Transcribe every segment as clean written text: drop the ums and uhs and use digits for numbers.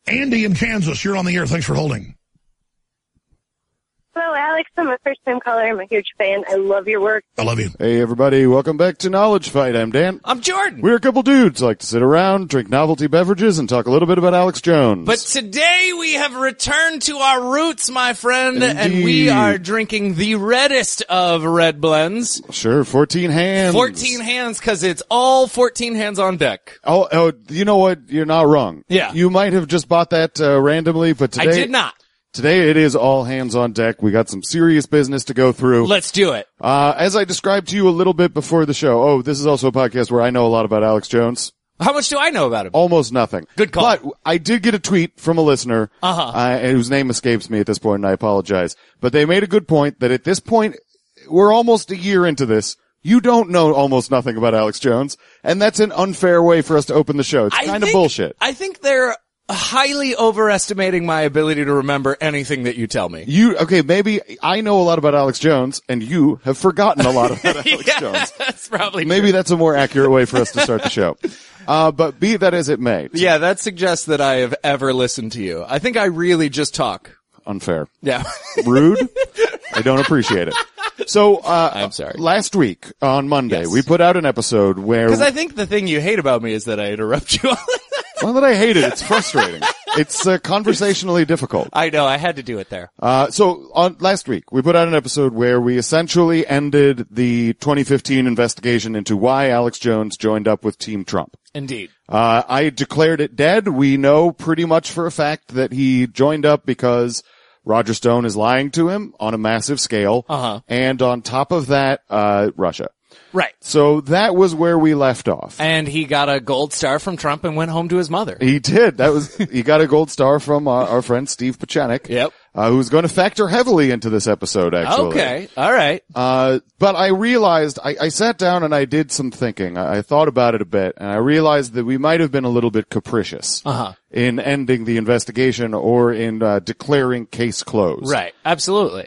Andy in Kansas, you're on the air. Thanks for holding. Hello, Alex. I'm a first-time caller. I'm a huge fan. I love your work. I love you. Hey, everybody. Welcome back to Knowledge Fight. I'm Dan. I'm Jordan. We're a couple dudes like to sit around, drink novelty beverages, and talk a little bit about Alex Jones. But today we have returned to our roots, my friend, Indeed. and we are drinking the reddest of red blends. Sure, 14 hands. 14 hands, because it's all 14 hands on deck. Oh, you know what? You're not wrong. Yeah. You might have just bought that randomly, but today... I did not. Today it is all hands on deck. We got some serious business to go through. Let's do it. As I described to you a little bit before the show, this is also a podcast where I know a lot about Alex Jones. How much do I know about him? Almost nothing. Good call. But I did get a tweet from a listener, whose name escapes me at this point, and I apologize. But they made a good point that at this point, we're almost a year into this. You don't know almost nothing about Alex Jones, and that's an unfair way for us to open the show. It's kind of bullshit. I think they're highly overestimating my ability to remember anything that you tell me. Maybe I know a lot about Alex Jones, and you have forgotten a lot about Alex Jones. That's probably Maybe true. that's a more accurate way for us to start the show. But be that as it may. Yeah, that suggests that I have ever listened to you. I think I really just talk. Unfair. Yeah. Rude. I don't appreciate it. So, I'm sorry. Last week on Monday, Yes. we put out an episode where... Because I think the thing you hate about me is that I interrupt you all the time. It's not that I hate it, it's frustrating. It's conversationally difficult. I know, I had to do it there. So on last week, we put out an episode where we essentially ended the 2015 investigation into why Alex Jones joined up with Team Trump. Indeed. I declared it dead. We know pretty much for a fact that he joined up because Roger Stone is lying to him on a massive scale. And on top of that, Russia. Right. So that was where we left off. And he got a gold star from Trump and went home to his mother. He did. He got a gold star from our friend Steve Pachenik. Yep. Who's going to factor heavily into this episode, actually. Okay. All right. But I realized, I sat down and I did some thinking. I thought about it a bit, and I realized that we might have been a little bit capricious in ending the investigation or in declaring case closed. Right. Absolutely.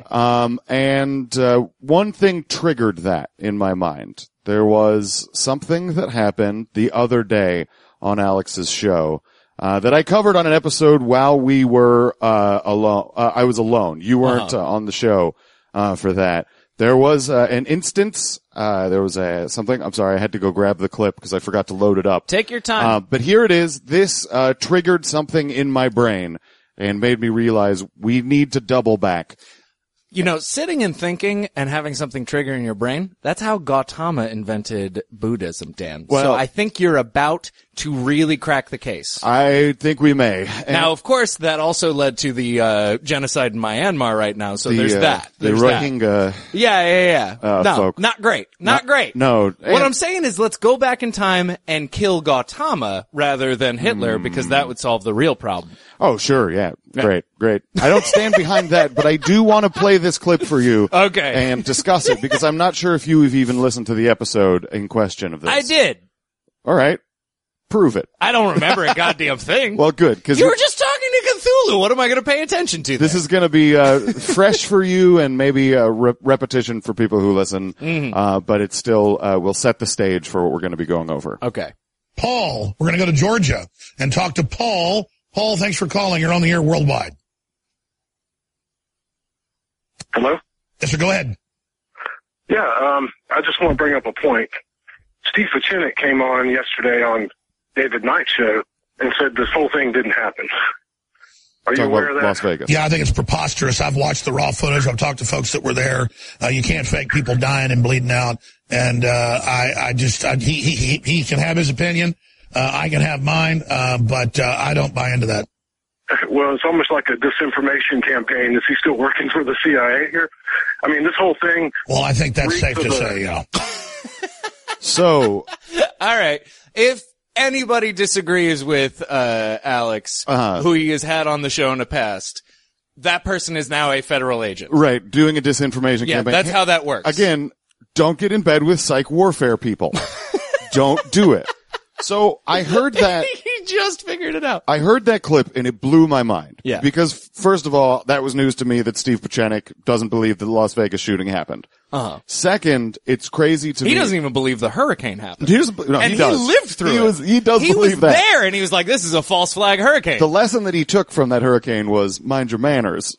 And one thing triggered that in my mind. There was something that happened the other day on Alex's show that I covered on an episode while we were alone. I was alone. You weren't on the show for that. There was an instance. There was something. I'm sorry, I had to go grab the clip because I forgot to load it up. Take your time. But here it is. This triggered something in my brain and made me realize we need to double back. You know, sitting and thinking and having something trigger in your brain, that's how Gautama invented Buddhism, Dan. Well, so I think you're about to really crack the case. I think we may. Now, of course, that also led to the genocide in Myanmar right now, so there's that. There's the that. Rohingya. Yeah. No, folk. not great. Not great. No. What I'm saying is let's go back in time and kill Gautama rather than Hitler because that would solve the real problem. Oh, sure, yeah. Great. I don't stand behind that, but I do want to play this clip for you. Okay. And discuss it, because I'm not sure if you have even listened to the episode in question of this. I did. All right. Prove it. I don't remember a goddamn thing. Well, good, because You were just talking to Cthulhu. What am I going to pay attention to? this is going to be fresh for you and maybe a repetition for people who listen. But it's still will set the stage for what we're going to be going over. Okay. Paul, we're going to go to Georgia and talk to Paul. Paul, thanks for calling. You're on the air worldwide. Hello? Yes, sir, go ahead. Yeah, I just want to bring up a point. Steve Pachenik came on yesterday on David Knight's show and said this whole thing didn't happen. Are you Talking aware about of that? Las Vegas. Yeah, I think it's preposterous. I've watched the raw footage. I've talked to folks that were there. You can't fake people dying and bleeding out. And he can have his opinion. I can have mine, but I don't buy into that. Well, it's almost like a disinformation campaign. Is he still working for the CIA here? I mean, this whole thing... Well, I think that's safe to say, yeah. So, All right. If anybody disagrees with Alex, who he has had on the show in the past, that person is now a federal agent. right, doing a disinformation Yeah, campaign. that's how that works. Again, don't get in bed with psych warfare people. Don't do it. So I heard that. He just figured it out. I heard that clip and it blew my mind. Yeah. Because first of all, that was news to me that Steve Pieczenik doesn't believe the Las Vegas shooting happened. Uh-huh. Second, it's crazy to me. He doesn't even believe the hurricane happened. He does. He lived through it. He does believe was that. There and he was like, this is a false flag hurricane. The lesson that he took from that hurricane was mind your manners.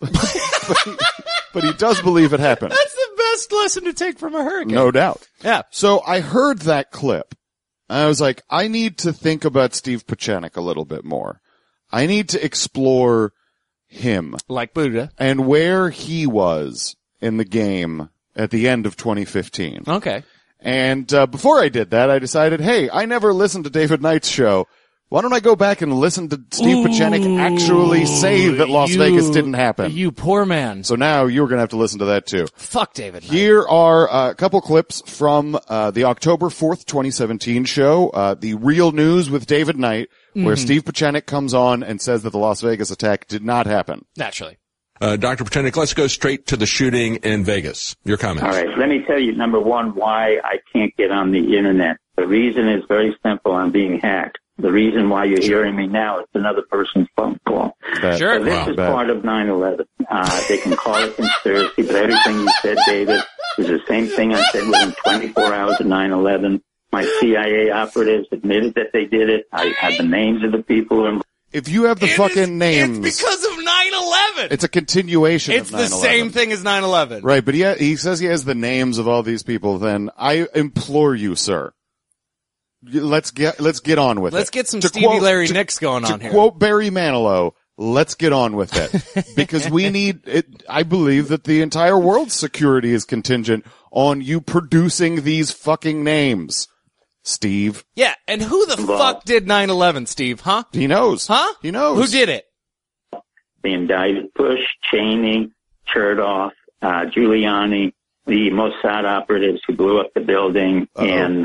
But he does believe it happened. That's the best lesson to take from a hurricane. No doubt. Yeah. So I heard that clip. And I was like, I need to think about Steve Pieczenik a little bit more. I need to explore him. Like Buddha. And where he was in the game at the end of 2015. Okay. And before I did that, I decided, hey, I never listened to David Knight's show. Why don't I go back and listen to Steve Pieczenik actually say that Las Vegas didn't happen? You poor man. So now you're going to have to listen to that too. Fuck David Knight. Here are a couple clips from the October 4th, 2017 show, The Real News with David Knight, where Steve Pieczenik comes on and says that the Las Vegas attack did not happen. Naturally. Dr. Pieczenik, let's go straight to the shooting in Vegas. Your comments. All right. Let me tell you, number one, why I can't get on the Internet. The reason is very simple. I'm being hacked. The reason why you're hearing me now is another person's phone call. Sure. So this is part of 9/11. They can call it conspiracy, but everything you said, David, is the same thing I said within 24 hours of 9/11. My CIA operatives admitted that they did it. I had the names of the people involved. If you have the fucking names. It's because of 9/11. It's a continuation of 9/11. It's the same thing as 9/11. Right, but he says he has the names of all these people, then I implore you, sir. Let's get on with it. Let's get some Stevie Larry Nicks going on here. To quote Barry Manilow, let's get on with it. Because we need it. I believe that the entire world's security is contingent on you producing these fucking names, Steve. Yeah, and who the fuck did 9/11, Steve, huh? He knows. Huh? He knows. Who did it? They indicted Bush, Cheney, Chertoff, Giuliani, the Mossad operatives who blew up the building, and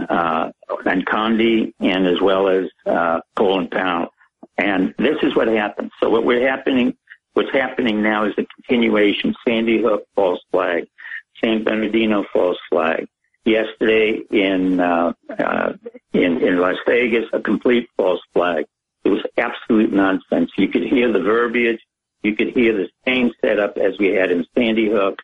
Condi, and as well as Colin Powell. And this is what happened. So what's happening now is a continuation. Sandy Hook, false flag. San Bernardino, false flag. Yesterday in Las Vegas, a complete false flag. It was absolute nonsense. You could hear the verbiage. You could hear the same setup as we had in Sandy Hook.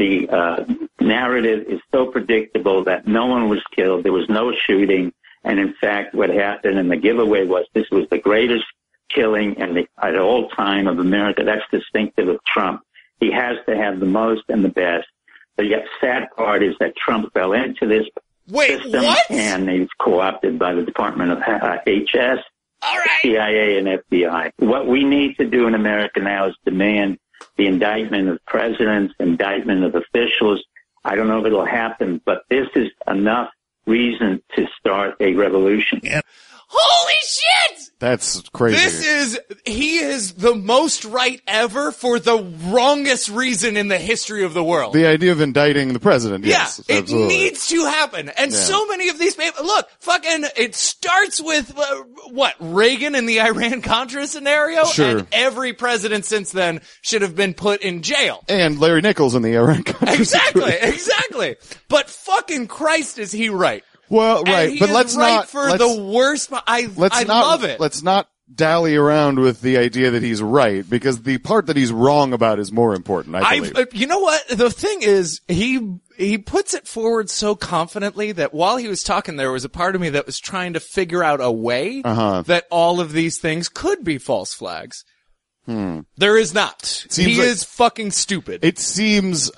The narrative is so predictable that no one was killed. There was no shooting. And in fact, what happened and the giveaway was this was the greatest killing at all time of America. That's distinctive of Trump. He has to have the most and the best. The sad part is that Trump fell into this system, and he was co-opted by the Department of HS, CIA, and FBI. What we need to do in America now is demand the indictment of presidents, indictment of officials. I don't know if it'll happen, but this is enough reason to start a revolution. Yeah. Holy shit! That's crazy. He is the most right ever for the wrongest reason in the history of the world. The idea of indicting the president, yes. Yeah, absolutely. It needs to happen. And so many of these people, look, it starts with, Reagan in the Iran-Contra scenario? Sure. And every president since then should have been put in jail. And Larry Nichols in the Iran-Contra Exactly. But fucking Christ is he right. Well, right, but let's not for the worst. I love it. Let's not dally around with the idea that he's right, because the part that he's wrong about is more important. I believe. You know what? The thing is, he puts it forward so confidently that while he was talking, there was a part of me that was trying to figure out a way that all of these things could be false flags. There is not. He is fucking stupid. It seems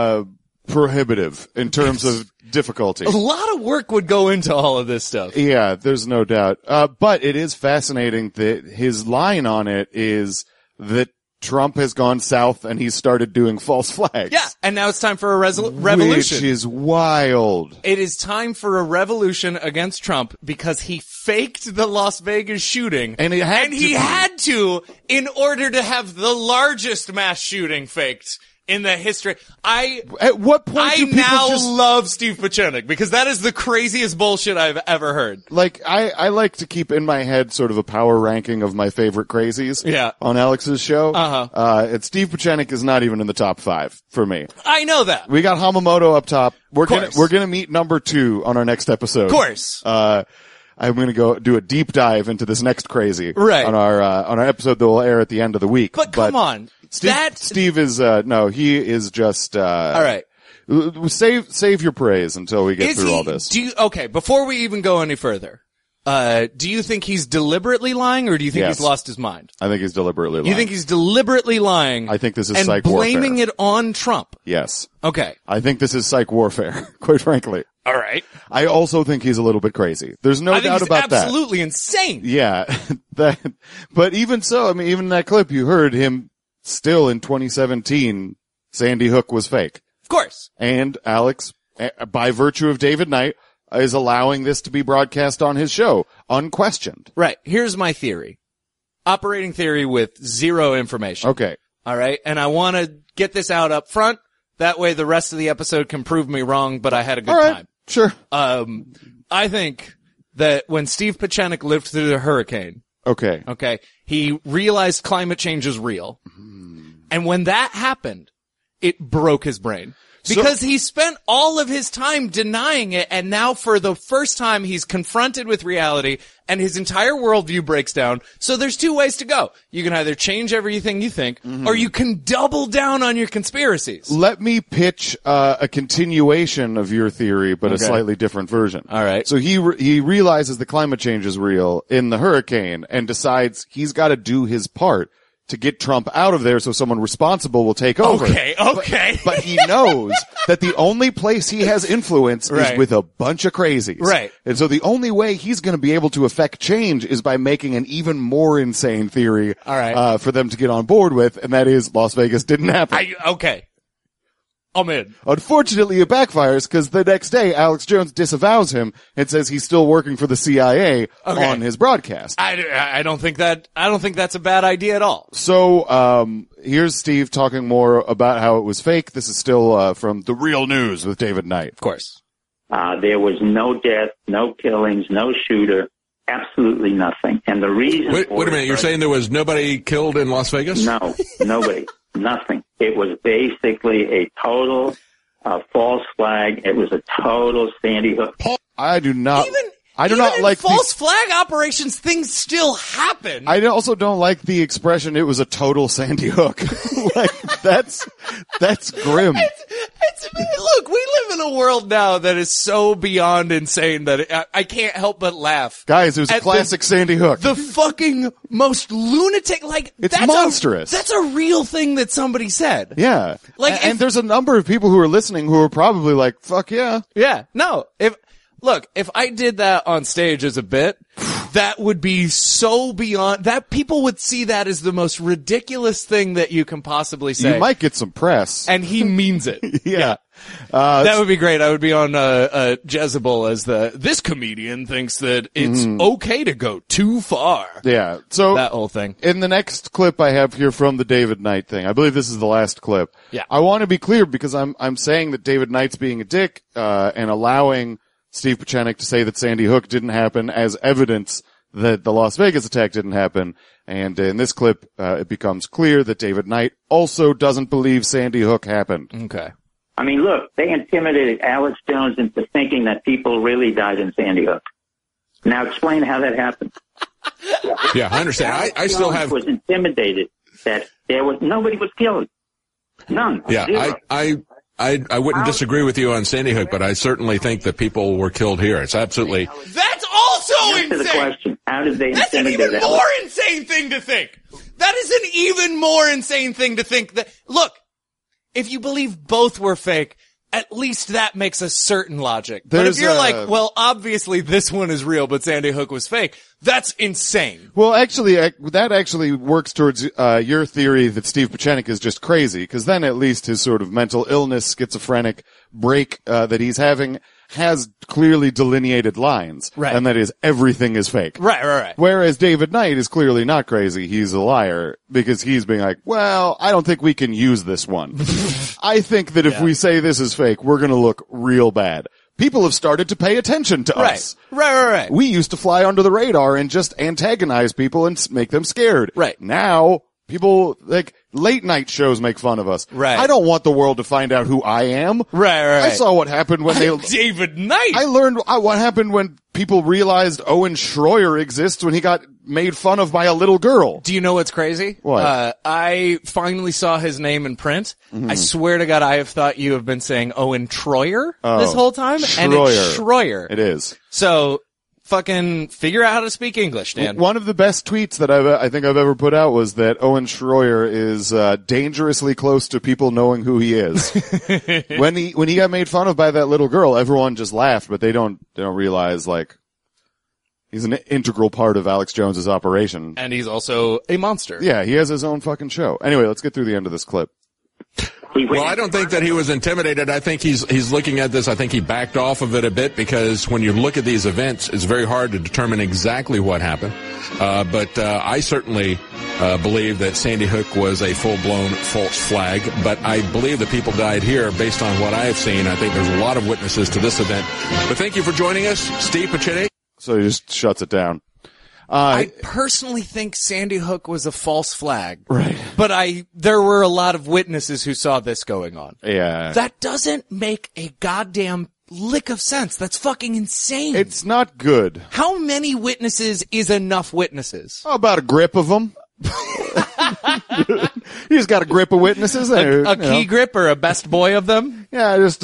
prohibitive in terms of difficulty. A lot of work would go into all of this stuff. Yeah, there's no doubt. But it is fascinating that his line on it is that Trump has gone south and he's started doing false flags. Yeah, and now it's time for a revolution. Which is wild. It is time for a revolution against Trump because he faked the Las Vegas shooting. And he had to in order to have the largest mass shooting faked in the history. At what point do people love Steve Pieczenik because that is the craziest bullshit I've ever heard. Like, I like to keep in my head sort of a power ranking of my favorite crazies. Yeah. On Alex's show. And Steve Pieczenik is not even in the top 5 for me. I know that. We got Hamamoto up top. We're gonna meet number 2 on our next episode. Of course. I'm going to go do a deep dive into this next crazy Right. on our episode that will air at the end of the week. But come on. Steve is, no, he is just, all right. Save your praise until we get through all this. Okay, before we even go any further, do you think he's deliberately lying, or do you think Yes. he's lost his mind? I think he's deliberately lying. You think he's deliberately lying? I think this is and psych blaming warfare. it on Trump. Yes. Okay. I think this is psych warfare, quite frankly. All right. I also think he's a little bit crazy. There's no I think doubt he's about that. absolutely insane. Yeah. But even so, I mean, even in that clip, you heard him still in 2017, Sandy Hook was fake. Of course. And Alex, by virtue of David Knight, is allowing this to be broadcast on his show, unquestioned. Right. Here's my theory. Operating theory with zero information. Okay. All right. And I want to get this out up front. That way the rest of the episode can prove me wrong, but I had a good All right. time. Sure. I think that when Steve Pachenik lived through the hurricane, Okay. he realized climate change is real. And when that happened, it broke his brain. Because he spent all of his time denying it, and now for the first time he's confronted with reality, and his entire worldview breaks down. So there's two ways to go. You can either change everything you think, or you can double down on your conspiracies. Let me pitch a continuation of your theory, but a slightly different version. All right. So he realizes the climate change is real in the hurricane and decides he's got to do his part to get Trump out of there so someone responsible will take over. Okay. But he knows that the only place he has influence Right. is with a bunch of crazies. Right. And so the only way he's going to be able to affect change is by making an even more insane theory All right. for them to get on board with, and that is Las Vegas didn't happen. Okay. I'm in. Unfortunately, it backfires because the next day, Alex Jones disavows him and says he's still working for the CIA on his broadcast. I don't think that's a bad idea at all. So, here's Steve talking more about how it was fake. This is still, from The Real News with David Knight. Of course. There was no death, no killings, no shooter, absolutely nothing. And the reason Wait a minute. You're saying there was nobody killed in Las Vegas? No, nobody, nothing. It was basically a total false flag. It was a total Sandy Hook. I do not Even like false flag operations, things still happen. I also don't like the expression it was a total Sandy Hook. Like, that's grim. Look, we live in a world now that is so beyond insane that I can't help but laugh. Guys, it was a classic Sandy Hook. The fucking most lunatic, It's monstrous. That's a real thing that somebody said. Yeah. Like, and there's a number of people who are listening who are probably like, fuck yeah. Yeah. No. If I did that on stage as a bit, that would be so beyond that people would see that as the most ridiculous thing that you can possibly say. You might get some press. And he means it. Yeah. That would be great. I would be on Jezebel as this comedian thinks that it's okay to go too far. Yeah. So that whole thing. In the next clip I have here from the David Knight thing, I believe this is the last clip. Yeah. I want to be clear because I'm saying that David Knight's being a dick, and allowing Steve Pachenik to say that Sandy Hook didn't happen as evidence that the Las Vegas attack didn't happen. And in this clip, it becomes clear that David Knight also doesn't believe Sandy Hook happened. Okay. I mean, look, they intimidated Alex Jones into thinking that people really died in Sandy Hook. Now explain how that happened. Yeah, I understand. I still have. Was intimidated that nobody was killed. None. Yeah, Zero. I wouldn't disagree with you on Sandy Hook, but I certainly think that people were killed here. It's absolutely. That's also Answer insane. the question. How did they That's an intimidate even Alex? more insane thing to think. That is an even more insane thing to think that, look, if you believe both were fake, at least that makes a certain logic. But if you're like, well, obviously this one is real, but Sandy Hook was fake, that's insane. Well, actually, that actually works towards your theory that Steve Pachenik is just crazy, because then at least his sort of mental illness, schizophrenic break that he's having has clearly delineated lines. Right. And that is, everything is fake. Right. Whereas David Knight is clearly not crazy. He's a liar because he's being like, well, I don't think we can use this one. I think that if we say this is fake, we're going to look real bad. People have started to pay attention to us. Right. We used to fly under the radar and just antagonize people and make them scared. Right. Now, People, like, late night shows make fun of us. Right. I don't want the world to find out who I am. Right. I saw what happened when they... David Knight! I learned what happened when people realized Owen Schroyer exists when he got made fun of by a little girl. Do you know what's crazy? What? I finally saw his name in print. I swear to God, I have thought you have been saying Owen Troyer this whole time. And it's Schroyer. It is. So, fucking figure out how to speak English, Dan. One of the best tweets that I think I've ever put out was that Owen Schroyer is dangerously close to people knowing who he is. When he got made fun of by that little girl, everyone just laughed, but they don't realize, like, he's an integral part of Alex Jones's operation. And he's also a monster. Yeah, he has his own fucking show. Anyway, let's get through the end of this clip. Well, I don't think that he was intimidated. I think he's looking at this. I think he backed off of it a bit because when you look at these events, it's very hard to determine exactly what happened. But I certainly believe that Sandy Hook was a full-blown false flag. But I believe that people died here based on what I have seen. I think there's a lot of witnesses to this event. But thank you for joining us, Steve Piccini. So he just shuts it down. I personally think Sandy Hook was a false flag. Right. But there were a lot of witnesses who saw this going on. Yeah. That doesn't make a goddamn lick of sense. That's fucking insane. It's not good. How many witnesses is enough witnesses? How about a grip of them? You just got a grip of witnesses there. A key grip or a best boy of them? Yeah, just,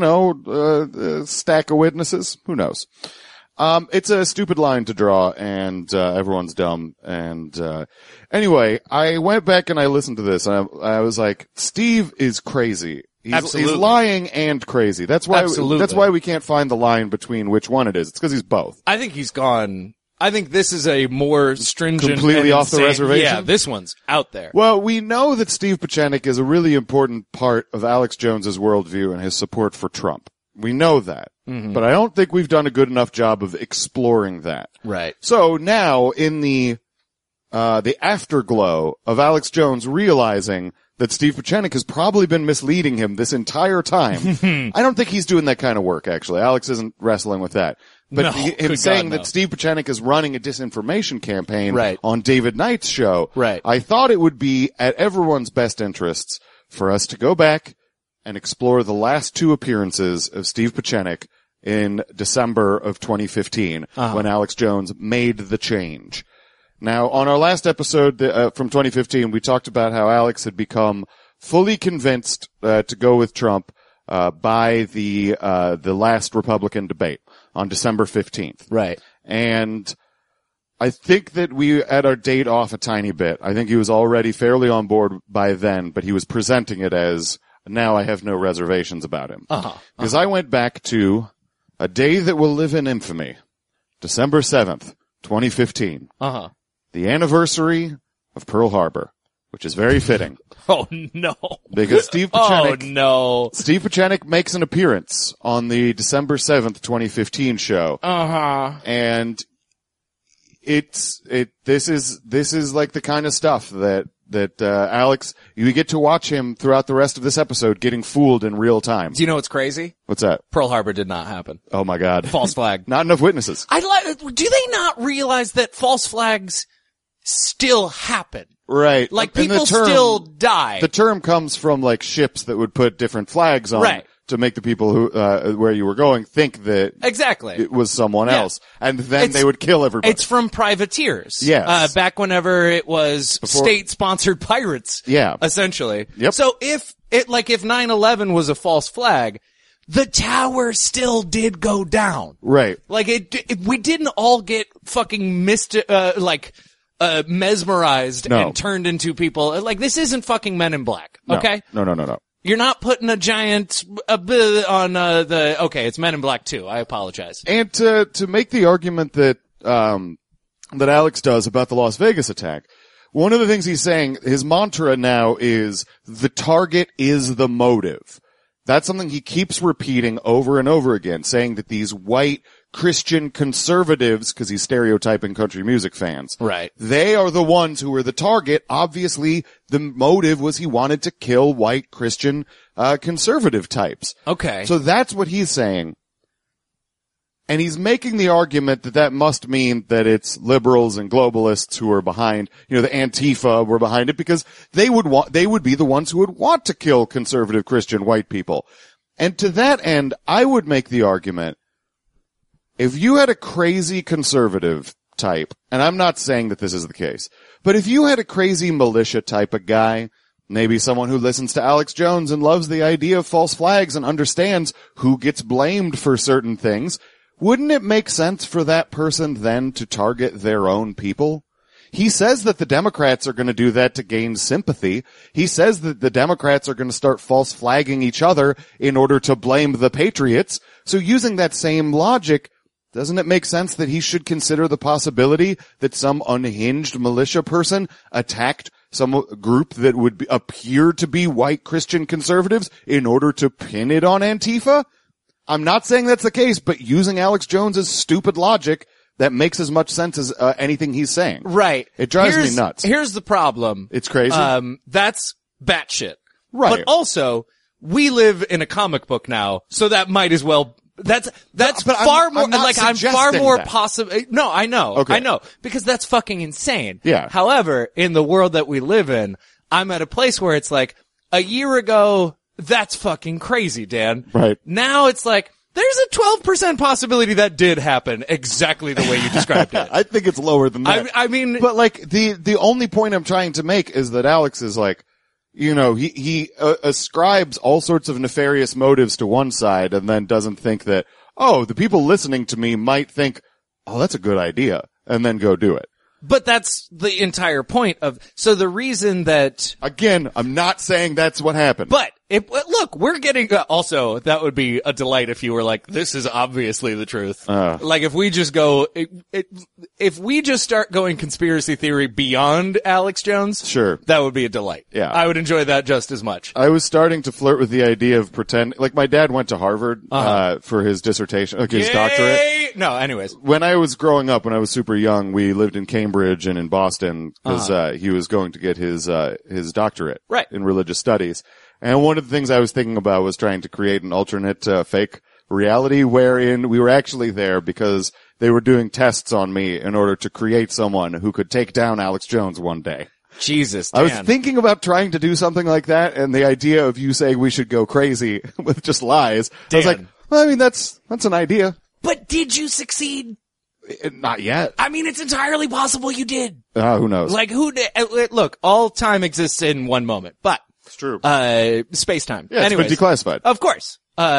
a stack of witnesses. Who knows? It's a stupid line to draw, and everyone's dumb. And anyway, I went back and I listened to this, and I was like, Steve is crazy. He's lying and crazy. That's why. Absolutely. That's why we can't find the line between which one it is. It's because he's both. I think he's gone. I think this is a more stringent, completely off the reservation. Yeah, this one's out there. Well, we know that Steve Piccini is a really important part of Alex Jones's worldview and his support for Trump. We know that. Mm-hmm. But I don't think we've done a good enough job of exploring that. Right. So now, in the afterglow of Alex Jones realizing that Steve Piccini has probably been misleading him this entire time, I don't think he's doing that kind of work, actually. Alex isn't wrestling with that. But him saying that Steve Piccini is running a disinformation campaign on David Knight's show, I thought it would be at everyone's best interests for us to go back and explore the last two appearances of Steve Piccini in December of 2015 when Alex Jones made the change. Now, on our last episode from 2015, we talked about how Alex had become fully convinced to go with Trump by the last Republican debate on December 15th. Right. And I think that we had our date off a tiny bit. I think he was already fairly on board by then, but he was presenting it as, now I have no reservations about him. Because I went back to a day that will live in infamy, December 7th, 2015. The anniversary of Pearl Harbor, which is very fitting. Oh no. Because Steve Piccini, Steve Piccini makes an appearance on the December 7th, 2015 show. And this is like the kind of stuff that Alex, you get to watch him throughout the rest of this episode getting fooled in real time. Do you know what's crazy? What's that? Pearl Harbor did not happen. Oh my God. False flag. Not enough witnesses. Do they not realize that false flags still happen? Right. Like people still die. The term comes from like ships that would put different flags on to make the people who, where you were going think that it was someone else. And then they would kill everybody. It's from privateers. Yes. Back whenever it was state-sponsored pirates. Yeah. Essentially. Yep. So if 9/11 was a false flag, the tower still did go down. Right. Like we didn't all get fucking mesmerized and turned into people. Like, this isn't fucking Men in Black, okay? No. You're not putting a giant on it's Men in Black 2. I apologize. And to make the argument that that Alex does about the Las Vegas attack, one of the things he's saying, his mantra now is the target is the motive. That's something he keeps repeating over and over again, saying that these white Christian conservatives, because he's stereotyping country music fans. Right. They are the ones who were the target. Obviously, the motive was he wanted to kill white Christian conservative types. Okay. So that's what he's saying. And he's making the argument that that must mean that it's liberals and globalists who are behind, the Antifa were behind it because they would be the ones who would want to kill conservative Christian white people. And to that end, I would make the argument, if you had a crazy conservative type, and I'm not saying that this is the case, but if you had a crazy militia type of guy, maybe someone who listens to Alex Jones and loves the idea of false flags and understands who gets blamed for certain things, wouldn't it make sense for that person then to target their own people? He says that the Democrats are going to do that to gain sympathy. He says that the Democrats are going to start false flagging each other in order to blame the patriots. So using that same logic, doesn't it make sense that he should consider the possibility that some unhinged militia person attacked some group that would appear to be white Christian conservatives in order to pin it on Antifa? I'm not saying that's the case, but using Alex Jones's stupid logic, that makes as much sense as anything he's saying. Right. It drives me nuts. Here's the problem. It's crazy. That's batshit. Right. But also, we live in a comic book now, so that might as well. That's far more. I'm far more possible. No, I know. Okay. I know because that's fucking insane. Yeah. However, in the world that we live in, I'm at a place where it's like a year ago. That's fucking crazy, Dan. Right. Now it's like, there's a 12% possibility that did happen exactly the way you described it. I think it's lower than that. I mean, but like the only point I'm trying to make is that Alex is like, he ascribes all sorts of nefarious motives to one side and then doesn't think that, the people listening to me might think, that's a good idea, and then go do it. But that's the entire point so the reason that... Again, I'm not saying that's what happened. But, look, we're getting, also, that would be a delight if you were like, this is obviously the truth. Like, if we just go, if we just start going conspiracy theory beyond Alex Jones. Sure. That would be a delight. Yeah. I would enjoy that just as much. I was starting to flirt with the idea of like my dad went to Harvard, for his dissertation, his doctorate. No, anyways. When I was growing up, when I was super young, we lived in Cambridge and in Boston because he was going to get his doctorate in religious studies. And one of the things I was thinking about was trying to create an alternate fake reality wherein we were actually there because they were doing tests on me in order to create someone who could take down Alex Jones one day. Jesus, Dan. I was thinking about trying to do something like that, and the idea of you saying we should go crazy with just lies, Dan. I was like, well, I mean, that's an idea. But did you succeed? Not yet. I mean, it's entirely possible you did. Who knows? Like, look, all time exists in one moment, but. It's true. Space-time. Yeah, it's been declassified. Of course.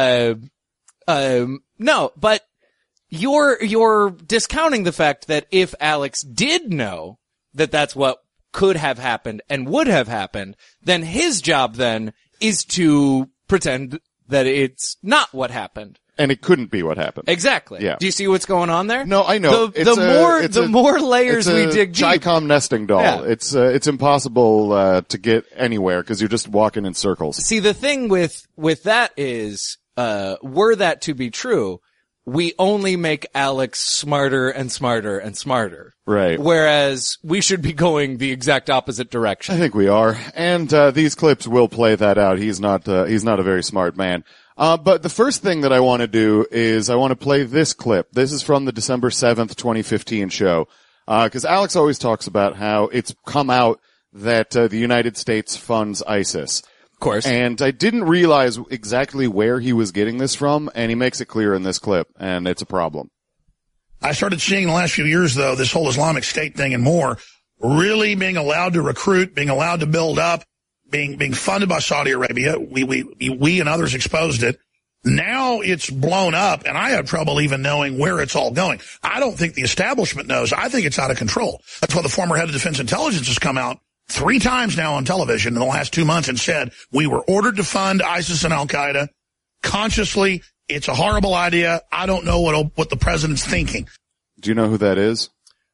No, but you're discounting the fact that if Alex did know that that's what could have happened and would have happened, then his job then is to pretend that it's not what happened. And it couldn't be what happened. Exactly. Yeah. Do you see what's going on there? No, I know. The more layers we dig deep. Chi-Com nesting doll. Yeah. It's impossible, to get anywhere because you're just walking in circles. See, the thing with that is, were that to be true, we only make Alex smarter and smarter and smarter. Right. Whereas we should be going the exact opposite direction. I think we are. And, these clips will play that out. He's not a very smart man. But the first thing that I want to do is I want to play this clip. This is from the December 7th, 2015 show. Cause Alex always talks about how it's come out that, the United States funds ISIS. Of course. And I didn't realize exactly where he was getting this from, and he makes it clear in this clip, and it's a problem. I started seeing in the last few years, though, this whole Islamic State thing and more, really being allowed to recruit, being allowed to build up, being funded by Saudi Arabia. We and others exposed it. Now it's blown up, and I have trouble even knowing where it's all going. I don't think the establishment knows. I think it's out of control. That's why the former head of Defense Intelligence has come out 3 times now on television in the last 2 months and said, we were ordered to fund ISIS and Al-Qaeda consciously. It's a horrible idea. I don't know what the president's thinking. Do you know who that is?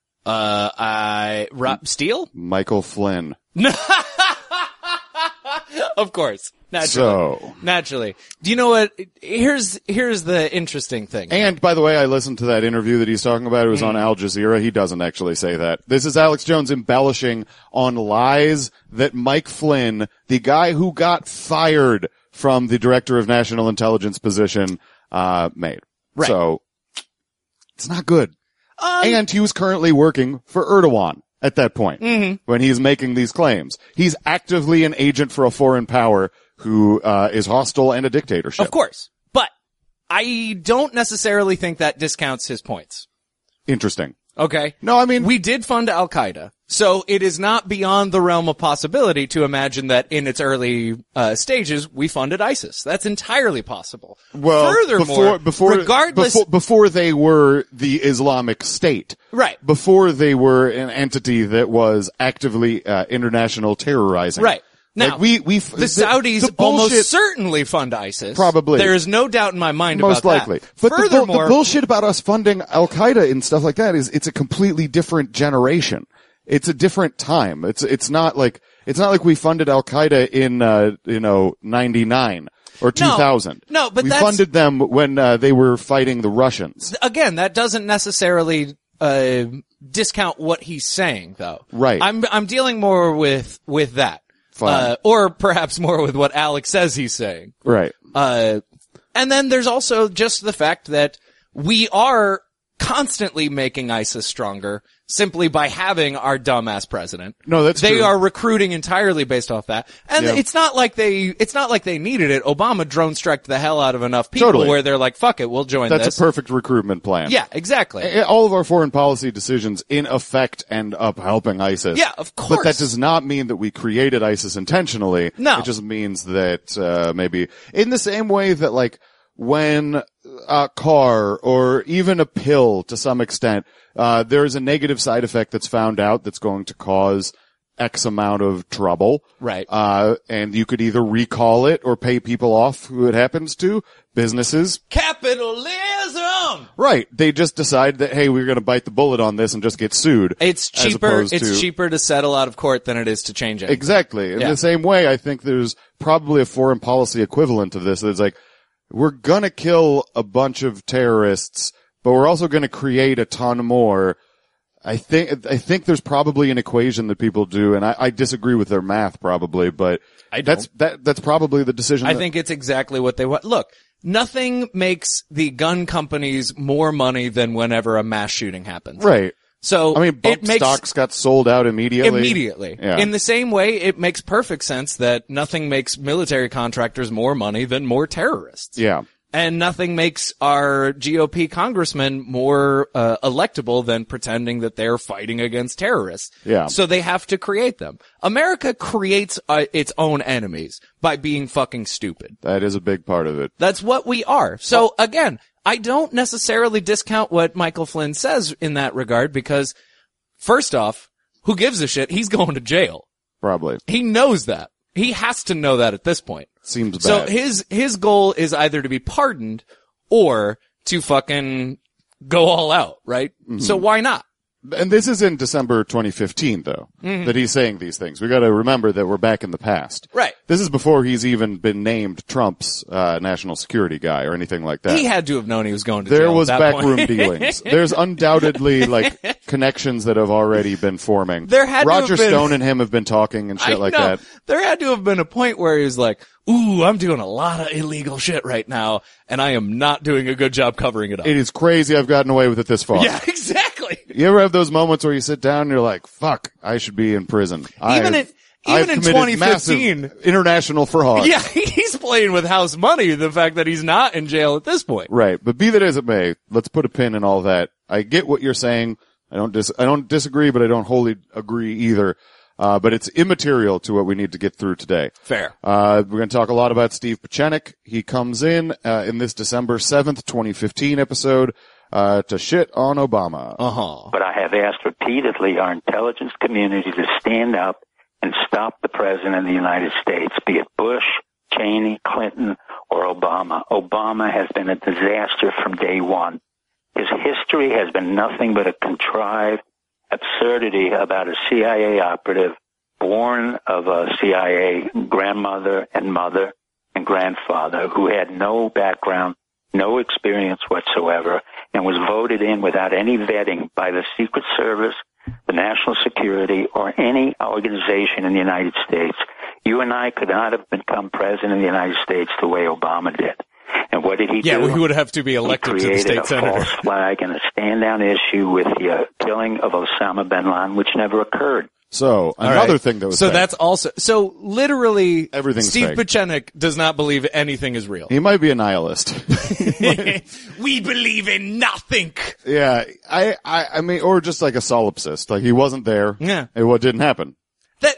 Steele? Michael Flynn. Of course. Naturally. Do you know what? Here's the interesting thing. And by the way, I listened to that interview that he's talking about. It was on Al Jazeera. He doesn't actually say that. This is Alex Jones embellishing on lies that Mike Flynn, the guy who got fired from the Director of National Intelligence position, made. Right. So It's not good. And he was currently working for Erdogan at that point when he's making these claims. He's actively an agent for a foreign power who is hostile and a dictatorship. Of course. But I don't necessarily think that discounts his points. Interesting. Okay. No, I mean, we did fund Al-Qaeda. So it is not beyond the realm of possibility to imagine that in its early stages we funded ISIS. That's entirely possible. Well, furthermore, before they were the Islamic State. Right. Before they were an entity that was actively international terrorizing. Right. Now, like the Saudis almost certainly fund ISIS. Probably. There is no doubt in my mind most about likely. that. But furthermore, the bullshit about us funding Al-Qaeda and stuff like that is it's a completely different generation. It's a different time. It's not like we funded Al-Qaeda in 99 or 2000. No, but we funded them when they were fighting the Russians. Again, that doesn't necessarily discount what he's saying, though. Right. I'm dealing more with that. Or perhaps more with what Alex says he's saying. Right. And then there's also just the fact that we are constantly making ISIS stronger simply by having our dumbass president. No, that's They true. are recruiting entirely based off that. And it's not like they needed it. Obama drone striked the hell out of enough people where they're like, fuck it, we'll join this. That's a perfect recruitment plan. Yeah, exactly. All of our foreign policy decisions in effect end up helping ISIS. Yeah, of course. But that does not mean that we created ISIS intentionally. No. It just means that, maybe in the same way that like when a car or even a pill to some extent, there's a negative side effect that's found out that's going to cause X amount of trouble. Right. And you could either recall it or pay people off who it happens to. Businesses. Capitalism! Right. They just decide that, hey, we're going to bite the bullet on this and just get sued. It's cheaper. It's cheaper to settle out of court than it is to change it. Exactly. In the same way, I think there's probably a foreign policy equivalent of this. It's like, we're going to kill a bunch of terrorists, but we're also going to create a ton more. I think there's probably an equation that people do, and I disagree with their math probably, but that's probably the decision. I think it's exactly what they want. Look, nothing makes the gun companies more money than whenever a mass shooting happens. Right. So I mean, bump stocks got sold out immediately. Immediately. Yeah. In the same way, it makes perfect sense that nothing makes military contractors more money than more terrorists. Yeah. And nothing makes our GOP congressmen more electable than pretending that they're fighting against terrorists. Yeah. So they have to create them. America creates its own enemies by being fucking stupid. That is a big part of it. That's what we are. So again, I don't necessarily discount what Michael Flynn says in that regard because, first off, who gives a shit? He's going to jail. Probably. He knows that. He has to know that at this point. Seems bad. So his goal is either to be pardoned or to fucking go all out, right? Mm-hmm. So why not? And this is in December 2015, though, that he's saying these things. We got to remember that we're back in the past. Right. This is before he's even been named Trump's national security guy or anything like that. He had to have known he was going to jail. There was at that backroom point. dealings. There's undoubtedly like connections that have already been forming. There had Roger to have been, Stone and him have been talking and shit like that. There had to have been a point where he was like, ooh, I'm doing a lot of illegal shit right now, and I am not doing a good job covering it up. It is crazy I've gotten away with it this far. Yeah, exactly. You ever have those moments where you sit down and you're like, fuck, I should be in prison. Even in 2015. International fraud. Yeah, he's playing with house money, the fact that he's not in jail at this point. Right. But be that as it may, let's put a pin in all that. I get what you're saying. I don't disagree, but I don't wholly agree either. But it's immaterial to what we need to get through today. Fair. We're going to talk a lot about Steve Pieczenik. He comes in this December 7th, 2015 episode, to shit on Obama. But I have asked repeatedly our intelligence community to stand up and stop the president of the United States, be it Bush, Cheney, Clinton, or Obama. Obama has been a disaster from day one. His history has been nothing but a contrived absurdity about a CIA operative born of a CIA grandmother and mother and grandfather who had no background, no experience whatsoever, and was voted in without any vetting by the Secret Service, the National Security, or any organization in the United States. You and I could not have become president of the United States the way Obama did. And what did he do? Yeah, we would have to be elected to the state senator. He created a false flag and a stand-down issue with the killing of Osama bin Laden, which never occurred. So, another thing that was fake. That's also, so literally, everything's Steve fake. Pieczenik does not believe anything is real. He might be a nihilist. We believe in nothing. Yeah, I mean, or just like a solipsist. Like, he wasn't there. Yeah. What didn't happen. That,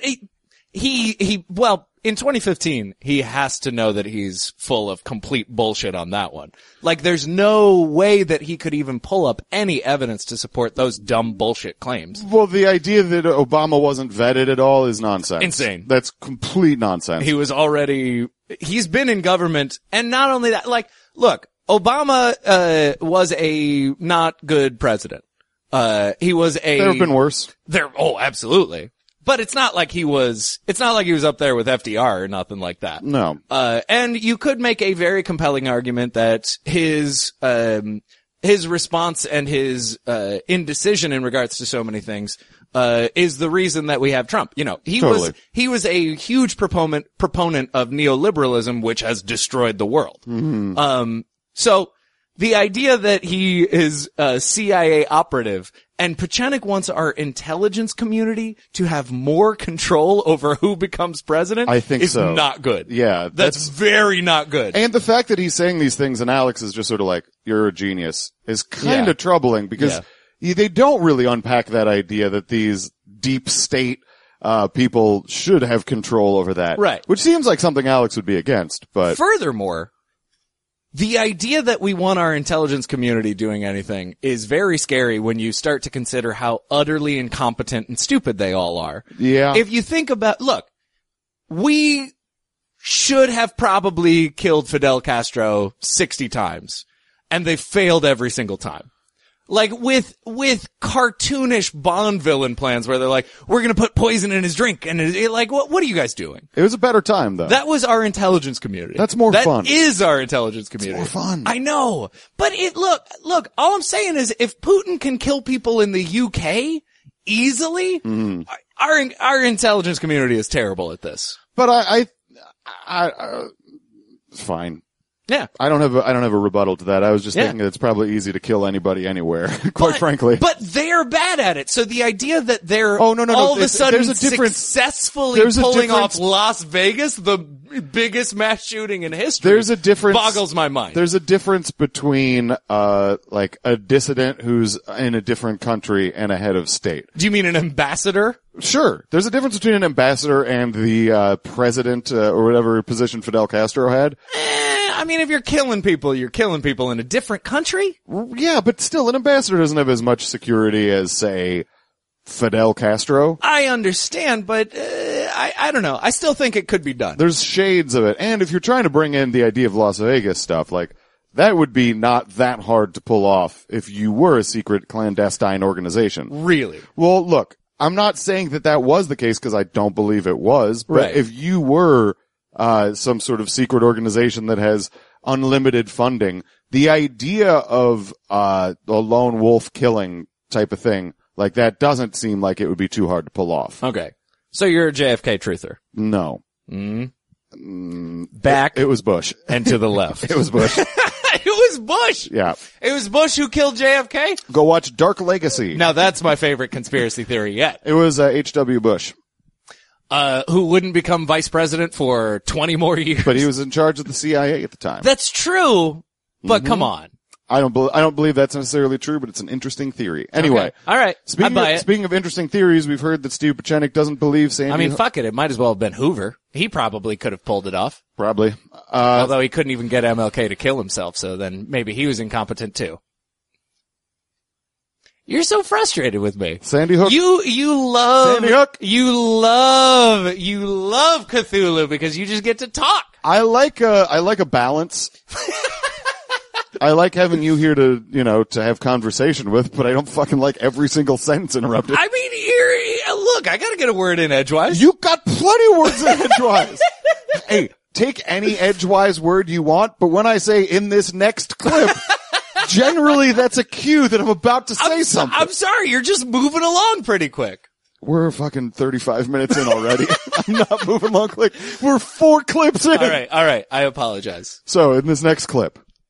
well, in 2015, he has to know that he's full of complete bullshit on that one. Like, there's no way that he could even pull up any evidence to support those dumb bullshit claims. Well, the idea that Obama wasn't vetted at all is nonsense. Insane. That's complete nonsense. He's been in government, and not only that, like, look, Obama, was a not good president. There have been worse. Oh, absolutely. But it's not like he was up there with FDR or nothing like that. No. And you could make a very compelling argument that his response and his, indecision in regards to so many things, is the reason that we have Trump. You know, he was a huge proponent of neoliberalism, which has destroyed the world. Mm-hmm. So the idea that he is a CIA operative and Pieczenik wants our intelligence community to have more control over who becomes president, I think is so. Not good. Yeah. That's very not good. And the fact that he's saying these things and Alex is just sort of like, you're a genius, is kind of troubling because they don't really unpack that idea that these deep state people should have control over that. Right. Which seems like something Alex would be against, but furthermore, the idea that we want our intelligence community doing anything is very scary when you start to consider how utterly incompetent and stupid they all are. Yeah. If you think about, look, we should have probably killed Fidel Castro 60 times, and they failed every single time. Like with cartoonish Bond villain plans where they're like, we're gonna put poison in his drink, and what are you guys doing? It was a better time though. That was our intelligence community. That's more fun. That is our intelligence community. It's more fun. I know. But look, all I'm saying is if Putin can kill people in the UK easily, our intelligence community is terrible at this. But I it's fine. Yeah. I don't have a rebuttal to that. I was just thinking that it's probably easy to kill anybody anywhere, quite frankly. But they're bad at it. So the idea that they're all of a sudden successfully pulling off Las Vegas, the biggest mass shooting in history, boggles my mind. There's a difference between, like a dissident who's in a different country and a head of state. Do you mean an ambassador? Sure. There's a difference between an ambassador and the, president, or whatever position Fidel Castro had. I mean, if you're killing people in a different country. Yeah, but still, an ambassador doesn't have as much security as, say, Fidel Castro. I understand, but I don't know. I still think it could be done. There's shades of it. And if you're trying to bring in the idea of Las Vegas stuff, like, that would be not that hard to pull off if you were a secret clandestine organization. Really? Well, look, I'm not saying that was the case because I don't believe it was, but right. If you were some sort of secret organization that has unlimited funding, the idea of a lone wolf killing type of thing like that doesn't seem like it would be too hard to pull off. Okay. So you're a JFK truther? No. Back. It was Bush. And to the left. It was Bush. It was Bush. Yeah. It was Bush who killed JFK? Go watch Dark Legacy. Now that's my favorite conspiracy theory yet. It was H.W. Bush. Who wouldn't become vice president for 20 more years. But he was in charge of the CIA at the time. That's true, but come on. I don't believe that's necessarily true, but it's an interesting theory. Anyway. Okay. All right. Speaking of interesting theories, we've heard that Steve Pieczenik doesn't believe Sandy. I mean, fuck it. It might as well have been Hoover. He probably could have pulled it off. Probably. Although he couldn't even get MLK to kill himself, so then maybe he was incompetent too. You're so frustrated with me. Sandy Hook. You love Sandy Hook. You love Cthulhu because you just get to talk. I like a balance. I like having you here to have conversation with, but I don't fucking like every single sentence interrupted. I mean, look, I gotta get a word in edgewise. You got plenty of words in edgewise. Hey, take any edgewise word you want, but when I say in this next clip, generally that's a cue that I'm about to say something. I'm sorry, you're just moving along pretty quick. We're fucking 35 minutes in already. I'm not moving along quick. We're 4 clips in. All right. I apologize. So, in this next clip,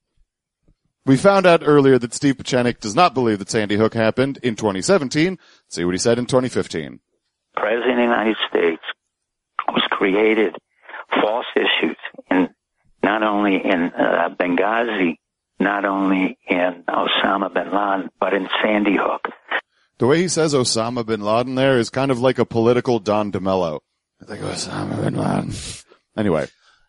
We found out earlier that Steve Pieczenik does not believe that Sandy Hook happened in 2017. Let's see what he said in 2015. President of the United States was created false issues not only in Benghazi, not only in Osama bin Laden, but in Sandy Hook. The way he says Osama bin Laden there is kind of like a political Don DeMello. I think Osama bin Laden. Anyway.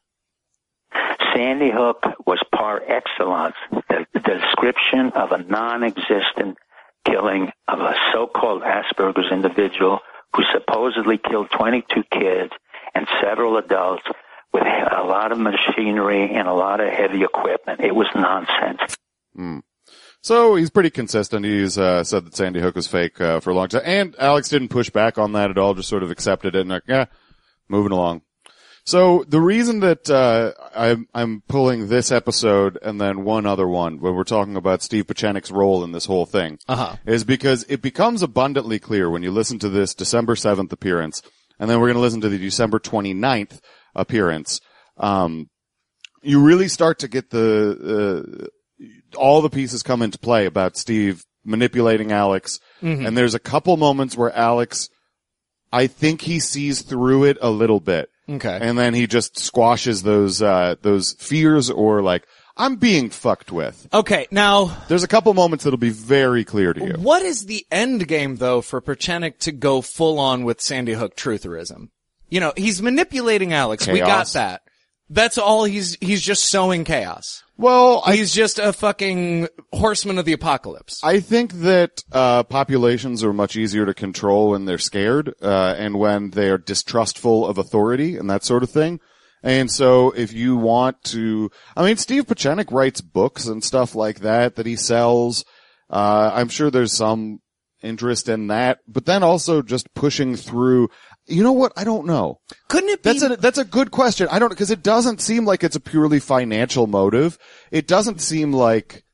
Sandy Hook was par excellence the description of a non-existent killing of a so-called Asperger's individual who supposedly killed 22 kids and several adults with a lot of machinery and a lot of heavy equipment. It was nonsense. So he's pretty consistent. He's said that Sandy Hook was fake for a long time. And Alex didn't push back on that at all, just sort of accepted it and like, yeah, moving along. So the reason that I'm pulling this episode and then one other one when we're talking about Steve Pieczenik's role in this whole thing is because it becomes abundantly clear when you listen to this December 7th appearance, and then we're going to listen to the December 29th appearance. You really start to get all the pieces come into play about Steve manipulating Alex, and there's a couple moments where Alex, I think he sees through it a little bit. Okay. And then he just squashes those fears or like, I'm being fucked with. Okay, now there's a couple moments that'll be very clear to you. What is the end game though for Pieczenik to go full on with Sandy Hook trutherism? You know, he's manipulating Alex. Chaos. We got that. That's all he's just sowing chaos. Well, he's just a fucking horseman of the apocalypse. I think that populations are much easier to control when they're scared and when they are distrustful of authority and that sort of thing. And so if you want to, I mean, Steve Pieczenik writes books and stuff like that he sells. I'm sure there's some interest in that, but then also just pushing through. You know what? I don't know. Couldn't it be? That's a good question. I don't, because it doesn't seem like it's a purely financial motive. It doesn't seem like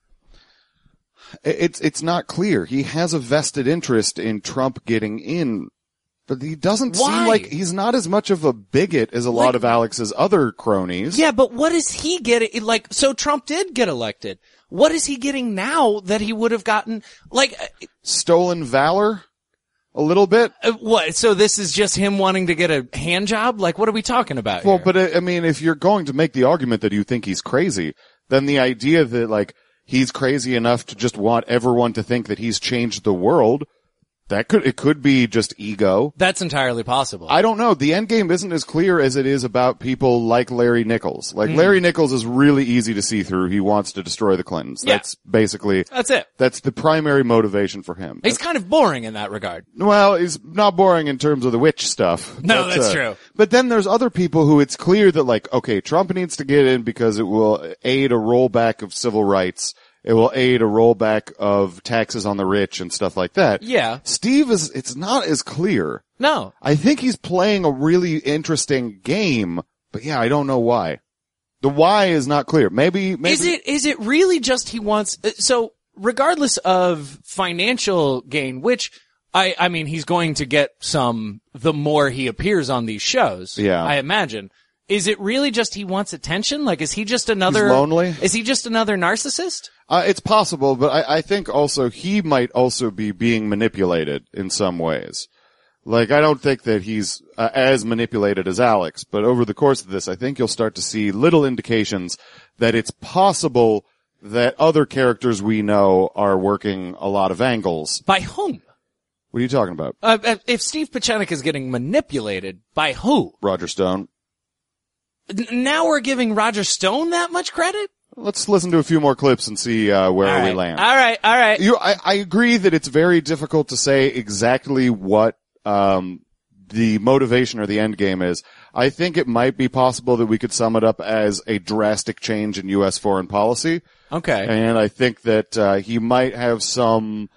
it's not clear. He has a vested interest in Trump getting in, but he doesn't seem like he's not as much of a bigot as a lot of Alex's other cronies. Yeah, but what is he getting? Like, so Trump did get elected. What is he getting now that he would have gotten? Like, stolen valor? A little bit. What? So this is just him wanting to get a hand job? Like, what are we talking about here? Well, but I mean, if you're going to make the argument that you think he's crazy, then the idea that like he's crazy enough to just want everyone to think that he's changed the world, it could be just ego. That's entirely possible. I don't know. The end game isn't as clear as it is about people like Larry Nichols. Like Larry Nichols is really easy to see through. He wants to destroy the Clintons. Yeah. That's basically that's it. That's the primary motivation for him. He's kind of boring in that regard. Well, he's not boring in terms of the witch stuff. No, that's true. But then there's other people who it's clear that like, okay, Trump needs to get in because it will aid a rollback of civil rights. It will aid a rollback of taxes on the rich and stuff like that. Yeah. Steve it's not as clear. No. I think he's playing a really interesting game, but yeah, I don't know why. The why is not clear. Maybe. Is it really just he wants, so regardless of financial gain, which I mean, he's going to get some the more he appears on these shows. Yeah. I imagine. Is it really just he wants attention? Like, is he just another... He's lonely? Is he just another narcissist? It's possible, but I think also he might also be being manipulated in some ways. Like, I don't think that he's as manipulated as Alex, but over the course of this, I think you'll start to see little indications that it's possible that other characters we know are working a lot of angles. By whom? What are you talking about? If Steve Pieczenik is getting manipulated, by who? Roger Stone. Now we're giving Roger Stone that much credit? Let's listen to a few more clips and see where we land. All right. I agree that it's very difficult to say exactly what the motivation or the end game is. I think it might be possible that we could sum it up as a drastic change in U.S. foreign policy. Okay. And I think that he might have some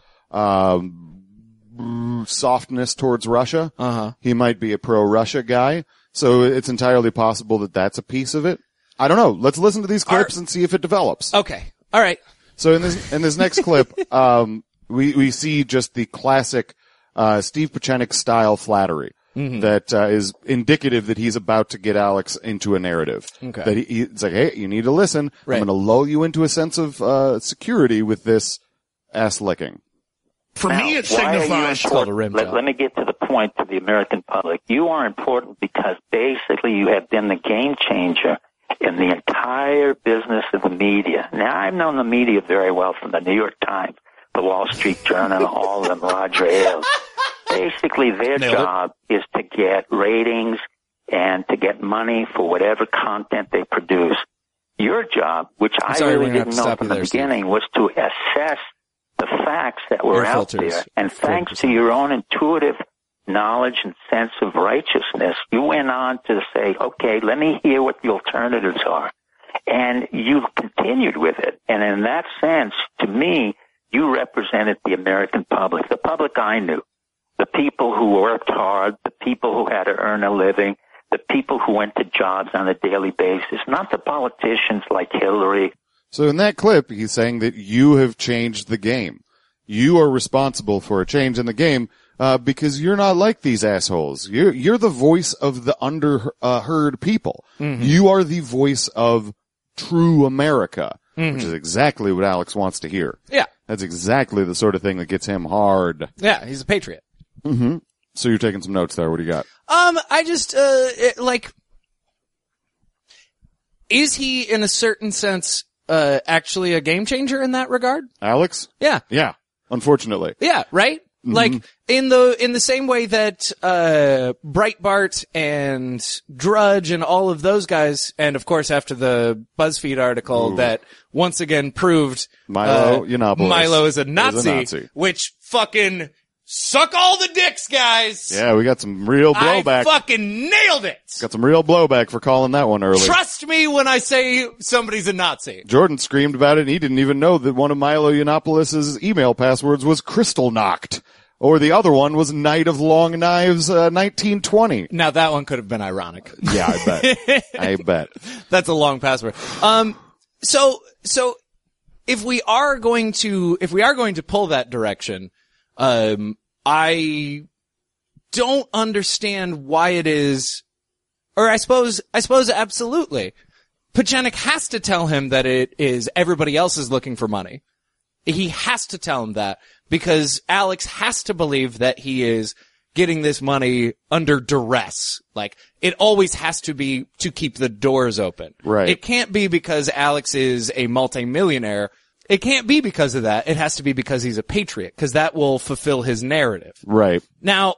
softness towards Russia. Uh-huh. He might be a pro-Russia guy. So it's entirely possible that that's a piece of it. I don't know. Let's listen to these clips and see if it develops. Okay. All right. So in this next clip, we see just the classic, Steve Pieczenik style flattery. that is indicative that he's about to get Alex into a narrative. Okay. That it's like, hey, you need to listen. Right. I'm going to lull you into a sense of security with this ass licking. For me, it signifies. Let me get to the point to the American public. You are important because basically you have been the game changer in the entire business of the media. Now, I've known the media very well, from the New York Times, the Wall Street Journal, all of them, Roger Ailes. Basically, their job is to get ratings and to get money for whatever content they produce. Your job, which I really didn't know from the beginning, was to assess the facts that were out there. And thanks to your own intuitive knowledge and sense of righteousness, you went on to say, okay, let me hear what the alternatives are. And you continued with it. And in that sense, to me, you represented the American public, the public I knew, the people who worked hard, the people who had to earn a living, the people who went to jobs on a daily basis, not the politicians like Hillary. So in that clip, he's saying that you have changed the game. You are responsible for a change in the game, because you're not like these assholes. You're the voice of the underheard people. Mm-hmm. You are the voice of true America, which is exactly what Alex wants to hear. Yeah. That's exactly the sort of thing that gets him hard. Yeah, he's a patriot. Mm-hmm. So you're taking some notes there. What do you got? I just, is he in a certain sense, actually a game changer in that regard? Alex? Yeah. Yeah. Unfortunately. Yeah, right? Mm-hmm. Like, in the same way that, Breitbart and Drudge and all of those guys, and of course after the BuzzFeed article that once again proved, Milo Yiannopoulos. Milo is a Nazi, which fucking suck all the dicks, guys! Yeah, we got some real blowback. I fucking nailed it! Got some real blowback for calling that one early. Trust me when I say somebody's a Nazi. Jordan screamed about it, and he didn't even know that one of Milo Yiannopoulos' email passwords was Crystal Knocked. Or the other one was Knight of Long Knives, 1920. Now that one could have been ironic. Yeah, I bet. I bet. That's a long password. So if we are going to pull that direction, I don't understand why it is, or I suppose absolutely. Pechenik has to tell him that it is everybody else is looking for money. He has to tell him that because Alex has to believe that he is getting this money under duress. Like, it always has to be to keep the doors open. Right. It can't be because Alex is a multimillionaire. It can't be because of that. It has to be because he's a patriot, because that will fulfill his narrative. Right. Now,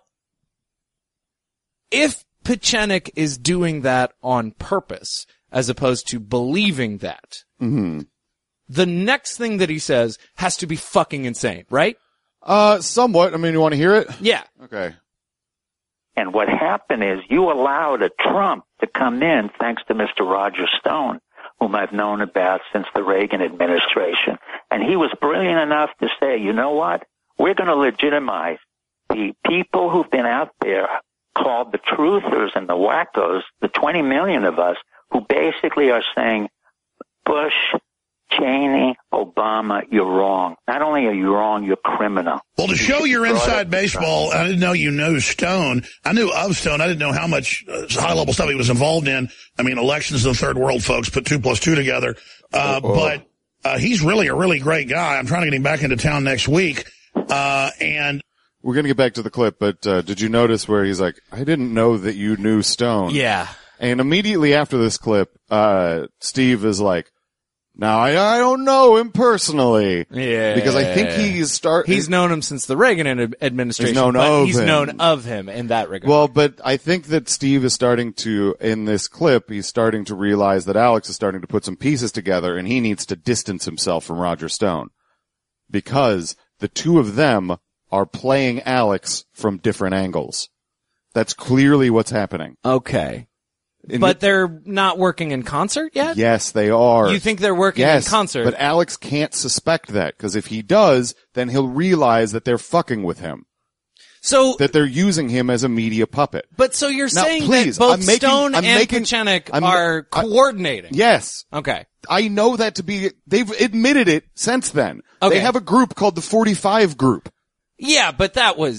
if Pechenik is doing that on purpose, as opposed to believing that, the next thing that he says has to be fucking insane, right? Somewhat. I mean, you want to hear it? Yeah. Okay. And what happened is you allowed a Trump to come in, thanks to Mr. Roger Stone, whom I've known about since the Reagan administration. And he was brilliant enough to say, you know what? We're going to legitimize the people who've been out there called the truthers and the wackos, the 20 million of us, who basically are saying, Bush, Cheney, Obama, you're wrong. Not only are you wrong, you're criminal. Well, to show your inside baseball, I didn't know you knew Stone. I knew of Stone. I didn't know how much high-level stuff he was involved in. I mean, elections of the third world, folks, put 2 + 2 together. But he's really a really great guy. I'm trying to get him back into town next week. And we're going to get back to the clip, but did you notice where he's like, I didn't know that you knew Stone. Yeah. And immediately after this clip, Steve is like, now, I don't know him personally. Yeah. Because I think he's known him since the Reagan administration. He's known of him in that regard. Well, but I think that Steve is starting to, in this clip, he's starting to realize that Alex is starting to put some pieces together and he needs to distance himself from Roger Stone. Because the two of them are playing Alex from different angles. That's clearly what's happening. Okay. But they're not working in concert yet? Yes, they are. You think they're working in concert? But Alex can't suspect that, because if he does, then he'll realize that they're fucking with him. So that they're using him as a media puppet. But so you're saying that both Stone and Pechenik are coordinating? Yes. Okay. I know that to be, they've admitted it since then. Okay. They have a group called the 45 Group. Yeah, but that was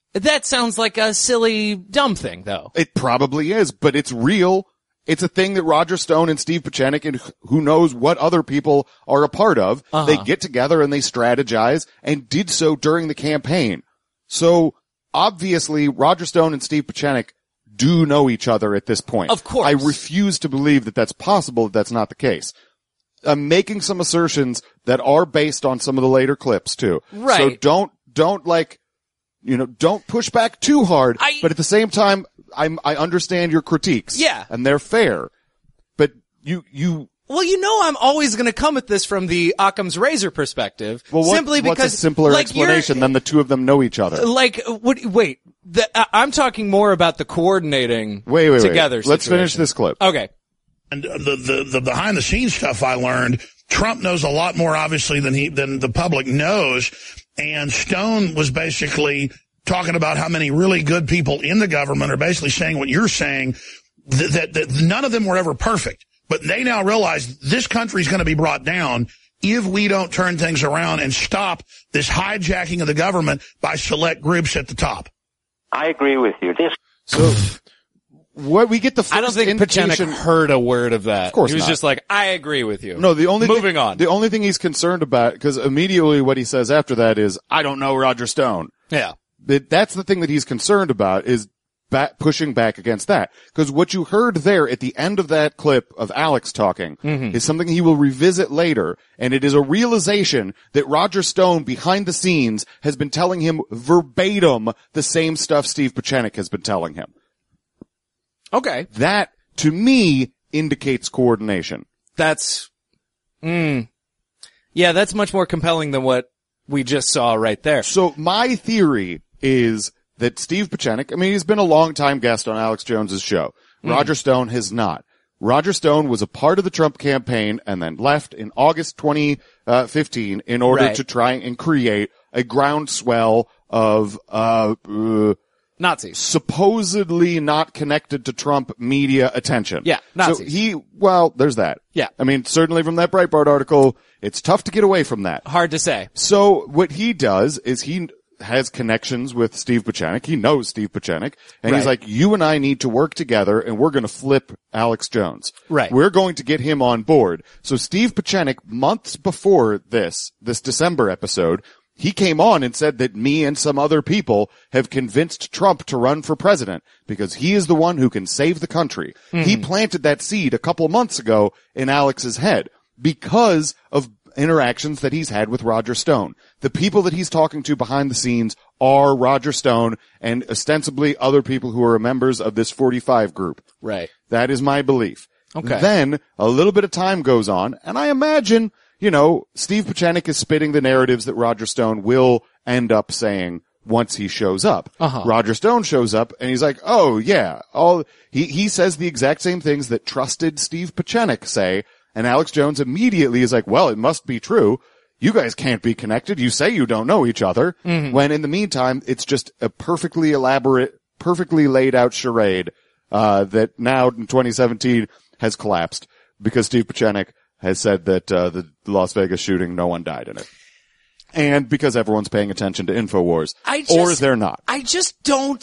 That sounds like a silly, dumb thing, though. It probably is, but it's real. It's a thing that Roger Stone and Steve Pieczenik and who knows what other people are a part of. They get together and they strategize and did so during the campaign. So obviously Roger Stone and Steve Pieczenik do know each other at this point. Of course. I refuse to believe that that's possible, that that's not the case. I'm making some assertions that are based on some of the later clips too. Right. So don't don't push back too hard, but at the same time, I understand your critiques. Yeah. And they're fair. But you Well, I'm always going to come at this from the Occam's razor perspective. Simply because, what's a simpler explanation than the two of them know each other? I'm talking more about the coordinating wait. together. Let's finish this clip. Okay. And the behind the scenes stuff I learned, Trump knows a lot more obviously than the public knows. And Stone was basically talking about how many really good people in the government are basically saying what you're saying, that none of them were ever perfect. But they now realize this country's going to be brought down if we don't turn things around and stop this hijacking of the government by select groups at the top. I agree with you. So what we get the first I don't think Pieczenik heard a word of that. Of course he was not. just like, I agree with you. No, Moving on. The only thing he's concerned about, because immediately what he says after that is, I don't know Roger Stone. Yeah. That's the thing that he's concerned about, is pushing back against that. Because what you heard there at the end of that clip of Alex talking is something he will revisit later, and it is a realization that Roger Stone behind the scenes has been telling him verbatim the same stuff Steve Pieczenik has been telling him. Okay. That, to me, indicates coordination. That's much more compelling than what we just saw right there. So my theory is that Steve Pieczenik, he's been a long-time guest on Alex Jones's show. Roger Stone has not. Roger Stone was a part of the Trump campaign and then left in August 2015 in order to try and create a groundswell of Nazis. Supposedly not connected to Trump media attention. Yeah, Nazis. So there's that. Yeah. Certainly from that Breitbart article, it's tough to get away from that. Hard to say. So what he does is he has connections with Steve Pieczenik. He knows Steve Pieczenik. And he's like, you and I need to work together and we're going to flip Alex Jones. Right. We're going to get him on board. So Steve Pieczenik, months before this December episode, he came on and said that me and some other people have convinced Trump to run for president because he is the one who can save the country. He planted that seed a couple months ago in Alex's head because of interactions that he's had with Roger Stone. The people that he's talking to behind the scenes are Roger Stone and ostensibly other people who are members of this 45 group. Right. That is my belief. Okay. Then a little bit of time goes on, and I imagine, Steve Pieczenik is spitting the narratives that Roger Stone will end up saying once he shows up. Roger Stone shows up and he's like, oh yeah, he says the exact same things that trusted Steve Pieczenik say, and Alex Jones immediately is like, well, it must be true. You guys can't be connected. You say you don't know each other. When in the meantime, it's just a perfectly elaborate, perfectly laid out charade, that now in 2017 has collapsed because Steve Pieczenik has said that, the Las Vegas shooting, no one died in it. And because everyone's paying attention to InfoWars. Or they're not. I just don't,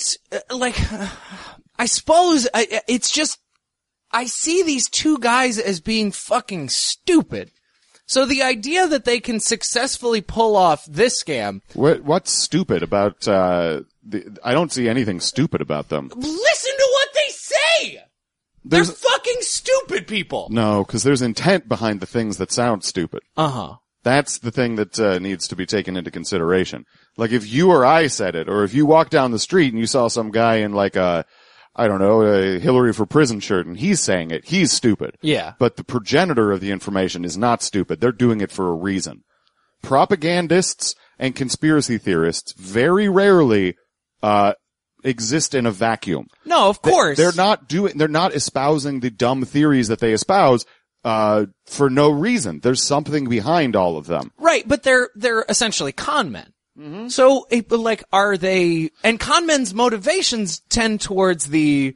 I suppose, it's just, I see these two guys as being fucking stupid. So the idea that they can successfully pull off this scam. What's stupid about, I don't see anything stupid about them. Listen to what they say! They're fucking stupid people! No, because there's intent behind the things that sound stupid. That's the thing that needs to be taken into consideration. Like if you or I said it, or if you walk down the street and you saw some guy in like a Hillary for Prison shirt and he's saying it, he's stupid. Yeah. But the progenitor of the information is not stupid. They're doing it for a reason. Propagandists and conspiracy theorists very rarely exist in a vacuum. No, of course. They're not espousing the dumb theories that they espouse for no reason. There's something behind all of them. Right, but they're essentially con men. So, are they, and con men's motivations tend towards the,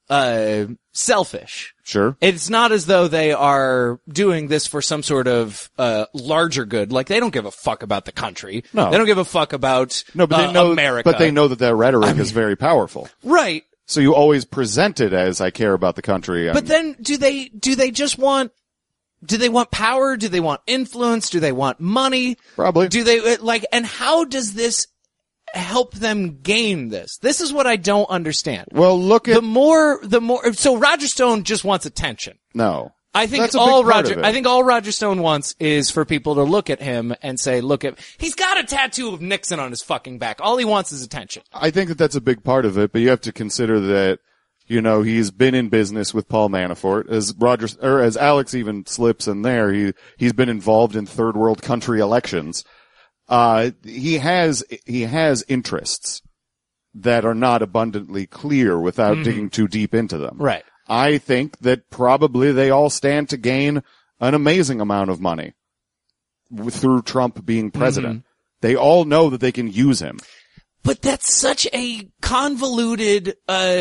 selfish. Sure. It's not as though they are doing this for some sort of larger good. Like, they don't give a fuck about the country. No. They don't give a fuck about they know, America. But they know that rhetoric is very powerful. Right. So you always present it as, I care about the country. But then, do they just want... Do they want power? Do they want influence? Do they want money? Probably. Do they, and how does this help them gain this? This is what I don't understand. Well, look at... The more, so Roger Stone just wants attention. No. I think That's a big part of it. I think all Roger Stone wants is for people to look at him and say, he's got a tattoo of Nixon on his fucking back. All he wants is attention. I think that that's a big part of it, but you have to consider that, he's been in business with Paul Manafort. As Alex even slips in there, he's been involved in third world country elections. He has interests that are not abundantly clear without digging too deep into them. Right. I think that probably they all stand to gain an amazing amount of money through Trump being president. They all know that they can use him. But that's such a convoluted,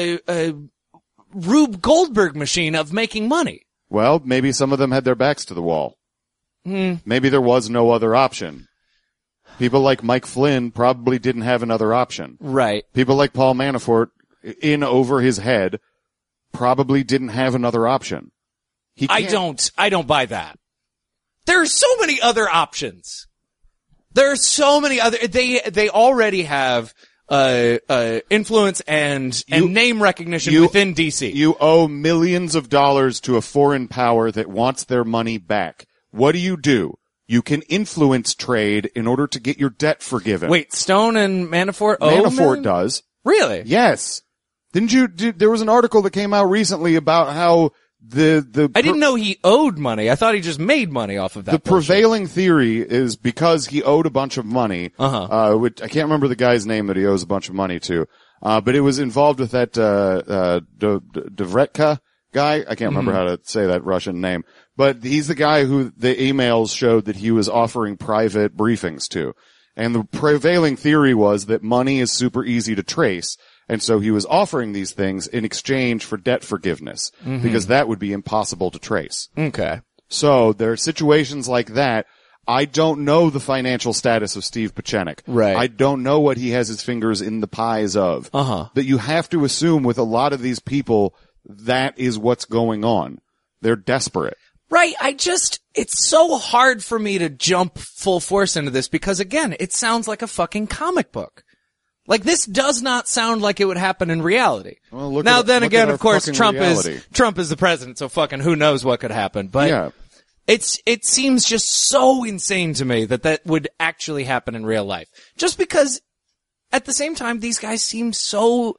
Rube Goldberg machine of making money. Well, maybe some of them had their backs to the wall. Maybe there was no other option. People like Mike Flynn probably didn't have another option. Right. People like Paul Manafort, in over his head, probably didn't have another option. I don't buy that. There are so many other options. There are so many other, they already have, influence and name recognition within DC. You owe millions of dollars to a foreign power that wants their money back. What do? You can influence trade in order to get your debt forgiven. Wait, Stone and Manafort owe Manafort does. Really? Yes. There was an article that came out recently about how I didn't know he owed money. I thought he just made money off of that. The prevailing theory is because he owed a bunch of money. Which I can't remember the guy's name that he owes a bunch of money to. But it was involved with that, Devretka guy. I can't remember how to say that Russian name. But he's the guy who the emails showed that he was offering private briefings to. And the prevailing theory was that money is super easy to trace. And so he was offering these things in exchange for debt forgiveness, because that would be impossible to trace. Okay. So there are situations like that. I don't know the financial status of Steve Pieczenik. Right. I don't know what he has his fingers in the pies of. That you have to assume with a lot of these people, that is what's going on. They're desperate. Right. It's so hard for me to jump full force into this because, again, it sounds like a fucking comic book. Like, this does not sound like it would happen in reality. Well, then again, of course, Trump reality. is the president, so fucking who knows what could happen. But yeah. It seems just so insane to me that would actually happen in real life. Just because, at the same time, these guys seem so,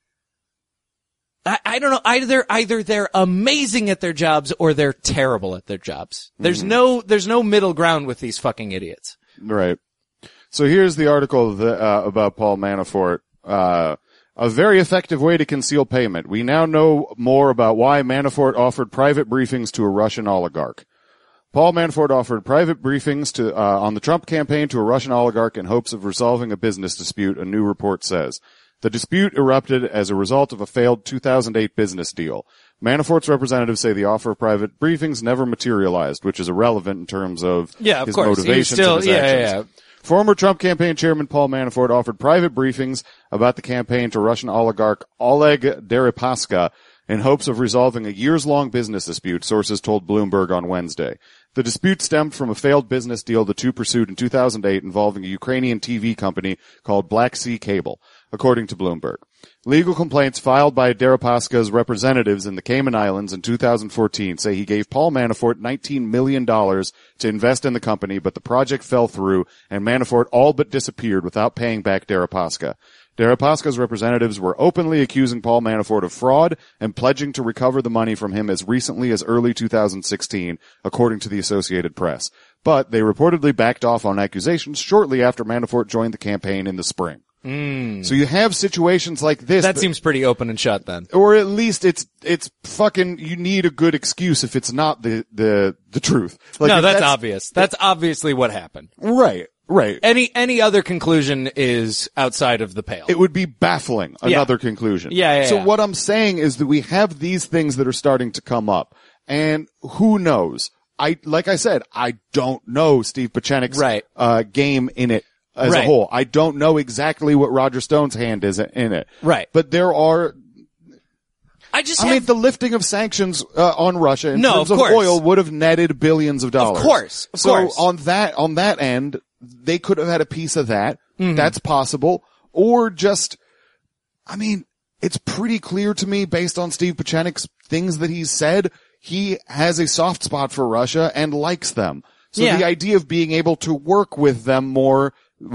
I don't know, either they're amazing at their jobs or they're terrible at their jobs. There's no middle ground with these fucking idiots. Right. So here's the article about Paul Manafort. A very effective way to conceal payment. We now know more about why Manafort offered private briefings to a Russian oligarch. Paul Manafort offered private briefings on the Trump campaign to a Russian oligarch in hopes of resolving a business dispute, a new report says. The dispute erupted as a result of a failed 2008 business deal. Manafort's representatives say the offer of private briefings never materialized, which is irrelevant in terms of his motivations and his actions. Former Trump campaign chairman Paul Manafort offered private briefings about the campaign to Russian oligarch Oleg Deripaska in hopes of resolving a years-long business dispute, sources told Bloomberg on Wednesday. The dispute stemmed from a failed business deal the two pursued in 2008 involving a Ukrainian TV company called Black Sea Cable, according to Bloomberg. Legal complaints filed by Deripaska's representatives in the Cayman Islands in 2014 say he gave Paul Manafort $19 million to invest in the company, but the project fell through and Manafort all but disappeared without paying back Deripaska. Deripaska's representatives were openly accusing Paul Manafort of fraud and pledging to recover the money from him as recently as early 2016, according to the Associated Press. But they reportedly backed off on accusations shortly after Manafort joined the campaign in the spring. So you have situations like this. That seems pretty open and shut then. Or at least it's fucking, you need a good excuse if it's not the truth. Like, no, that's obvious. That's obviously what happened. Right. Right. Any other conclusion is outside of the pale. It would be baffling, another conclusion. So what I'm saying is that we have these things that are starting to come up, and who knows? Like I said, I don't know Steve Pachenik's game in it as a whole. I don't know exactly what Roger Stone's hand is in it. Right. But there are... I mean, the lifting of sanctions on Russia in terms of oil would have netted billions of dollars. Of course. So on that end, they could have had a piece of that. Mm-hmm. That's possible. Or just, I mean, it's pretty clear to me based on Steve Pachenik's things that he's said, he has a soft spot for Russia and likes them. So the idea of being able to work with them more,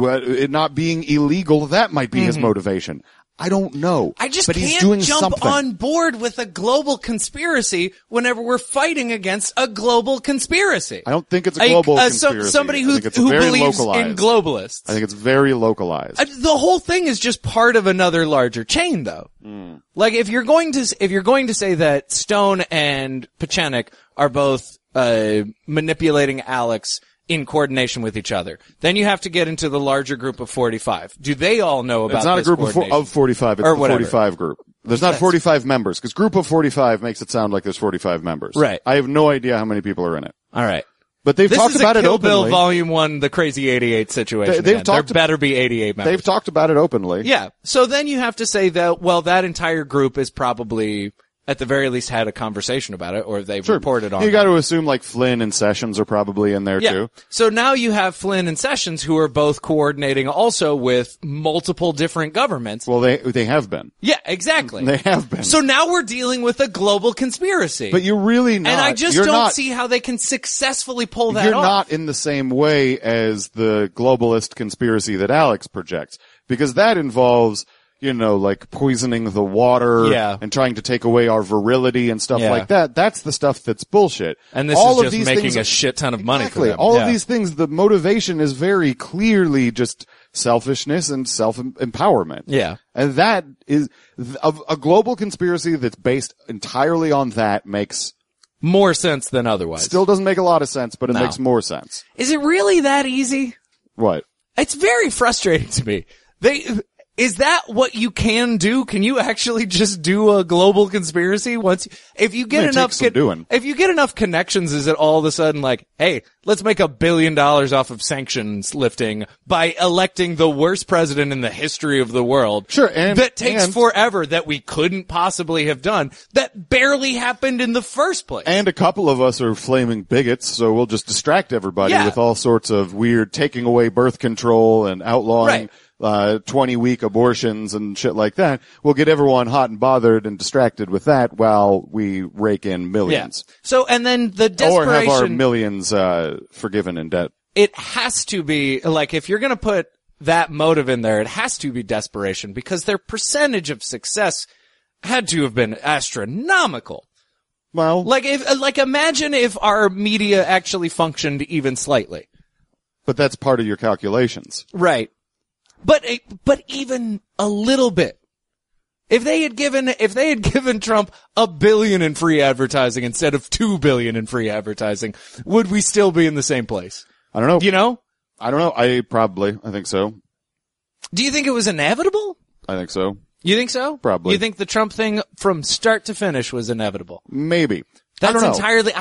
it not being illegal, that might be his motivation. I don't know. I just but can't he's doing jump something. on board with a global conspiracy whenever we're fighting against a global conspiracy. I don't think it's a global conspiracy. Somebody who believes in globalists. I think it's very localized. The whole thing is just part of another larger chain, though. Like if you're going to say that Stone and Pachenik are both manipulating Alex in coordination with each other, then you have to get into the larger group of 45. Do they all know about this? It's not a group of 45. It's the 45 group. There's not 45 members, because group of 45 makes it sound like there's 45 members. Right. I have no idea how many people are in it. All right. But they've talked about it openly. This is a Kill Bill Volume 1, the Crazy 88 situation. There better be 88 members. They've talked about it openly. Yeah. So then you have to say that, well, that entire group is probably, at the very least, had a conversation about it, or they've reported on it. You got to assume like Flynn and Sessions are probably in there too. So now you have Flynn and Sessions who are both coordinating also with multiple different governments. Well, they have been. Yeah, exactly. They have been. So now we're dealing with a global conspiracy. But you're really not. And I just don't see how they can successfully pull that off. You're not in the same way as the globalist conspiracy that Alex projects, because that involves, you know, like poisoning the water and trying to take away our virility and stuff like that. That's the stuff that's bullshit. And this is just making a shit ton of money for them. All of these things, the motivation is very clearly just selfishness and self-empowerment. Yeah. And that is a global conspiracy that's based entirely on that makes more sense than otherwise. Still doesn't make a lot of sense, but it makes more sense. Is it really that easy? What? It's very frustrating to me. Is that what you can do? Can you actually just do a global conspiracy if you get enough connections, is it all of a sudden like, hey, let's make $1 billion off of sanctions lifting by electing the worst president in the history of the world? Sure. And that takes forever, that we couldn't possibly have done, that barely happened in the first place. And a couple of us are flaming bigots, so we'll just distract everybody with all sorts of weird taking away birth control and outlawing 20-week abortions and shit like that. We'll get everyone hot and bothered and distracted with that while we rake in millions. Yeah. So, and then the desperation. Or have our millions, forgiven in debt. It has to be, like, if you're gonna put that motive in there, it has to be desperation, because their percentage of success had to have been astronomical. Well, imagine if our media actually functioned even slightly. But that's part of your calculations. Right. But even a little bit. If they had given Trump $1 billion in free advertising instead of $2 billion in free advertising, would we still be in the same place? I don't know. You know? I don't know. I think so. Do you think it was inevitable? I think so. You think so? Probably. You think the Trump thing from start to finish was inevitable? Maybe. That's entirely,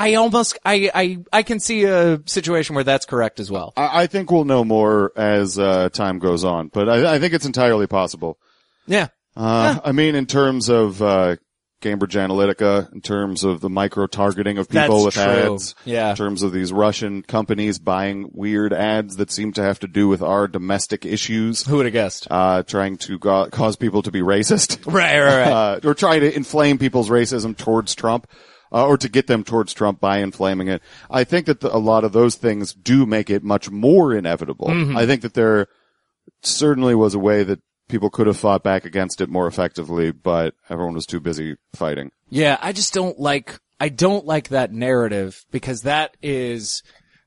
I can see a situation where that's correct as well. I think we'll know more as time goes on, but I think it's entirely possible. Yeah. I mean, in terms of Cambridge Analytica, in terms of the micro-targeting of people with ads, in terms of these Russian companies buying weird ads that seem to have to do with our domestic issues. Who would have guessed? Trying to cause people to be racist. Right. Or trying to inflame people's racism towards Trump. Or to get them towards Trump by inflaming it. I think that a lot of those things do make it much more inevitable. Mm-hmm. I think that there certainly was a way that people could have fought back against it more effectively, but everyone was too busy fighting. Yeah, I don't like that narrative, because that is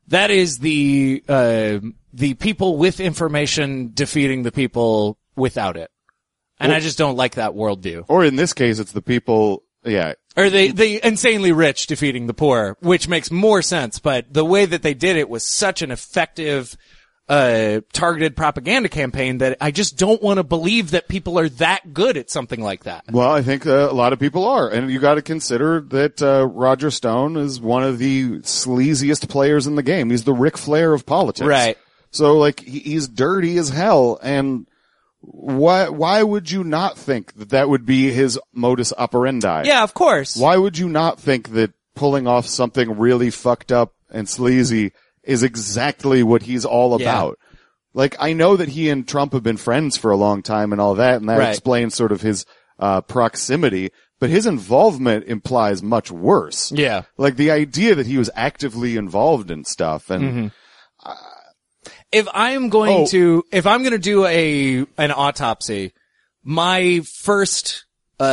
the people with information defeating the people without it. And I just don't like that worldview. Or in this case, it's the people, Or the insanely rich defeating the poor, which makes more sense, but the way that they did it was such an effective, targeted propaganda campaign that I just don't want to believe that people are that good at something like that. Well, I think a lot of people are, and you got to consider that Roger Stone is one of the sleaziest players in the game. He's the Ric Flair of politics, right? So, like, he's dirty as hell, and why would you not think that would be his modus operandi? Yeah, of course. Why would you not think that pulling off something really fucked up and sleazy is exactly what he's all about? Like, I know that he and Trump have been friends for a long time and all that, and that explains sort of his proximity, but his involvement implies much worse. Yeah. Like, the idea that he was actively involved in stuff, and if I'm going to do an autopsy, my first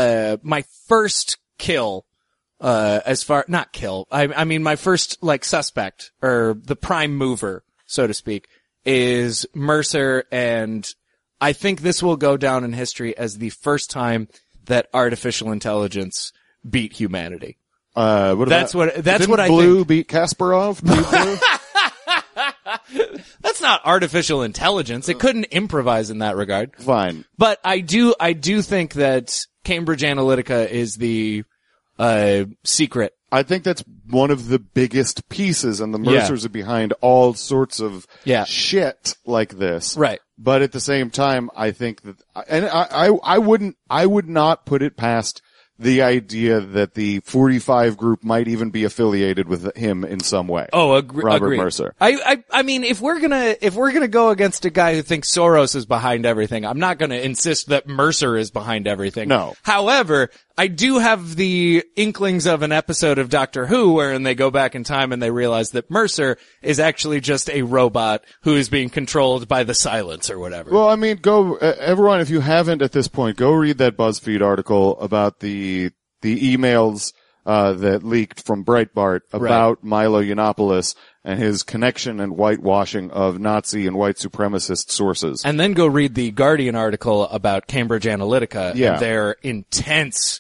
kill, I mean, my first, like, suspect, or the prime mover, so to speak, is Mercer, and I think this will go down in history as the first time that artificial intelligence beat humanity. That's what I think. Blue beat Kasparov? Blue? That's not artificial intelligence. It couldn't improvise in that regard. Fine. But I do think that Cambridge Analytica is the secret. I think that's one of the biggest pieces, and the Mercers are behind all sorts of shit like this. Right. But at the same time, I think that, and I would not put it past the idea that the 45 group might even be affiliated with him in some way. Oh, Robert agreed. Mercer. I mean, if we're gonna go against a guy who thinks Soros is behind everything, I'm not gonna insist that Mercer is behind everything. No. However, I do have the inklings of an episode of Doctor Who wherein they go back in time and they realize that Mercer is actually just a robot who is being controlled by the silence or whatever. Well, I mean, everyone, if you haven't at this point, go read that BuzzFeed article about the emails that leaked from Breitbart about Milo Yiannopoulos and his connection and whitewashing of Nazi and white supremacist sources. And then go read the Guardian article about Cambridge Analytica and their intense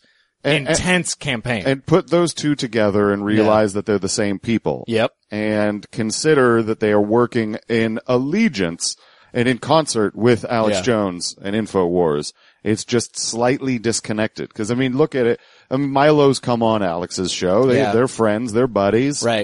campaign. And put those two together and realize that they're the same people. Yep. And consider that they are working in allegiance and in concert with Alex Jones and InfoWars. It's just slightly disconnected. Because, I mean, look at it. I mean, Milo's come on Alex's show. They're friends. They're buddies. Right.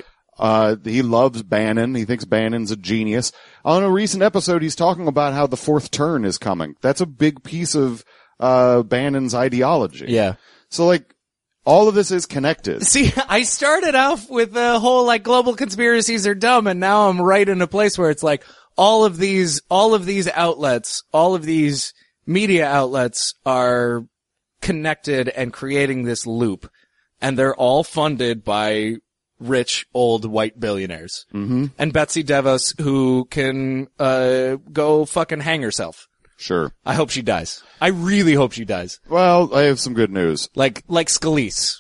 He loves Bannon. He thinks Bannon's a genius. On a recent episode, he's talking about how the fourth turn is coming. That's a big piece of Bannon's ideology. Yeah. So, like, all of this is connected. See, I started off with the whole, like, global conspiracies are dumb, and now I'm right in a place where it's like, all of these outlets, all of these media outlets are connected and creating this loop, and they're all funded by rich old white billionaires. Mm-hmm. And Betsy DeVos, who can go fucking hang herself. Sure. I hope she dies. I really hope she dies. Well, I have some good news. Like Scalise.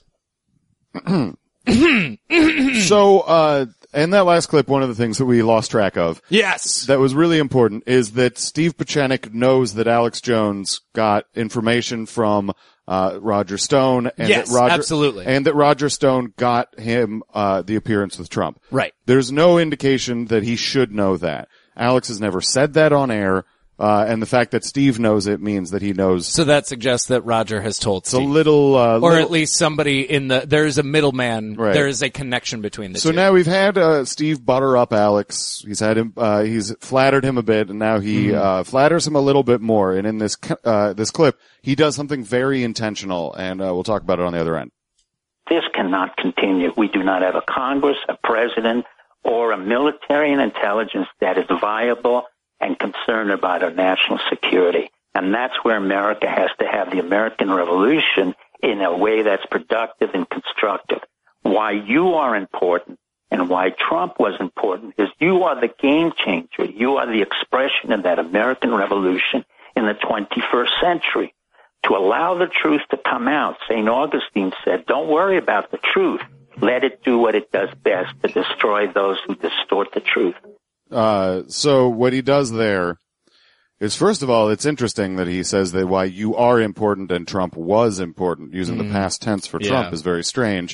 So, in that last clip, one of the things that we lost track of. Yes. That was really important is that Steve Pieczenik knows that Alex Jones got information from Roger Stone. And yes, absolutely. And that Roger Stone got him the appearance with Trump. Right. There's no indication that he should know that. Alex has never said that on air. And the fact that Steve knows it means that he knows. So that suggests that Roger has told Steve. It's a little, or at least somebody there's a middleman. Right. There is a connection between the two. So now we've had, Steve butter up Alex. He's had him, he's flattered him a bit, and now he, flatters him a little bit more. And in this clip, he does something very intentional, and, we'll talk about it on the other end. This cannot continue. We do not have a Congress, a president, or a military and intelligence that is viable and concerned about our national security. And that's where America has to have the American Revolution in a way that's productive and constructive. Why you are important and why Trump was important is you are the game changer. You are the expression of that American Revolution in the 21st century. To allow the truth to come out, St. Augustine said, don't worry about the truth. Let it do what it does best, to destroy those who distort the truth. So what he does there is, first of all, it's interesting that he says that why you are important and Trump was important, using the past tense for Trump is very strange.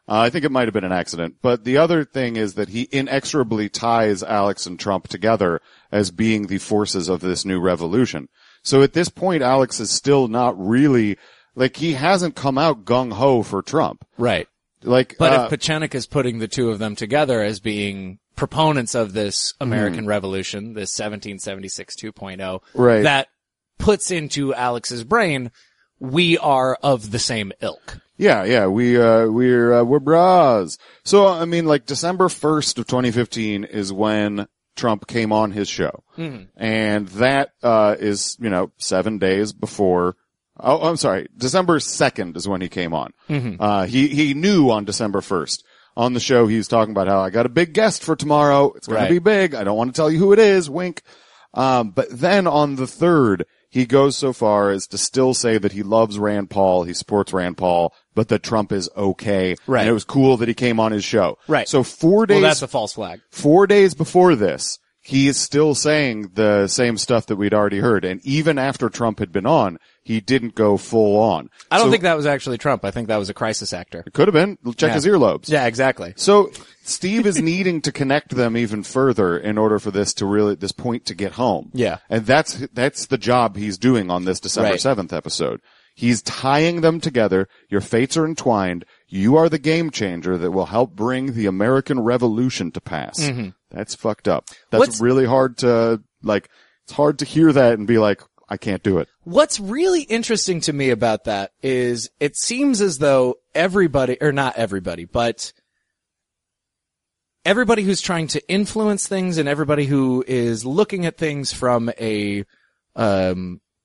I think it might have been an accident. But the other thing is that he inexorably ties Alex and Trump together as being the forces of this new revolution. So at this point, Alex is still not really, like, he hasn't come out gung-ho for Trump. Right. Like, but if Pechenik is putting the two of them together as being proponents of this American Revolution, this 1776 2.0, right, that puts into Alex's brain, we are of the same ilk. Yeah, we're bras. So, I mean, like, December 1st of 2015 is when Trump came on his show. Mm-hmm. And that, is, 7 days before, I'm sorry, December 2nd is when he came on. Mm-hmm. He knew on December 1st. On the show, he was talking about how I got a big guest for tomorrow. It's gonna be big. I don't want to tell you who it is. Wink. But then on the 3rd, he goes so far as to still say that he loves Rand Paul, he supports Rand Paul, but that Trump is okay. Right. And it was cool that he came on his show. Right. So 4 days. Well, that's a false flag. 4 days before this, he is still saying the same stuff that we'd already heard. And even after Trump had been on, he didn't go full on. I don't think that was actually Trump. I think that was a crisis actor. It could have been. Check his earlobes. Yeah, exactly. So Steve is needing to connect them even further in order for this point to get home. Yeah. And that's the job he's doing on this December 7th episode. He's tying them together. Your fates are entwined. You are the game changer that will help bring the American Revolution to pass. Mm-hmm. That's fucked up. That's really hard to, it's hard to hear that and be like, I can't do it. What's really interesting to me about that is it seems as though everybody, or not everybody, but everybody who's trying to influence things and everybody who is looking at things from a, I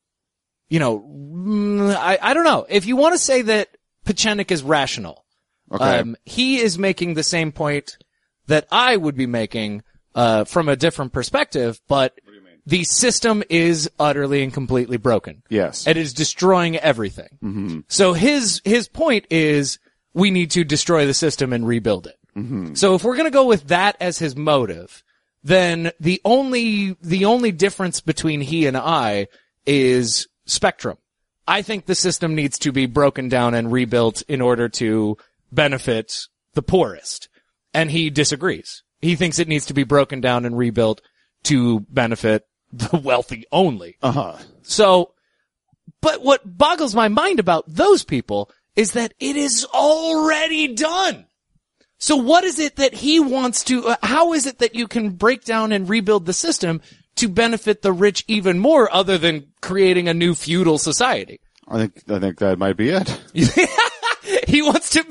don't know. If you want to say that Pechenik is rational, he is making the same point that I would be making, from a different perspective, but the system is utterly and completely broken. Yes. It is destroying everything. Mm-hmm. So his point is we need to destroy the system and rebuild it. Mm-hmm. So if we're going to go with that as his motive, then the only difference between he and I is spectrum. I think the system needs to be broken down and rebuilt in order to benefit the poorest. And he disagrees. He thinks it needs to be broken down and rebuilt to benefit the wealthy only. So, but what boggles my mind about those people is that it is already done. So what is it that he wants to, how is it that you can break down and rebuild the system to benefit the rich even more other than creating a new feudal society? I think that might be it. He wants to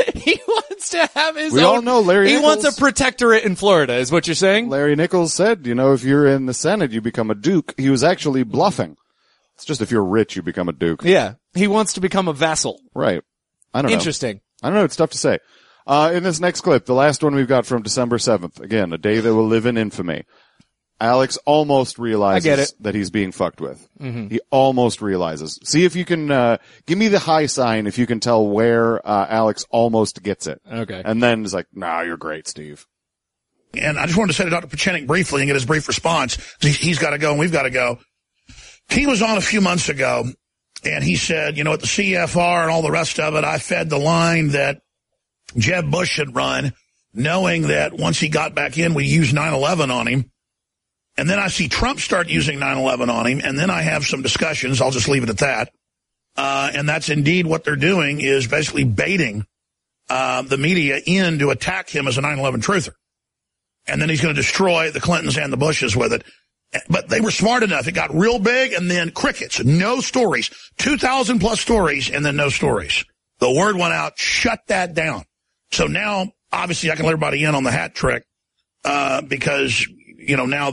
have his own. We all know Larry Nichols. He wants a protectorate in Florida, is what you're saying? Larry Nichols said, if you're in the Senate, you become a duke. He was actually bluffing. It's just if you're rich, you become a duke. Yeah. He wants to become a vassal. Right. I don't know. Interesting. I don't know. It's tough to say. In this next clip, the last one we've got from December 7th, again, a day that will live in infamy. Alex almost realizes that he's being fucked with. Mm-hmm. He almost realizes. See if you can, give me the high sign if you can tell where, Alex almost gets it. Okay. And then it's like, nah, you're great, Steve. And I just wanted to say to Dr. Pechenik briefly and get his brief response. He's got to go and we've got to go. He was on a few months ago and he said, at the CFR and all the rest of it, I fed the line that Jeb Bush had run, knowing that once he got back in, we used 9/11 on him. And then I see Trump start using 9/11 on him, and then I have some discussions. I'll just leave it at that. And that's indeed what they're doing, is basically baiting the media in to attack him as a 9/11 truther. And then he's going to destroy the Clintons and the Bushes with it. But they were smart enough. It got real big, and then crickets. No stories. 2,000 plus stories, and then no stories. The word went out, shut that down. So now, obviously, I can let everybody in on the hat trick because now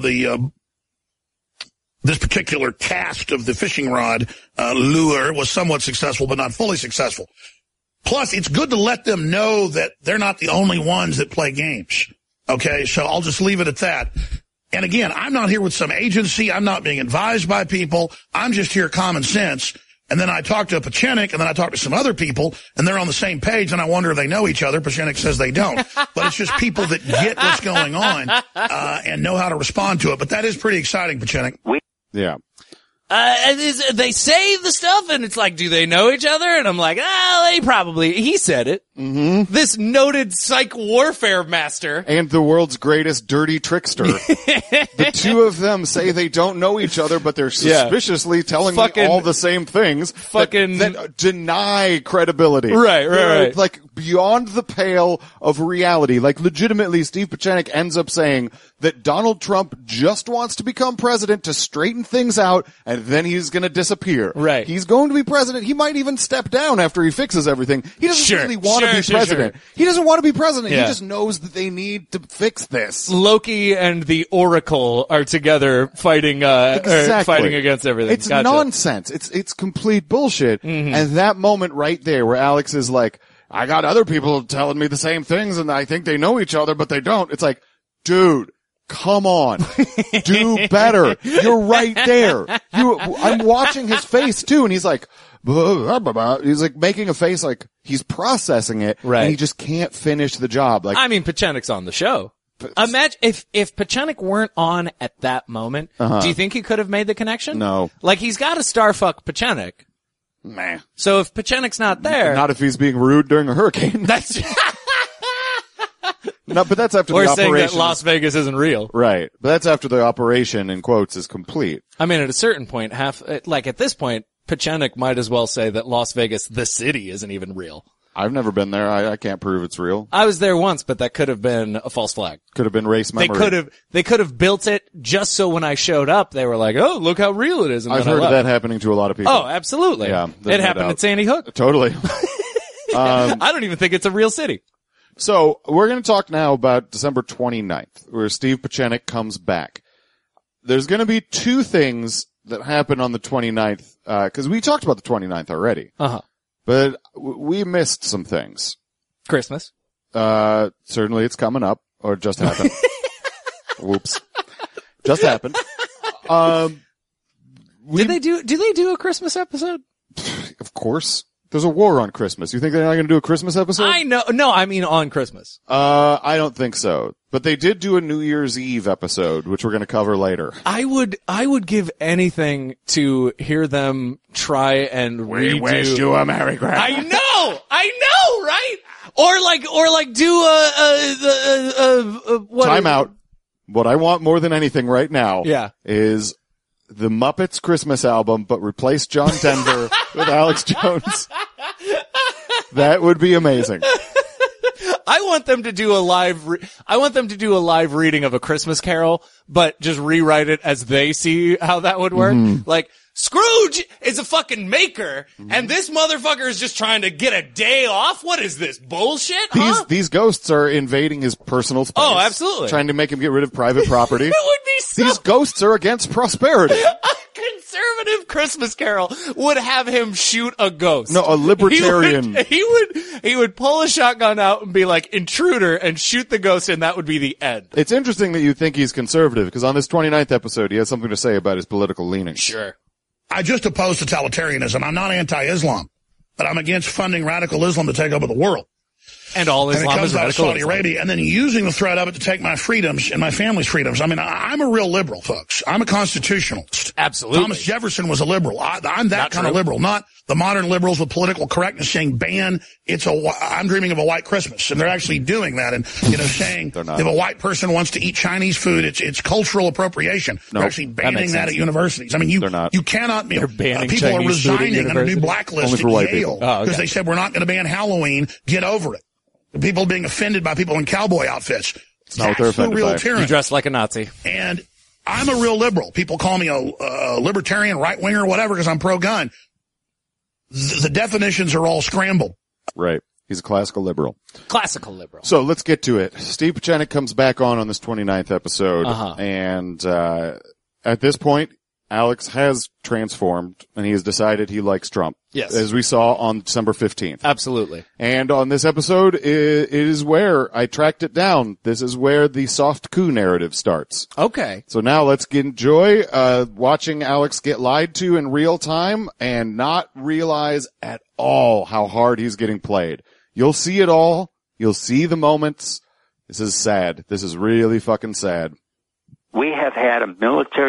this particular cast of the fishing rod lure was somewhat successful, but not fully successful. Plus, it's good to let them know that they're not the only ones that play games. Okay, so I'll just leave it at that. And again, I'm not here with some agency. I'm not being advised by people. I'm just here common sense. And then I talk to Pechenik, and then I talk to some other people, and they're on the same page, and I wonder if they know each other. Pechenik says they don't. But it's just people that get what's going on and know how to respond to it. But that is pretty exciting, Pechenik. Yeah. They say the stuff, and it's like, do they know each other? And I'm like, he said it. This noted psych warfare master. And the world's greatest dirty trickster. The two of them say they don't know each other, but they're suspiciously telling me all the same things that deny credibility. Right. Like, beyond the pale of reality. Like, legitimately, Steve Pieczenik ends up saying that Donald Trump just wants to become president to straighten things out, and then he's gonna disappear. Right. He's going to be president. He might even step down after he fixes everything. He doesn't really want to be president. He doesn't want to be president. Yeah. He just knows that they need to fix this. Loki and the Oracle are together fighting, fighting against everything. It's nonsense. It's complete bullshit. And that moment right there where Alex is like, I got other people telling me the same things and I think they know each other, but they don't. It's like, dude, come on. Do better. You're right there. I'm watching his face too, and he's like, blah, blah, blah. He's like making a face like he's processing it, and he just can't finish the job. Like, I mean, Pieczenik's on the show. Imagine if Pieczenik weren't on at that moment, do you think he could have made the connection? No. Like, he's got to starfuck Pieczenik. Meh. So if Pieczenik's not there. Not if he's being rude during a hurricane. That's. No, but that's after or the operation. Or saying that Las Vegas isn't real. Right. But that's after the operation, in quotes, is complete. I mean, at a certain point, at this point, Pieczenik might as well say that Las Vegas, the city, isn't even real. I've never been there. I can't prove it's real. I was there once, but that could have been a false flag. Could have been race memory. They could have built it just so when I showed up, they were like, oh, look how real it is. And I've heard of that happening to a lot of people. Oh, absolutely. Yeah. It happened at Sandy Hook. Totally. I don't even think it's a real city. So we're going to talk now about December 29th, where Steve Pieczenik comes back. There's going to be two things that happen on the 29th, cause we talked about the 29th already. But we missed some things. Christmas. Certainly it's coming up, or it just happened. Whoops. Just happened. Do they do a Christmas episode? Of course. There's a war on Christmas. You think they're not going to do a Christmas episode? I know. No, I mean on Christmas. I don't think so. But they did do a New Year's Eve episode, which we're going to cover later. I would give anything to hear them try and redo. We wish you a Merry Christmas. I know, right? Or like do what? Time out. What I want more than anything right now is the Muppets Christmas album, but replace John Denver with Alex Jones. That would be amazing. I want them to do a live reading of A Christmas Carol, but just rewrite it as they see how that would work. Like, Scrooge is a fucking maker, and this motherfucker is just trying to get a day off? What is this, bullshit, huh? These ghosts are invading his personal space. Oh, absolutely. Trying to make him get rid of private property. It would be so... These ghosts are against prosperity. A conservative Christmas Carol would have him shoot a ghost. No, a libertarian. He would pull a shotgun out and be like, intruder, and shoot the ghost, and that would be the end. It's interesting that you think he's conservative, because on this 29th episode, he has something to say about his political leanings. Sure. I just oppose totalitarianism. I'm not anti-Islam, but I'm against funding radical Islam to take over the world. And all Islam is radical Saudi Arabia, and then using the threat of it to take my freedoms and my family's freedoms. I mean, I'm a real liberal, folks. I'm a constitutionalist. Absolutely. Thomas Jefferson was a liberal. I'm that kind of liberal, not the modern liberals with political correctness saying ban. I'm dreaming of a white Christmas, and they're actually doing that, and saying if a white person wants to eat Chinese food, it's cultural appropriation. They're actually banning that at universities. I mean, you cannot. They're banning people Chinese are resigning on a new blacklist at Yale because they said we're not going to ban Halloween. Get over it. People being offended by people in cowboy outfits. It's not what they're offended by. Tyranny. You dress like a Nazi. And I'm a real liberal. People call me a libertarian, right-winger, whatever, because I'm pro-gun. The definitions are all scrambled. Right. He's a classical liberal. Classical liberal. So let's get to it. Steve Pieczenik comes back on this 29th episode. And at this point, Alex has transformed, and he has decided he likes Trump. Yes. As we saw on December 15th. Absolutely. And on this episode, it is where I tracked it down. This is where the soft coup narrative starts. Okay. So now let's enjoy watching Alex get lied to in real time and not realize at all how hard he's getting played. You'll see it all. You'll see the moments. This is sad. This is really fucking sad. We have had a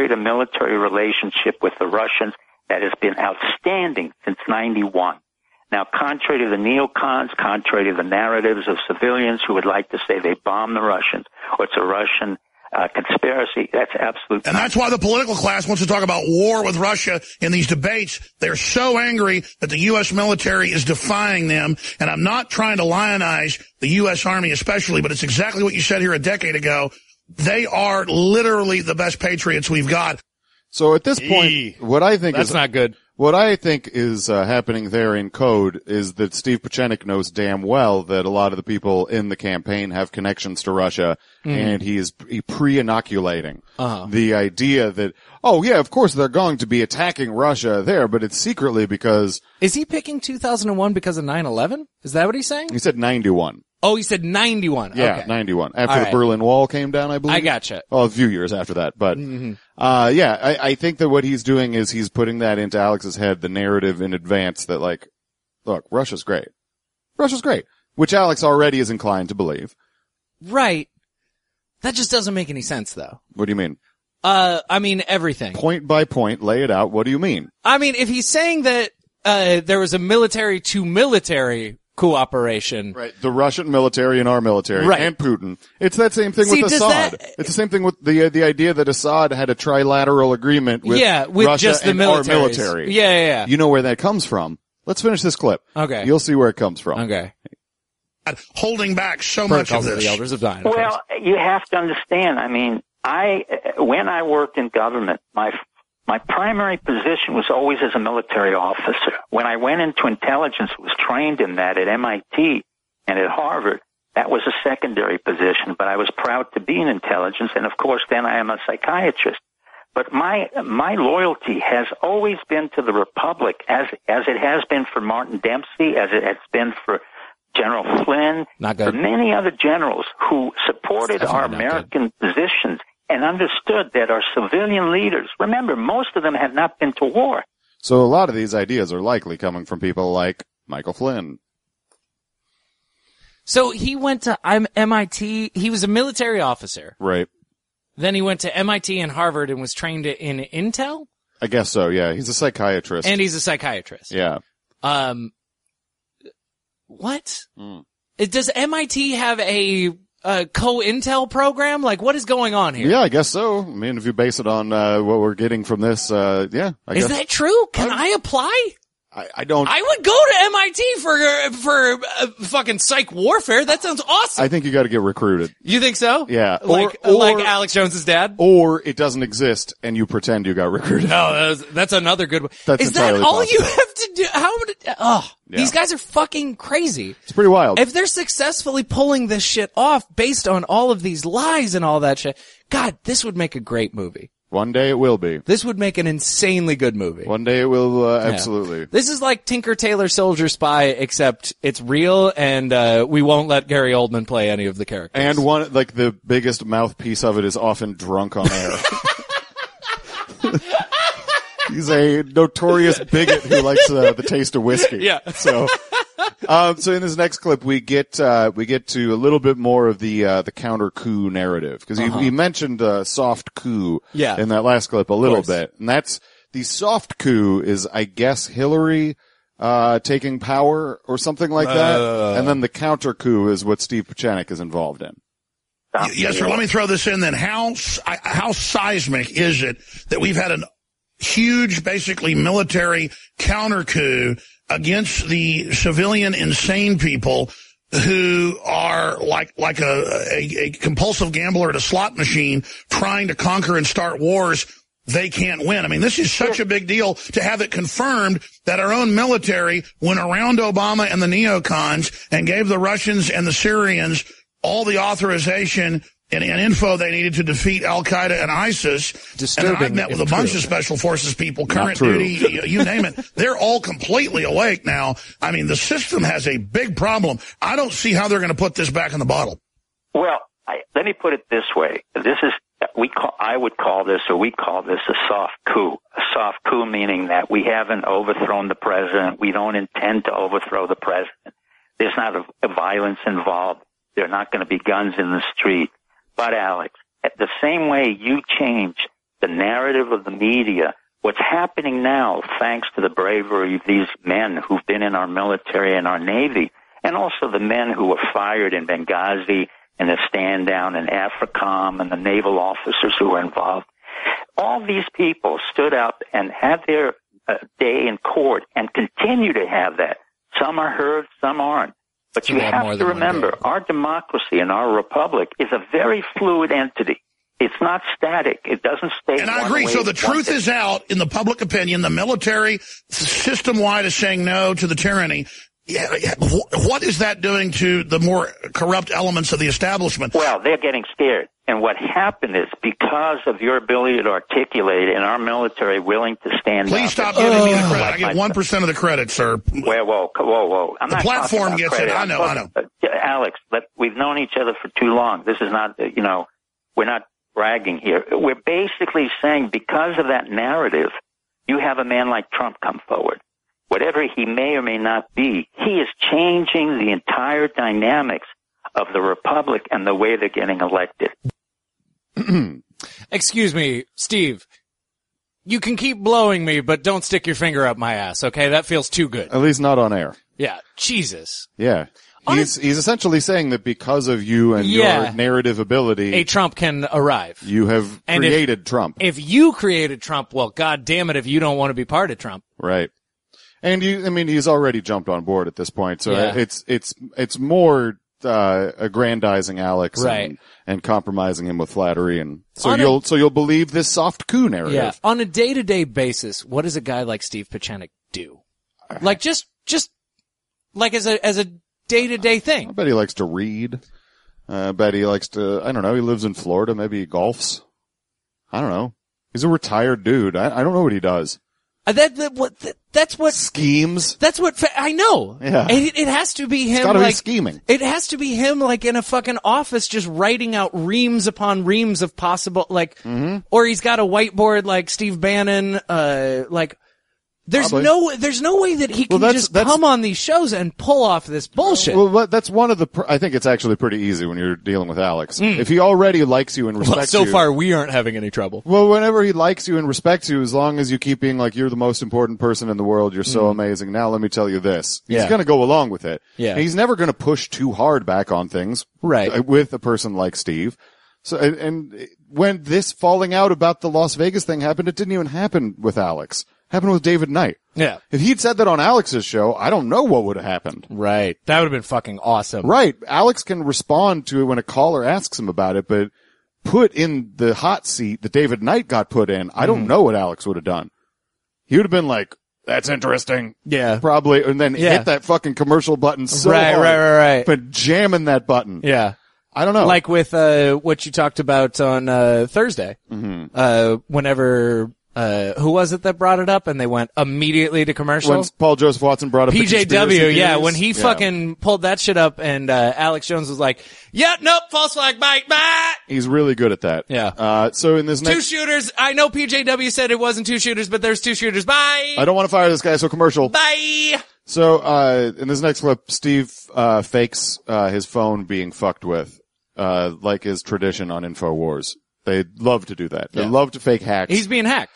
military-to-military relationship with the Russians that has been outstanding since 91. Now, contrary to the neocons, contrary to the narratives of civilians who would like to say they bombed the Russians or it's a Russian conspiracy, that's absolute. And that's why the political class wants to talk about war with Russia in these debates. They're so angry that the U.S. military is defying them. And I'm not trying to lionize the U.S. Army especially, but it's exactly what you said here a decade ago. They are literally the best patriots we've got. So at this point, what I think That's is not good. What I think is happening there in code is that Steve Pieczenik knows damn well that a lot of the people in the campaign have connections to Russia, and he pre-inoculating the idea that, oh yeah, of course they're going to be attacking Russia there, but it's secretly because... Is he picking 2001 because of 9/11? Is that what he's saying? He said 91. Oh, he said 91. Yeah, okay. 91. After the Berlin Wall came down, I believe. I gotcha. Well, a few years after that. But, I think that what he's doing is he's putting that into Alex's head, the narrative in advance that, like, look, Russia's great. Russia's great. Which Alex already is inclined to believe. Right. That just doesn't make any sense, though. What do you mean? I mean, everything. Point by point, lay it out. What do you mean? I mean, if he's saying that, there was a military-to-military cooperation. Right. The Russian military and our military. Right. And Putin. It's that same thing with Assad. It's the same thing with the idea that Assad had a trilateral agreement with Russia just the and our military. Yeah. You know where that comes from. Let's finish this clip. Okay. You'll see where it comes from. Okay. Holding back so much of this. The elders of dying. Well, you have to understand. I mean, when I worked in government, my primary position was always as a military officer. When I went into intelligence, was trained in that at MIT and at Harvard. That was a secondary position, but I was proud to be in intelligence. And of course, then I am a psychiatrist. But my loyalty has always been to the Republic, as it has been for Martin Dempsey, as it has been for General Flynn, for many other generals who supported our American positions and understood that our civilian leaders, remember, most of them had not been to war. So a lot of these ideas are likely coming from people like Michael Flynn. So he went to MIT. He was a military officer. Right. Then he went to MIT and Harvard and was trained in Intel? I guess so, yeah. He's a psychiatrist. And he's a psychiatrist. Yeah. What? Does MIT have a co-Intel program? Like, what is going on here? Yeah, I guess so. I mean, if you base it on what we're getting from this, I guess. Is that true? Can I apply? I don't. I would go to MIT for fucking psych warfare. That sounds awesome. I think you got to get recruited. You think so? Yeah. Like Alex Jones's dad? Or it doesn't exist and you pretend you got recruited. No, that's another good one. That's Is that all possible. you have to do? These guys are fucking crazy. It's pretty wild. If they're successfully pulling this shit off based on all of these lies and all that shit, God, this would make a great movie. One day it will be. This would make an insanely good movie. One day it will, absolutely. Yeah. This is like Tinker Tailor Soldier Spy, except it's real and, we won't let Gary Oldman play any of the characters. And the biggest mouthpiece of it is often drunk on air. He's a notorious bigot who likes, the taste of whiskey. Yeah. So in this next clip, we get to a little bit more of the counter coup narrative. Cause he mentioned, soft coup. Yeah. In that last clip a little bit. And that's, the soft coup is, I guess, Hillary, taking power or something like that. And then the counter coup is what Steve Pieczenik is involved in. Yes, sir. Let me throw this in then. How seismic is it that we've had an huge, basically military counter coup against the civilian insane people who are like a compulsive gambler at a slot machine trying to conquer and start wars they can't win. I mean, this is such a big deal to have it confirmed that our own military went around Obama and the neocons and gave the Russians and the Syrians all the authorization and info they needed to defeat Al-Qaeda and ISIS. Disturbing. And I've met with a bunch of special forces people, current duty, you name it. They're all completely awake now. I mean, the system has a big problem. I don't see how they're going to put this back in the bottle. Well, let me put it this way. We call this a soft coup. A soft coup meaning that we haven't overthrown the president. We don't intend to overthrow the president. There's not a violence involved. There are not going to be guns in the street. But Alex, the same way you change the narrative of the media What's happening now, thanks to the bravery of these men who've been in our military and our Navy, and also the men who were fired in Benghazi and the stand down in AFRICOM and the naval officers who were involved, all these people stood up and had their day in court and continue to have that. Some are heard, some aren't. But you have to remember, our democracy and our republic is a very fluid entity. It's not static. It doesn't stay. And I agree. So the truth is out in the public opinion. The military system-wide is saying no to the tyranny. Yeah. What is that doing to the more corrupt elements of the establishment? Well, they're getting scared. And what happened is, because of your ability to articulate and our military willing to stand up. Please stop giving me the credit. I get 1% of the credit, sir. Whoa. The platform gets it. I know. Alex, we've known each other for too long. This is not, we're not bragging here. We're basically saying, because of that narrative, you have a man like Trump come forward. Whatever he may or may not be, he is changing the entire dynamics of the republic and the way they're getting elected. Excuse me, Steve. You can keep blowing me, but don't stick your finger up my ass, okay? That feels too good. At least not on air. Yeah. Jesus. Yeah. He's essentially saying that because of you and your narrative ability, a Trump can arrive. You have created Trump. If you created Trump, well, God damn it, if you don't want to be part of Trump. Right. And he's already jumped on board at this point. So it's more aggrandizing Alex and compromising him with flattery, and so you'll believe this soft coup narrative. Yeah. On a day-to-day basis, what does a guy like Steve Pieczenik do? Like just like as a day-to-day thing. I bet he likes to read. I bet he likes to, I don't know, he lives in Florida, maybe he golfs. I don't know. He's a retired dude. I don't know what he does. That's what schemes. That's what I know. Yeah. It has to be him. It's gotta be scheming. It has to be him, like in a fucking office, just writing out reams upon reams of possible, or he's got a whiteboard like Steve Bannon. There's no way that he can just come on these shows and pull off this bullshit. Well, that's one of the, I think it's actually pretty easy when you're dealing with Alex. If he already likes you and respects you. So far we aren't having any trouble. Well, whenever he likes you and respects you, as long as you keep being like, you're the most important person in the world, you're so amazing. Now let me tell you this. He's gonna go along with it. Yeah. And he's never gonna push too hard back on things. Right. With a person like Steve. So, and when this falling out about the Las Vegas thing happened, it didn't even happen with Alex. Happened with David Knight. Yeah. If he'd said that on Alex's show, I don't know what would have happened. Right. That would have been fucking awesome. Right. Alex can respond to it when a caller asks him about it, but put in the hot seat that David Knight got put in, I don't know what Alex would have done. He would have been like, that's interesting. Yeah. Probably. And then hit that fucking commercial button so hard. Right. But jamming that button. Yeah. I don't know. Like with, what you talked about on, Thursday. Whenever, who was it that brought it up and they went immediately to commercial? When Paul Joseph Watson brought up PJW, when he fucking pulled that shit up and, Alex Jones was like, nope, false flag, bye. He's really good at that. Yeah. So in this next... 2 shooters, I know PJW said it wasn't 2 shooters, but there's 2 shooters, bye. I don't want to fire this guy, so commercial. Bye. So, in this next clip, Steve, fakes, his phone being fucked with, like his tradition on InfoWars. They love to do that. They love to fake hacks. He's being hacked.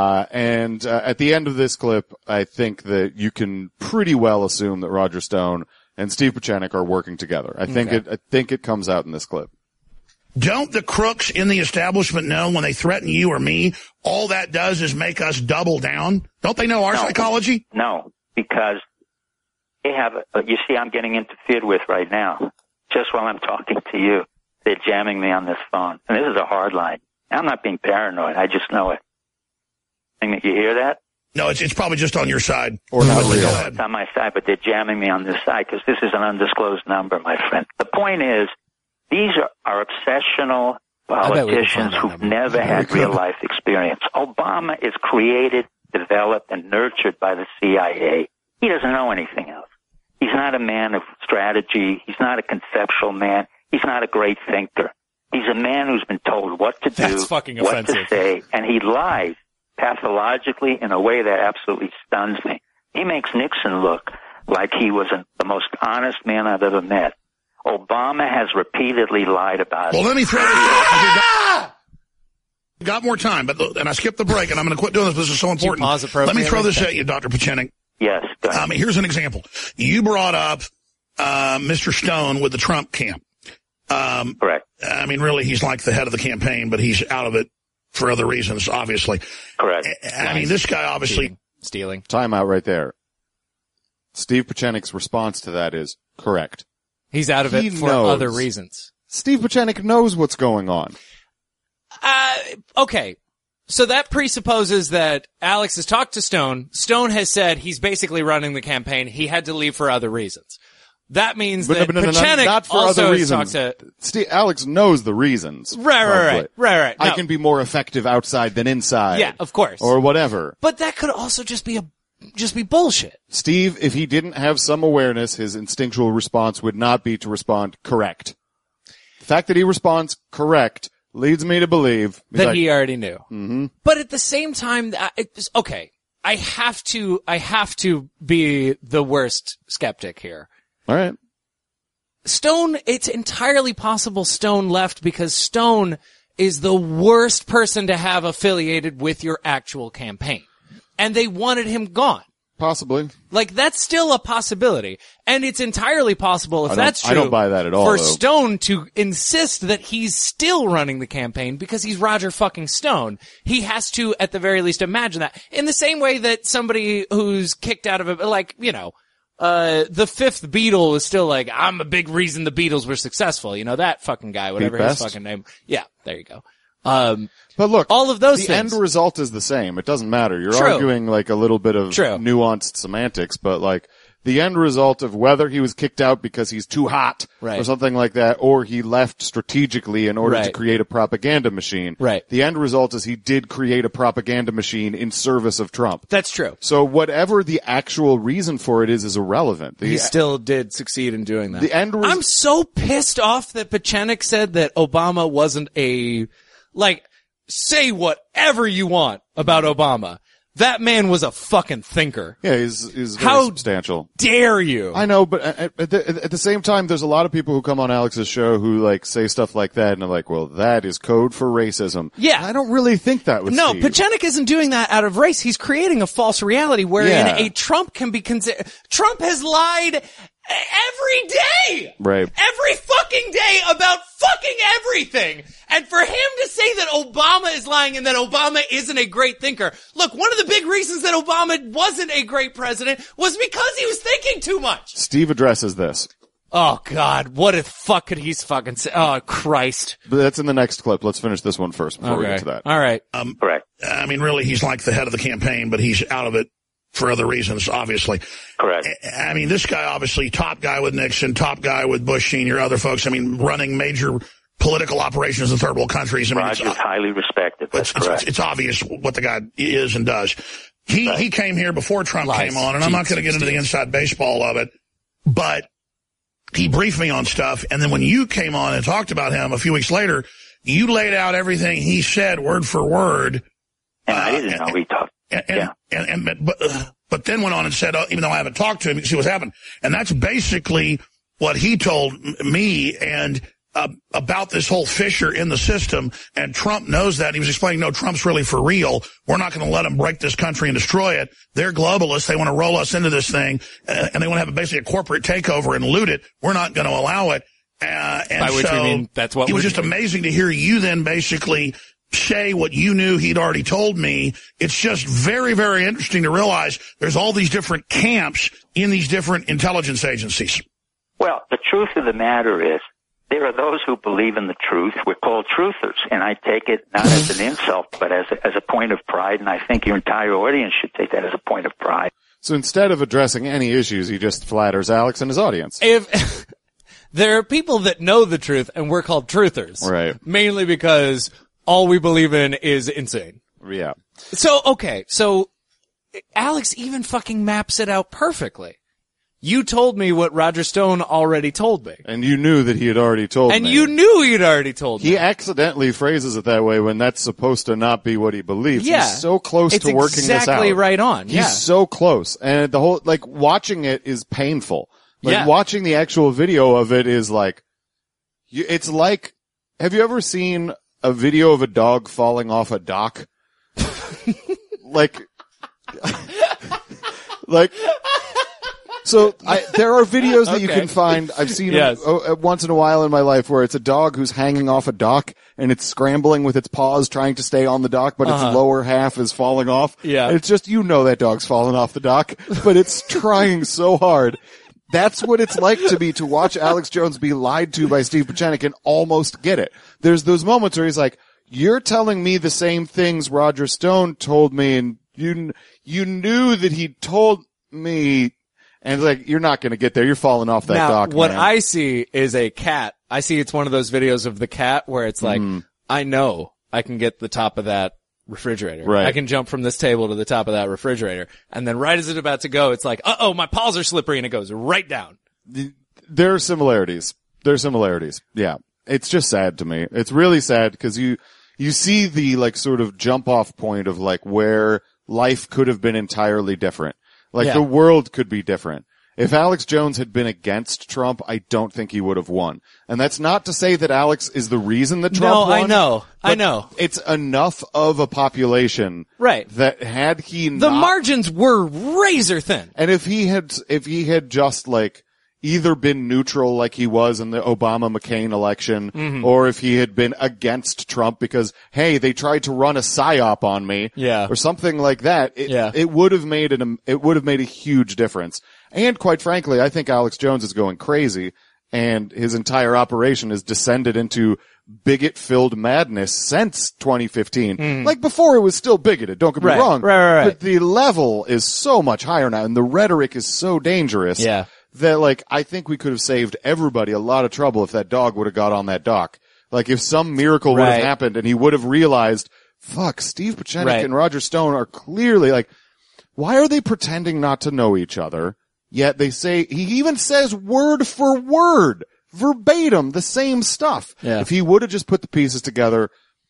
And at the end of this clip, I think that you can pretty well assume that Roger Stone and Steve Pieczenik are working together. I think it comes out in this clip. Don't the crooks in the establishment know when they threaten you or me, all that does is make us double down? Don't they know our psychology? No, because they have, you see, I'm getting interfered with right now, just while I'm talking to you. They're jamming me on this phone. And this is a hard line. I'm not being paranoid. I just know it. You hear that? No, it's probably just on your side. Or not real. It's on my side, but they're jamming me on this side because this is an undisclosed number, my friend. The point is, these are obsessional politicians who've never had real-life experience. Obama is created, developed, and nurtured by the CIA. He doesn't know anything else. He's not a man of strategy. He's not a conceptual man. He's not a great thinker. He's a man who's been told what to do, what to say, and he lies pathologically in a way that absolutely stuns me. He makes Nixon look like he was the most honest man I've ever met. Obama has repeatedly lied about it. Well, let me throw this out. Got more time, and I skipped the break, and I'm going to quit doing this. This is so important. Pause Let me throw this at you, Dr. Pachenik. Yes. Here's an example. You brought up Mr. Stone with the Trump camp. Correct. I mean, really, he's like the head of the campaign, but he's out of it for other reasons, obviously. Correct. I mean, this guy obviously... Stealing. Time out right there. Steve Pachenik's response to that is correct. He's out of it for other reasons. Steve Pachenik knows what's going on. Okay. So that presupposes that Alex has talked to Stone. Stone has said he's basically running the campaign. He had to leave for other reasons. That means that Pachenik not for also other has reasons. talked to... Steve, Alex knows the reasons. Right. I No. can be more effective outside than inside. Yeah, of course. Or whatever. But that could also just be bullshit. Steve, if he didn't have some awareness, his instinctual response would not be to respond correct. The fact that he responds correct leads me to believe that he already knew. Mm-hmm. But at the same time, okay, I have to be the worst skeptic here. All right. Stone, it's entirely possible Stone left because Stone is the worst person to have affiliated with your actual campaign. And they wanted him gone. Possibly. Like, that's still a possibility. And it's entirely possible, if that's true, I don't buy that at all, for though. Stone to insist that he's still running the campaign because he's Roger fucking Stone. He has to, at the very least, imagine that. In the same way that somebody who's kicked out of it, like, you know, the fifth Beatle is still like, I'm a big reason the Beatles were successful. You know, that fucking guy, whatever his fucking name. Yeah, there you go. But look, all of those the things. end result is the same. It doesn't matter. You're True. arguing like a little bit of nuanced semantics, but like the end result of whether he was kicked out because he's too hot or something like that, or he left strategically in order to create a propaganda machine. Right. The end result is he did create a propaganda machine in service of Trump. That's true. So whatever the actual reason for it is irrelevant. He still did succeed in doing that. The end I'm so pissed off that Pachenik said that Obama wasn't say whatever you want about Obama. That man was a fucking thinker. Yeah, he's very substantial. Dare you? I know, but at the same time, there's a lot of people who come on Alex's show who like say stuff like that, and are like, "Well, that is code for racism." Yeah, I don't really think that was. No, Steve. Pachenik isn't doing that out of race. He's creating a false reality wherein a Trump can be considered. Trump has lied every day. Right. Every fucking day about fucking everything. And for him to say that Obama is lying and that Obama isn't a great thinker. Look, one of the big reasons that Obama wasn't a great president was because he was thinking too much. Steve addresses this. Oh God, what the fuck could he fucking say? Oh Christ. But that's in the next clip. Let's finish this one first before we get to that. All right. Correct. I mean, really, he's like the head of the campaign, but he's out of it for other reasons, obviously. Correct. I mean, this guy, obviously, top guy with Nixon, top guy with Bush Sr., other folks, I mean, running major political operations in third world countries. I mean, Roger's highly respected. That's correct. It's obvious what the guy is and does. He came here before Trump came on, and I'm not going to get into the inside baseball of it, but he briefed me on stuff, and then when you came on and talked about him a few weeks later, you laid out everything he said word for word. And I didn't know he talked. But then went on and said, even though I haven't talked to him, you can see what's happened. And that's basically what he told me and about this whole fissure in the system. And Trump knows that. He was explaining, no, Trump's really for real. We're not going to let him break this country and destroy it. They're globalists. They want to roll us into this thing, and they want to have basically a corporate takeover and loot it. We're not going to allow it. And by which we mean that's what it was just amazing to hear you then basically say what you knew he'd already told me. It's just very, very interesting to realize there's all these different camps in these different intelligence agencies. Well, the truth of the matter is there are those who believe in the truth. We're called truthers, and I take it not as an insult, but as a point of pride, and I think your entire audience should take that as a point of pride. So instead of addressing any issues, he just flatters Alex and his audience. If there are people that know the truth, and we're called truthers. Right. Mainly because all we believe in is insane. Yeah. So, okay. So, Alex even fucking maps it out perfectly. You told me what Roger Stone already told me. And you knew that he had already told me. And you knew he'd already told me. He accidentally phrases it that way when that's supposed to not be what he believes. Yeah. He's so close to working this out. It's exactly right on. He's so close. And the whole, like, watching it is painful. Like, watching the actual video of it is like, it's like, have you ever seen a video of a dog falling off a dock. like, so there are videos that you can find. I've seen them once in a while in my life where it's a dog who's hanging off a dock and it's scrambling with its paws trying to stay on the dock, but its lower half is falling off. Yeah. And it's just, that dog's falling off the dock, but it's trying so hard. That's what it's like to watch Alex Jones be lied to by Steve Pieczenik and almost get it. There's those moments where he's like, you're telling me the same things Roger Stone told me, and you knew that he told me. And it's like, you're not going to get there. You're falling off that dock, what man. I see is a cat. I see it's one of those videos of the cat where it's like, I know I can get the top of that refrigerator. Right. I can jump from this table to the top of that refrigerator. And then right as it's about to go, it's like, uh-oh, my paws are slippery, and it goes right down. There are similarities. Yeah. It's just sad to me. It's really sad because you see the sort of jump off point of where life could have been entirely different. The world could be different. If Alex Jones had been against Trump, I don't think he would have won. And that's not to say that Alex is the reason that Trump won. I know. It's enough of a population. Right. That had he not. The margins were razor thin. And if he had just either been neutral like he was in the Obama-McCain election, or if he had been against Trump because, hey, they tried to run a psyop on me, or something like that, it would have made a huge difference. And quite frankly, I think Alex Jones is going crazy, and his entire operation has descended into bigot-filled madness since 2015. Before it was still bigoted, don't get me wrong. Right. But the level is so much higher now, and the rhetoric is so dangerous. Yeah. That I think we could have saved everybody a lot of trouble if that dog would have got on that dock. If some miracle would have happened and he would have realized, fuck, Steve Pieczenik and Roger Stone are clearly why are they pretending not to know each other? Yet he even says word for word, verbatim, the same stuff. Yeah. If he would have just put the pieces together,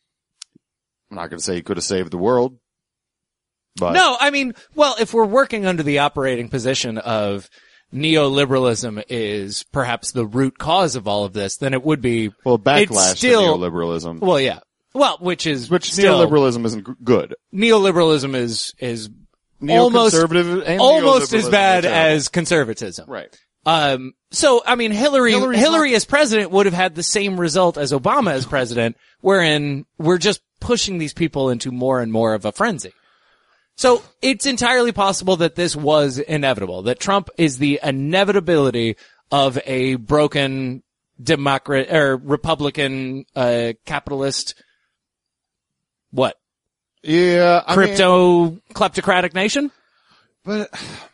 I'm not going to say he could have saved the world. But no, I mean, well, if we're working under the operating position of neoliberalism is perhaps the root cause of all of this, then it would be backlash to neoliberalism. Well, yeah. Well, which neoliberalism isn't good. Neoliberalism is neoconservative almost as bad as conservatism. Right. So I mean, Hillary as president would have had the same result as Obama as president, wherein we're just pushing these people into more and more of a frenzy. So it's entirely possible that this was inevitable, that Trump is the inevitability of a broken Republican, capitalist, what? Yeah. Kleptocratic nation? But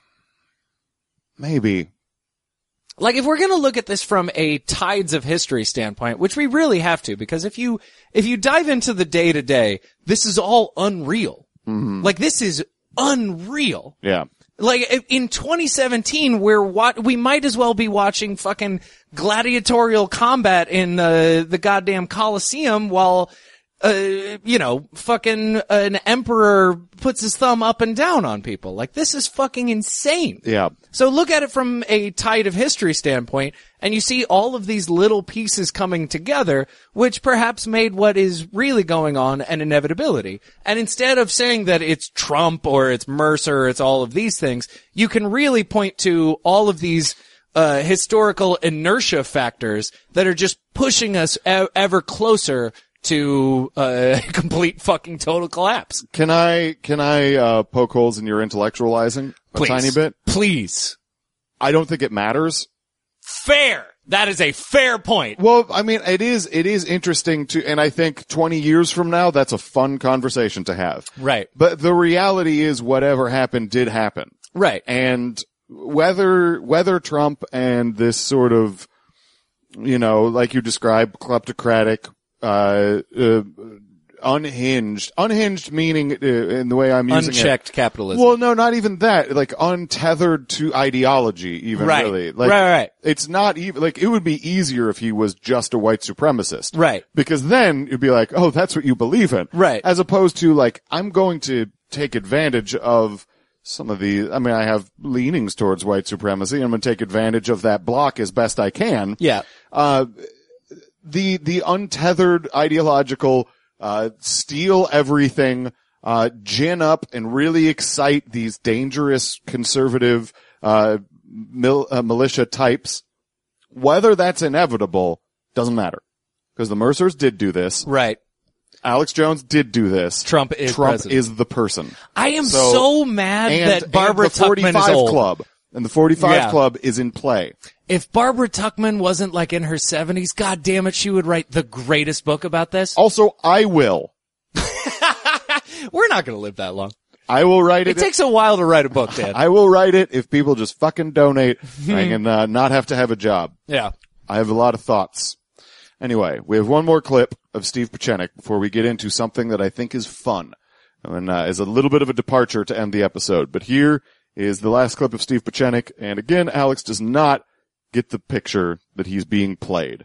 maybe. If we're gonna look at this from a tides of history standpoint, which we really have to, because if you dive into the day to day, this is all unreal. Mm-hmm. This is unreal. Yeah. In 2017, we might as well be watching fucking gladiatorial combat in the goddamn Colosseum while, fucking an emperor puts his thumb up and down on people. This is fucking insane. Yeah. So look at it from a tide of history standpoint, and you see all of these little pieces coming together, which perhaps made what is really going on an inevitability. And instead of saying that it's Trump or it's Mercer, it's all of these things, you can really point to all of these historical inertia factors that are just pushing us ever closer to complete fucking total collapse. Can I poke holes in your intellectualizing a tiny bit? Please. I don't think it matters. Fair. That is a fair point. Well, I mean, it is interesting and I think 20 years from now, that's a fun conversation to have. Right. But the reality is whatever happened did happen. Right. And whether Trump and this sort of, like you described, kleptocratic, unhinged meaning in the way I'm using unchecked capitalism. Well, no, not even that. Untethered to ideology, even really. Right. It's not even it would be easier if he was just a white supremacist. Right. Because then you'd be like, oh, that's what you believe in. Right. As opposed to I'm going to take advantage of some of the, I have leanings towards white supremacy. I'm going to take advantage of that block as best I can. Yeah. the untethered ideological, steal everything, gin up and really excite these dangerous conservative, militia types. Whether that's inevitable doesn't matter. Because the Mercers did do this. Right. Alex Jones did do this. Trump is the person. I am so mad that Barbara Tuchman is old. Club. And the 45 Club is in play. If Barbara Tuchman wasn't like in her 70s, God damn it, she would write the greatest book about this. Also, I will. We're not going to live that long. I will write it. It takes a while to write a book, Dan. I will write it if people just fucking donate. I can not have to have a job. Yeah. I have a lot of thoughts. Anyway, we have one more clip of Steve Pieczenik before we get into something that I think is fun and is a little bit of a departure to end the episode. But here is the last clip of Steve Pieczenik, and again, Alex does not get the picture that he's being played.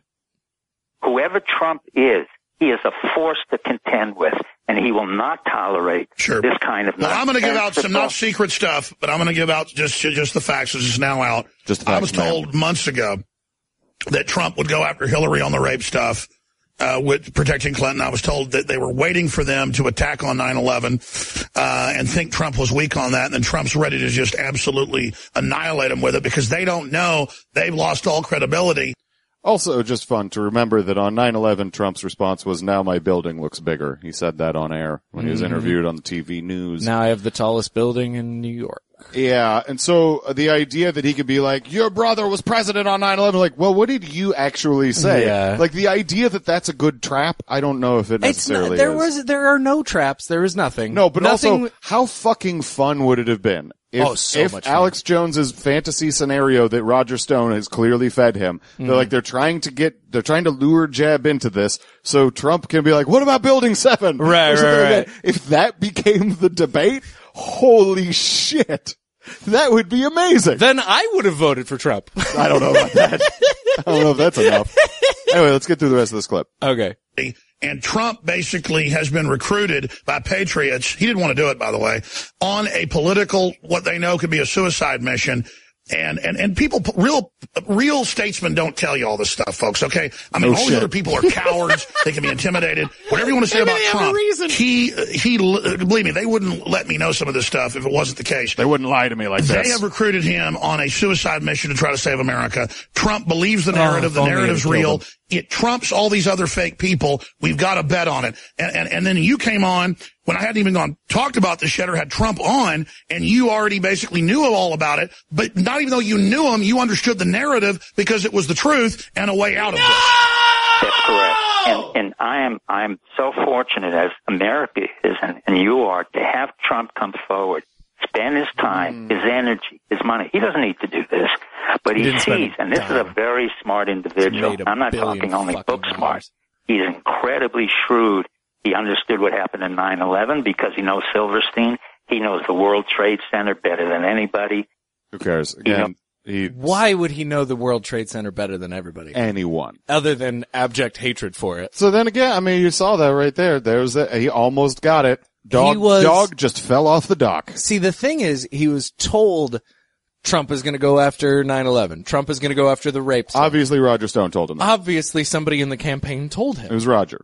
Whoever Trump is, he is a force to contend with, and he will not tolerate this kind of. Well, I'm going to give out some not secret stuff, but I'm going to give out just the facts as it's now out. Just the facts, I was told months ago that Trump would go after Hillary on the rape stuff, with protecting Clinton. I was told that they were waiting for them to attack on 9/11, and think Trump was weak on that. And then Trump's ready to just absolutely annihilate him with it because they don't know. They've lost all credibility. Also, just fun to remember that on 9/11, Trump's response was, "Now my building looks bigger." He said that on air when he was interviewed on the TV news. Now I have the tallest building in New York. Yeah, and so the idea that he could be like, your brother was president on 9/11, like, well, what did you actually say? Yeah. Like, the idea that that's a good trap, I don't know if it necessarily is. There are no traps. There is nothing. No, but also, how fucking fun would it have been if much Alex Jones's fantasy scenario that Roger Stone has clearly fed him, they're trying to lure Jeb into this, so Trump can be like, what about Building 7? Right. Like if that became the debate, holy shit. That would be amazing. Then I would have voted for Trump. I don't know about that. I don't know if that's enough. Anyway, let's get through the rest of this clip. Okay. And Trump basically has been recruited by patriots. He didn't want to do it, by the way, on a political, what they know could be a suicide mission. And people, real statesmen don't tell you all this stuff, folks, okay? I mean, all these other people are cowards. They can be intimidated. Whatever you want to say about Trump, he, believe me, they wouldn't let me know some of this stuff if it wasn't the case. They wouldn't lie to me like this. They have recruited him on a suicide mission to try to save America. Trump believes the narrative. The narrative's real. It trumps all these other fake people. We've got to bet on it. And then you came on when I hadn't even talked about this yet or had Trump on, and you already basically knew all about it, but not even though you knew him, you understood the narrative because it was the truth and a way out of this. That's correct. And I'm so fortunate, as America is, and you are, to have Trump come forward, spend his time, his energy, his money. He doesn't need to do this, but he sees, and this is a very smart individual. I'm not talking only book smart. He's incredibly shrewd. He understood what happened in 9/11 because he knows Silverstein. He knows the World Trade Center better than anybody. Who cares? Again, why would he know the World Trade Center better than everybody? Anyone. Other than abject hatred for it. So then again, I mean, you saw that right there. He almost got it. Dog just fell off the dock. See, the thing is, he was told Trump is going to go after 9/11. Trump is going to go after the rape stuff. Obviously, Roger Stone told him that. Obviously, somebody in the campaign told him. It was Roger.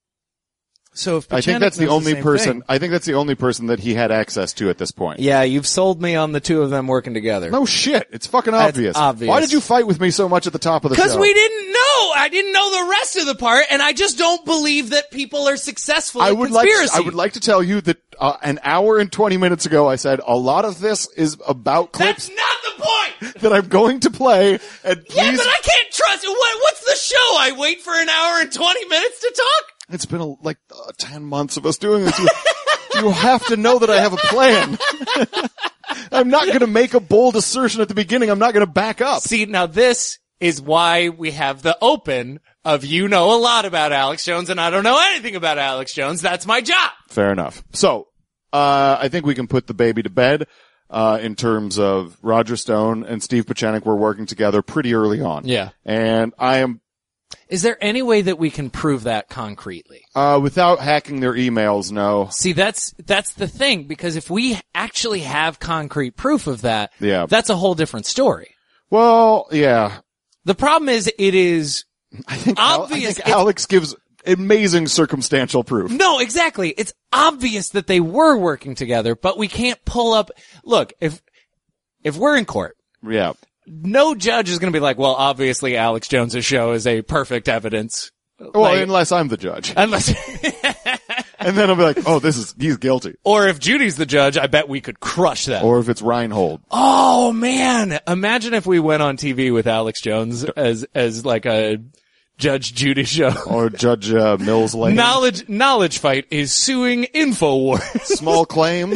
So if I think that's the only person. I think that's the only person that he had access to at this point. Yeah, you've sold me on the two of them working together. No shit, it's fucking obvious. Obvious. Why did you fight with me so much at the top of the show? Because we didn't know. I didn't know the rest of the part, and I just don't believe that people are successful at conspiracy. I would like to tell you that an hour and 20 minutes ago, I said a lot of this is about clips. That's not the point. That I'm going to play. And please, yeah, but I can't trust. What's the show? I wait for an hour and 20 minutes to talk. It's been 10 months of us doing this. You have to know that I have a plan. I'm not going to make a bold assertion at the beginning. I'm not going to back up. See, now this is why we have the open of you know a lot about Alex Jones and I don't know anything about Alex Jones. That's my job. Fair enough. So, I think we can put the baby to bed, in terms of Roger Stone and Steve Pieczenik were working together pretty early on. Yeah. And Is there any way that we can prove that concretely? Without hacking their emails, no. See, that's the thing, because if we actually have concrete proof of that, yeah, that's a whole different story. Well, yeah. The problem is it is I think Alex gives amazing circumstantial proof. No, exactly. It's obvious that they were working together, but we can't pull up. Look, if we're in court, yeah, no judge is going to be like, well, obviously Alex Jones's show is a perfect evidence. Well, unless I'm the judge. Unless. And then I'll be like, oh, he's guilty. Or if Judy's the judge, I bet we could crush that. Or if it's Reinhold. Oh, man. Imagine if we went on TV with Alex Jones as like a Judge Judy show. Or Judge Mills Lane. Knowledge Fight is suing InfoWars. Small claims.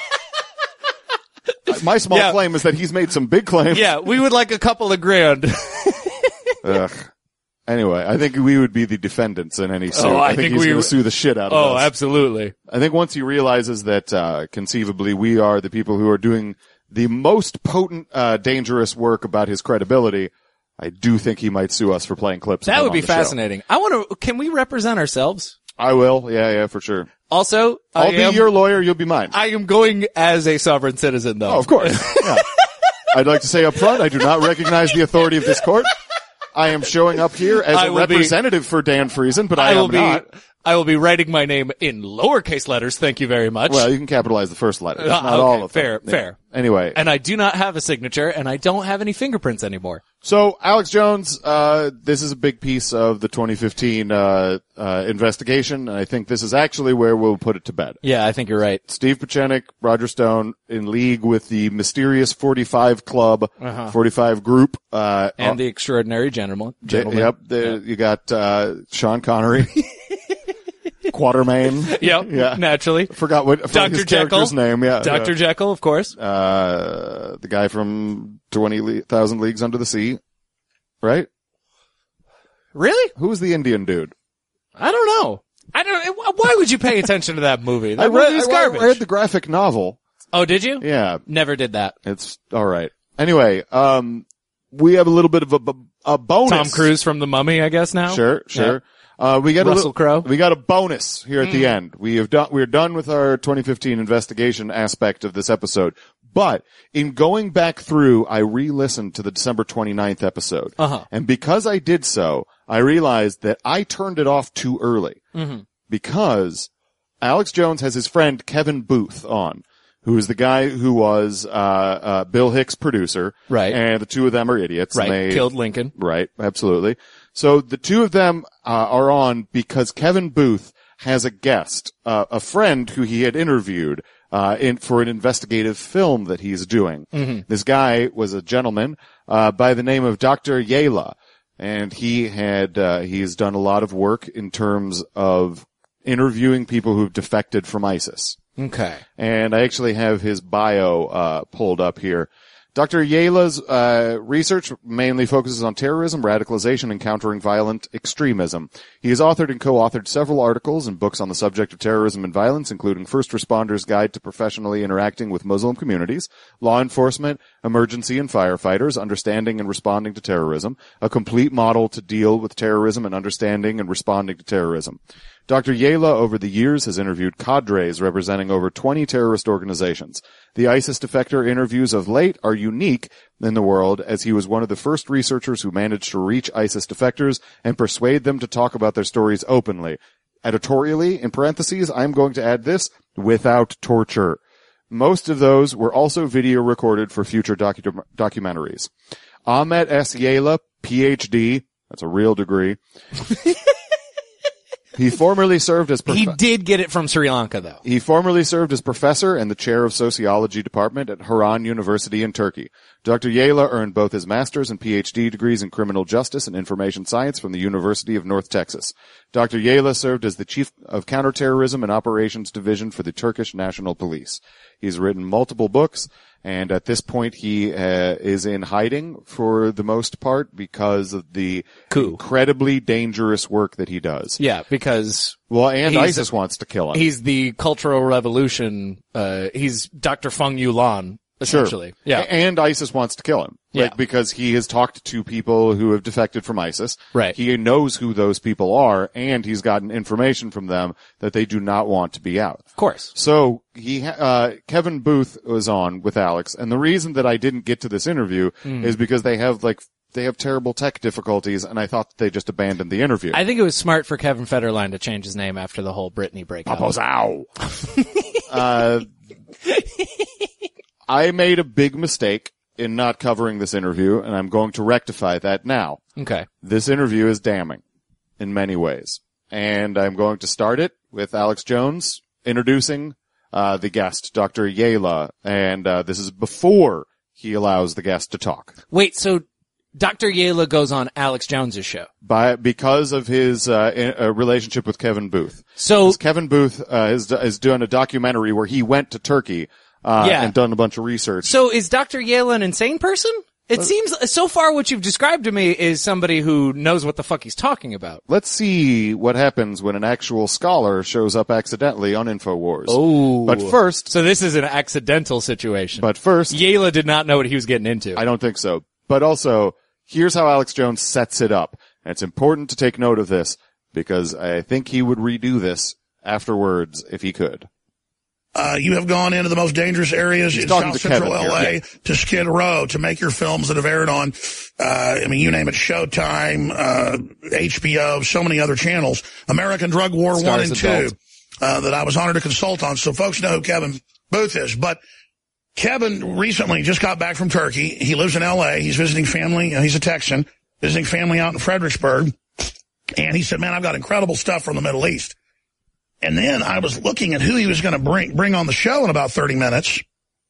My small claim is that he's made some big claims. Yeah, we would like a couple of grand. Ugh. Anyway, I think we would be the defendants in any suit. I think he's going to sue the shit out of us. Oh, absolutely. I think once he realizes that conceivably we are the people who are doing the most potent, dangerous work about his credibility, I do think he might sue us for playing clips. That would be fascinating. Can we represent ourselves? I will. Yeah, for sure. Also, I'll be your lawyer. You'll be mine. I am going as a sovereign citizen, though. Oh, of course. Yeah. I'd like to say up front, I do not recognize the authority of this court. I am showing up here as a representative for Dan Friesen, but I am not. I will be writing my name in lowercase letters. Thank you very much. Well, you can capitalize the first letter. Not all of them. Fair. Anyway. And I do not have a signature, and I don't have any fingerprints anymore. So, Alex Jones, this is a big piece of the 2015 investigation, and I think this is actually where we'll put it to bed. Yeah, I think you're right. Steve Pieczenik, Roger Stone, in league with the mysterious 45 Club, 45 Group. And the Extraordinary Gentleman. Yep. You got Sean Connery. Quatermain. Yep. Yeah. Naturally. Forgot his character's name. Yeah. Dr. Jekyll, of course. The guy from 20,000 Leagues Under the Sea. Right? Really? Who was the Indian dude? I don't know. Why would you pay attention to that movie? That movie was garbage. I read the graphic novel. Oh, did you? Yeah. Never did that. It's alright. Anyway, we have a little bit of a bonus. Tom Cruise from The Mummy, I guess now? Sure. Yeah. We got Russell Crowe. We got a bonus here at the end. We're done with our 2015 investigation aspect of this episode. But in going back through, I re-listened to the December 29th episode. And because I did so, I realized that I turned it off too early. Because Alex Jones has his friend Kevin Booth on, who is the guy who was Bill Hicks' producer. Right. And the two of them are idiots. Right. And Killed Lincoln. Right. Absolutely. So the two of them are on because Kevin Booth has a guest, a friend who he had interviewed for an investigative film that he's doing. This guy was a gentleman by the name of Dr. Yela, and he's done a lot of work in terms of interviewing people who've defected from ISIS. Okay. And I actually have his bio pulled up here. Dr. Yela's research mainly focuses on terrorism, radicalization, and countering violent extremism. He has authored and co-authored several articles and books on the subject of terrorism and violence, including First Responders' Guide to Professionally Interacting with Muslim Communities, Law Enforcement, Emergency and Firefighters, Understanding and Responding to Terrorism, A Complete Model to Deal with Terrorism and Understanding and Responding to Terrorism. Dr. Yela, over the years, has interviewed cadres representing over 20 terrorist organizations. The ISIS defector interviews of late are unique in the world, as he was one of the first researchers who managed to reach ISIS defectors and persuade them to talk about their stories openly. Editorially, in parentheses, I'm going to add this, without torture. Most of those were also video recorded for future documentaries. Ahmet S. Yela, PhD, that's a real degree. He formerly served as He did get it from Sri Lanka, though. He formerly served as professor and the chair of sociology department at Harran University in Turkey. Dr. Yela earned both his master's and PhD degrees in criminal justice and information science from the University of North Texas. Dr. Yela served as the chief of counterterrorism and operations division for the Turkish National Police. He's written multiple books, and at this point he is in hiding for the most part because of the incredibly dangerous work that he does. Yeah, because... Well, and ISIS wants to kill him. He's the Cultural Revolution. He's Dr. Feng Yulan, essentially. Sure. Yeah. And ISIS wants to kill him. Yeah. Because he has talked to people who have defected from ISIS. Right. He knows who those people are, and he's gotten information from them that they do not want to be out. Of course. So Kevin Booth was on with Alex, and the reason that I didn't get to this interview is because they have they have terrible tech difficulties, and I thought they just abandoned the interview. I think it was smart for Kevin Federline to change his name after the whole Britney breakup. Papa's ow. I made a big mistake in not covering this interview, and I'm going to rectify that now. Okay. This interview is damning in many ways. And I'm going to start it with Alex Jones introducing the guest, Dr. Yela, and this is before he allows the guest to talk. Wait, so Dr. Yela goes on Alex Jones's show Because of his relationship with Kevin Booth. So Kevin Booth is doing a documentary where he went to Turkey and done a bunch of research. So is Dr. Yela an insane person? It seems, so far what you've described to me is somebody who knows what the fuck he's talking about. Let's see what happens when an actual scholar shows up accidentally on InfoWars. Oh. But first... So this is an accidental situation. But first... Yela did not know what he was getting into. I don't think so. But also, here's how Alex Jones sets it up. And it's important to take note of this, because I think he would redo this afterwards if he could. You have gone into the most dangerous areas in South Central LA to Skid Row to make your films that have aired on, you name it, Showtime, HBO, so many other channels. American Drug War Stars 1 and 2, that I was honored to consult on. So folks know who Kevin Booth is. But Kevin recently just got back from Turkey. He lives in LA. He's visiting family. He's a Texan, visiting family out in Fredericksburg. And he said, man, I've got incredible stuff from the Middle East. And then I was looking at who he was going to bring on the show in about 30 minutes,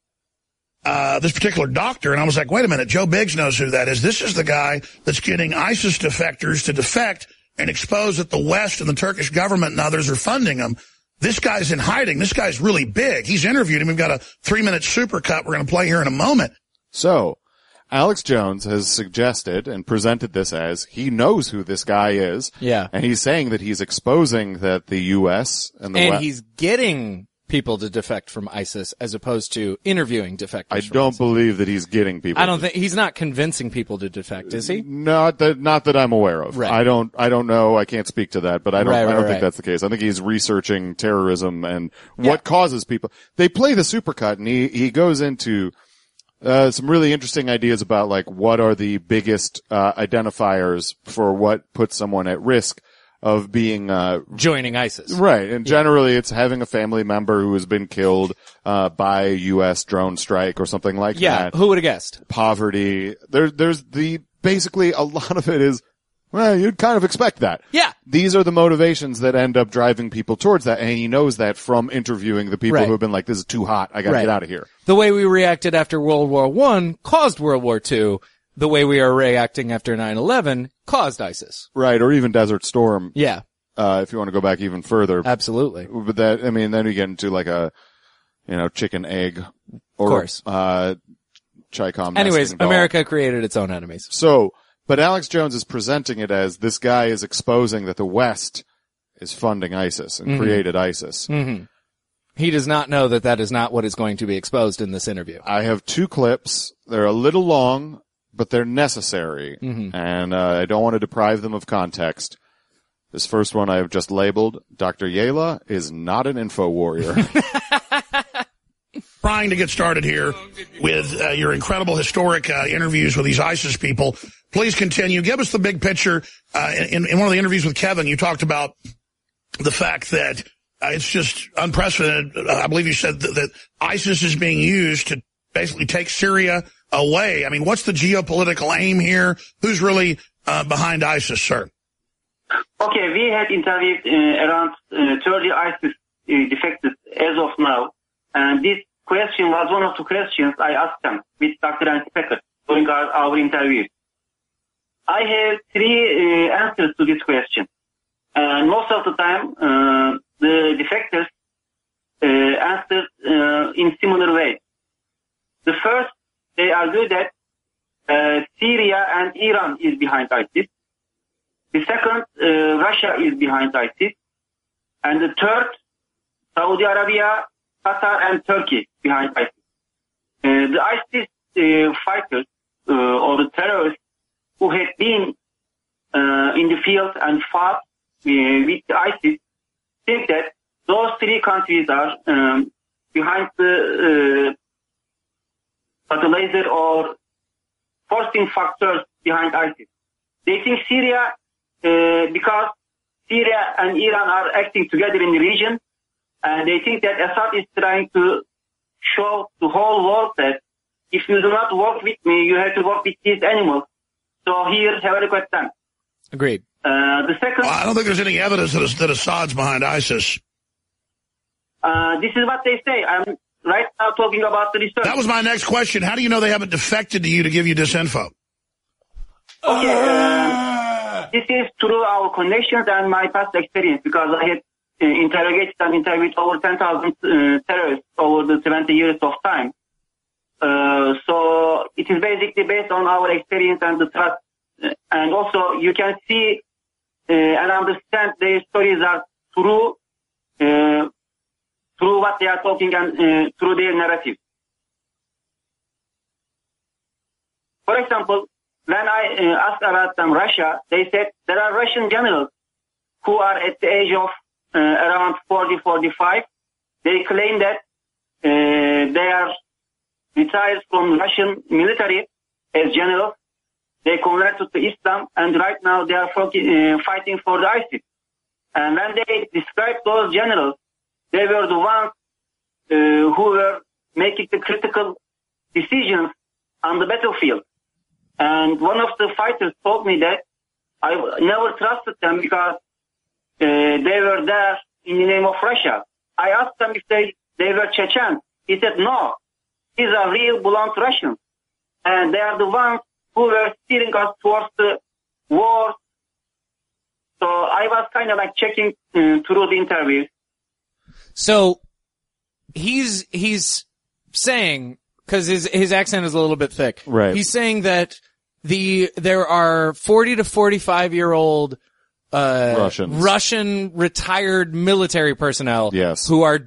this particular doctor, and I was like, wait a minute, Joe Biggs knows who that is. This is the guy that's getting ISIS defectors to defect and expose that the West and the Turkish government and others are funding them. This guy's in hiding. This guy's really big. He's interviewed him. We've got a 3-minute supercut we're going to play here in a moment. So, Alex Jones has suggested and presented this as he knows who this guy is. Yeah. And he's saying that he's exposing that the U.S. and the West... he's getting people to defect from ISIS as opposed to interviewing defectors. I don't believe that he's getting people. I don't think he's not convincing people to defect, is he? Not that I'm aware of. Right. I don't know. I can't speak to that, but I don't Right. think that's the case. I think he's researching terrorism and what causes people. They play the supercut and he goes into some really interesting ideas about like what are the biggest identifiers for what puts someone at risk of being joining ISIS. Right. And generally it's having a family member who has been killed by a US drone strike or something like that. Yeah, who would have guessed? Poverty. There's basically a lot of it is, well, you'd kind of expect that. Yeah. These are the motivations that end up driving people towards that, and he knows that from interviewing the people who have been like, this is too hot, I gotta get out of here. The way we reacted after World War I caused World War II. The way we are reacting after 9/11 caused ISIS. Right, or even Desert Storm. Yeah. If you want to go back even further. Absolutely. But that, I mean, then you get into like a, chicken egg. Or, of course. Chicom. Anyways, America created its own enemies. So, but Alex Jones is presenting it as this guy is exposing that the West is funding ISIS and created ISIS. Mm-hmm. He does not know that that is not what is going to be exposed in this interview. I have 2 clips. They're a little long, but they're necessary. Mm-hmm. And I don't want to deprive them of context. This first one I have just labeled, Dr. Yela is not an info warrior. Trying to get started here with your incredible historic interviews with these ISIS people. Please continue. Give us the big picture. In one of the interviews with Kevin, you talked about the fact that it's just unprecedented. I believe you said that ISIS is being used to basically take Syria away. I mean, what's the geopolitical aim here? Who's really behind ISIS, sir? Okay, we had interviewed around 30 ISIS defectors as of now. And this question was one of the questions I asked them with Dr. Nancy Pecker during our interview. I have 3 answers to this question. And most of the time, the defectors answered in similar ways. The first, they argue that Syria and Iran is behind ISIS. The second, Russia is behind ISIS. And the third, Saudi Arabia, Qatar, and Turkey behind ISIS. The ISIS fighters or the terrorists who had been in the field and fought with ISIS think that those 3 countries are behind the fertilizer or forcing factors behind ISIS. They think Syria, because Syria and Iran are acting together in the region, and they think that Assad is trying to show the whole world that if you do not work with me, you have to work with these animals. So here, have a look at them. Agreed. The second... Well, I don't think there's any evidence that Assad's behind ISIS. This is what they say. I'm right now talking about the research. That was my next question. How do you know they haven't defected to you to give you this info? Okay, this is through our connections and my past experience, because I had interrogated and interviewed over 10,000 terrorists over the 20 years of time. So it is basically based on our experience and the trust. And also you can see and understand their stories are true, through what they are talking and through their narrative. For example, when I asked about them Russia, they said there are Russian generals who are at the age of around 40, 45. They claim that they are retired from Russian military as generals. They converted to Islam, and right now they are fighting for the ISIS. And when they described those generals, they were the ones who were making the critical decisions on the battlefield. And one of the fighters told me that I never trusted them because they were there in the name of Russia. I asked them if they were Chechens. He said, no, these are real blunt Russians. And they are the ones who were steering us towards the war. So I was kind of like checking through the interviews. So he's saying, because his accent is a little bit thick. Right. He's saying that there are 40 to 45-year-old Russian retired military personnel who are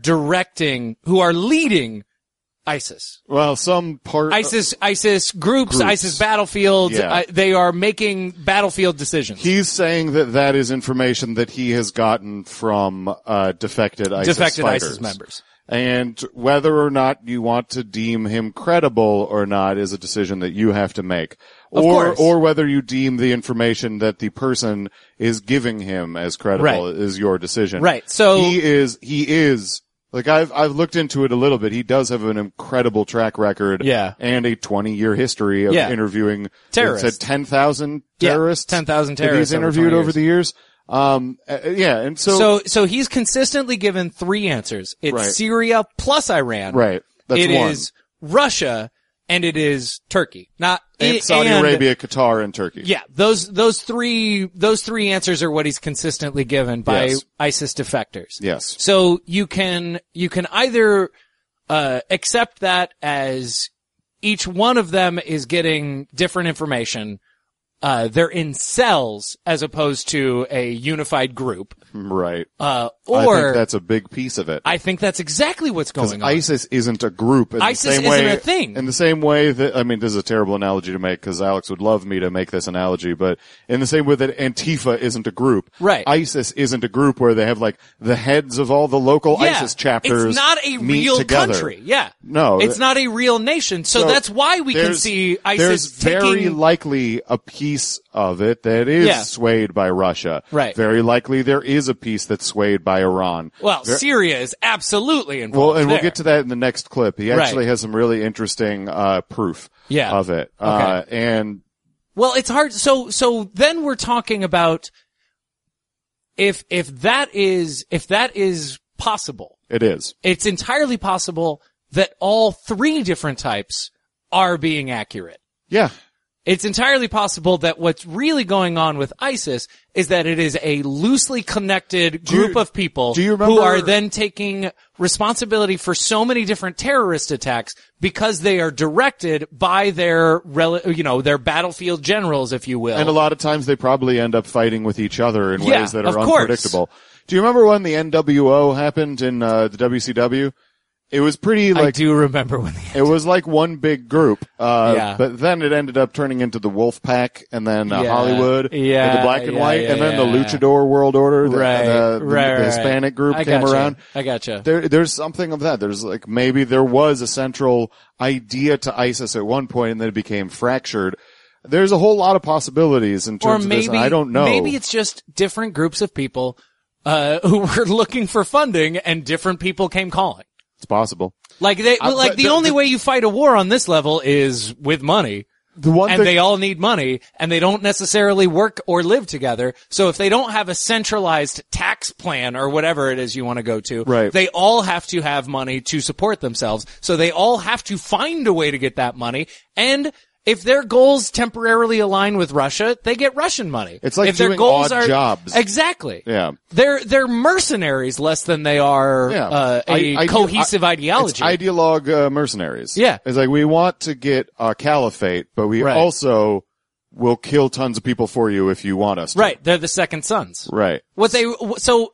leading ISIS. Well, some part ISIS groups, ISIS battlefields, they are making battlefield decisions. He's saying that is information that he has gotten from defected ISIS ISIS members. And whether or not you want to deem him credible or not is a decision that you have to make. Or whether you deem the information that the person is giving him as credible is your decision. Right. So he is like I've looked into it a little bit. He does have an incredible track record and a 20 -year history of interviewing terrorists. It said 10,000 terrorists. 10,000 terrorists that he's interviewed over the years. And so he's consistently given three answers. It's Syria plus Iran. Right. That's it one. is Russia and it is Turkey. And Saudi Arabia, Qatar, and Turkey. Yeah. Those three answers are what he's consistently given by ISIS defectors. Yes. So you can either, accept that as each one of them is getting different information. They're in cells as opposed to a unified group. Right. Or I think that's a big piece of it. I think that's exactly what's going on. ISIS isn't a group. ISIS isn't a thing. In the same way that, I mean, this is a terrible analogy to make because Alex would love me to make this analogy, but in the same way that Antifa isn't a group. Right. ISIS isn't a group where they have like the heads of all the local ISIS chapters. It's not a real together. country. Yeah. No. It's not a real nation. So that's why we can see ISIS There's very likely a piece of it that is swayed by Russia. Right. Very likely there is a piece that's swayed by Iran. Well, Syria is absolutely involved. Well, and we'll get to that in the next clip. He actually has some really interesting proof of it. Okay. And well, it's hard. So then we're talking about if that is possible. It is. It's entirely possible that all three different types are being accurate. Yeah. It's entirely possible that what's really going on with ISIS is that it is a loosely connected group of people who are then taking responsibility for so many different terrorist attacks because they are directed by their battlefield generals, if you will. And a lot of times they probably end up fighting with each other in ways that are of course. unpredictable. Do you remember when the NWO happened in the WCW? It was pretty I do remember when it was like one big group. But then it ended up turning into the Wolf Pack and then Hollywood, with the black and white, and then the Luchador World Order, the Hispanic group came around. I gotcha. There's something of that. There's like maybe there was a central idea to ISIS at one point and then it became fractured. There's a whole lot of possibilities in terms of this, and I don't know. Maybe it's just different groups of people who were looking for funding and different people came calling. It's possible. Like the only way you fight a war on this level is with money. They all need money and they don't necessarily work or live together. So if they don't have a centralized tax plan or whatever it is you want to go to, they all have to have money to support themselves. So they all have to find a way to get that money. And if their goals temporarily align with Russia, they get Russian money. It's like if their doing goals odd jobs. Exactly. Yeah. They're mercenaries less than they are a cohesive ideology. It's ideologue mercenaries. Yeah. It's like we want to get a caliphate, but we also will kill tons of people for you if you want us to. Right. They're the Second Sons. Right. What they really...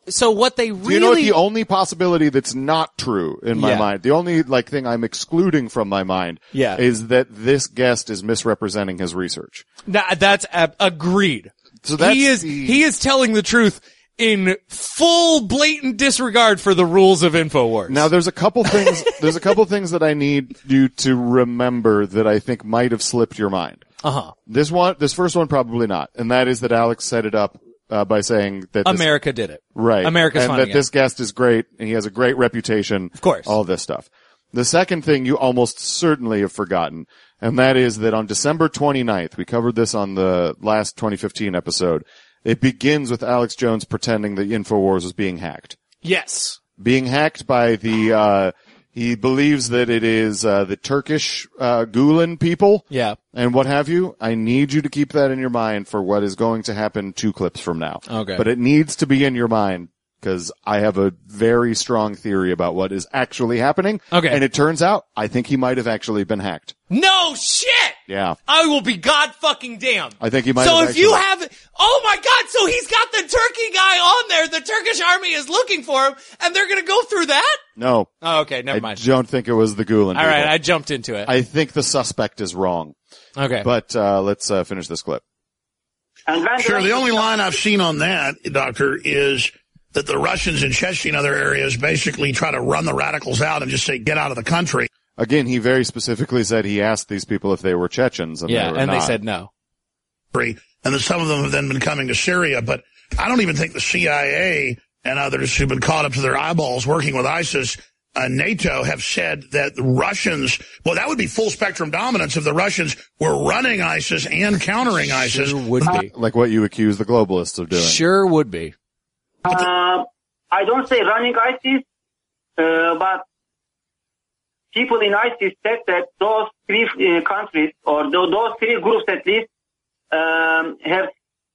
Do you know what the only possibility that's not true in my mind, the only thing I'm excluding from my mind is that this guest is misrepresenting his research. That's agreed. So that's he is telling the truth in full blatant disregard for the rules of InfoWars. Now there's a couple things that I need you to remember that I think might have slipped your mind. This first one probably not, and that is that Alex set it up by saying that America did it. Right. America's and that this guest is great and he has a great reputation. Of course. All this stuff. The second thing you almost certainly have forgotten, and that is that on December 29th, we covered this on the last 2015 episode, it begins with Alex Jones pretending that InfoWars was being hacked. Yes. Being hacked by the he believes that it is the Turkish Gulen people. Yeah. And what have you. I need you to keep that in your mind for what is going to happen 2 clips from now. Okay. But it needs to be in your mind because I have a very strong theory about what is actually happening. Okay. And it turns out I think he might have actually been hacked. No shit! Yeah. I will be god fucking damned. I think he might have have if you have, oh my god, so he's got the Turkey guy on there, the Turkish army is looking for him, and they're gonna go through that? No. Oh, okay, never mind. I don't think it was the Gulen people. Alright, I jumped into it. I think the suspect is wrong. Okay. But, let's, finish this clip. Sure, the only line I've seen on that, Doctor, is that the Russians in Chechnya and other areas basically try to run the radicals out and just say, get out of the country. Again, he very specifically said he asked these people if they were Chechens, and they said no. And then some of them have then been coming to Syria, but I don't even think the CIA and others who've been caught up to their eyeballs working with ISIS, NATO, have said that the Russians, well, that would be full spectrum dominance if the Russians were running ISIS and countering ISIS. Sure would be. Like what you accuse the globalists of doing. Sure would be. I don't say running ISIS, but people in ISIS said that those 3 countries, or those 3 groups at least, have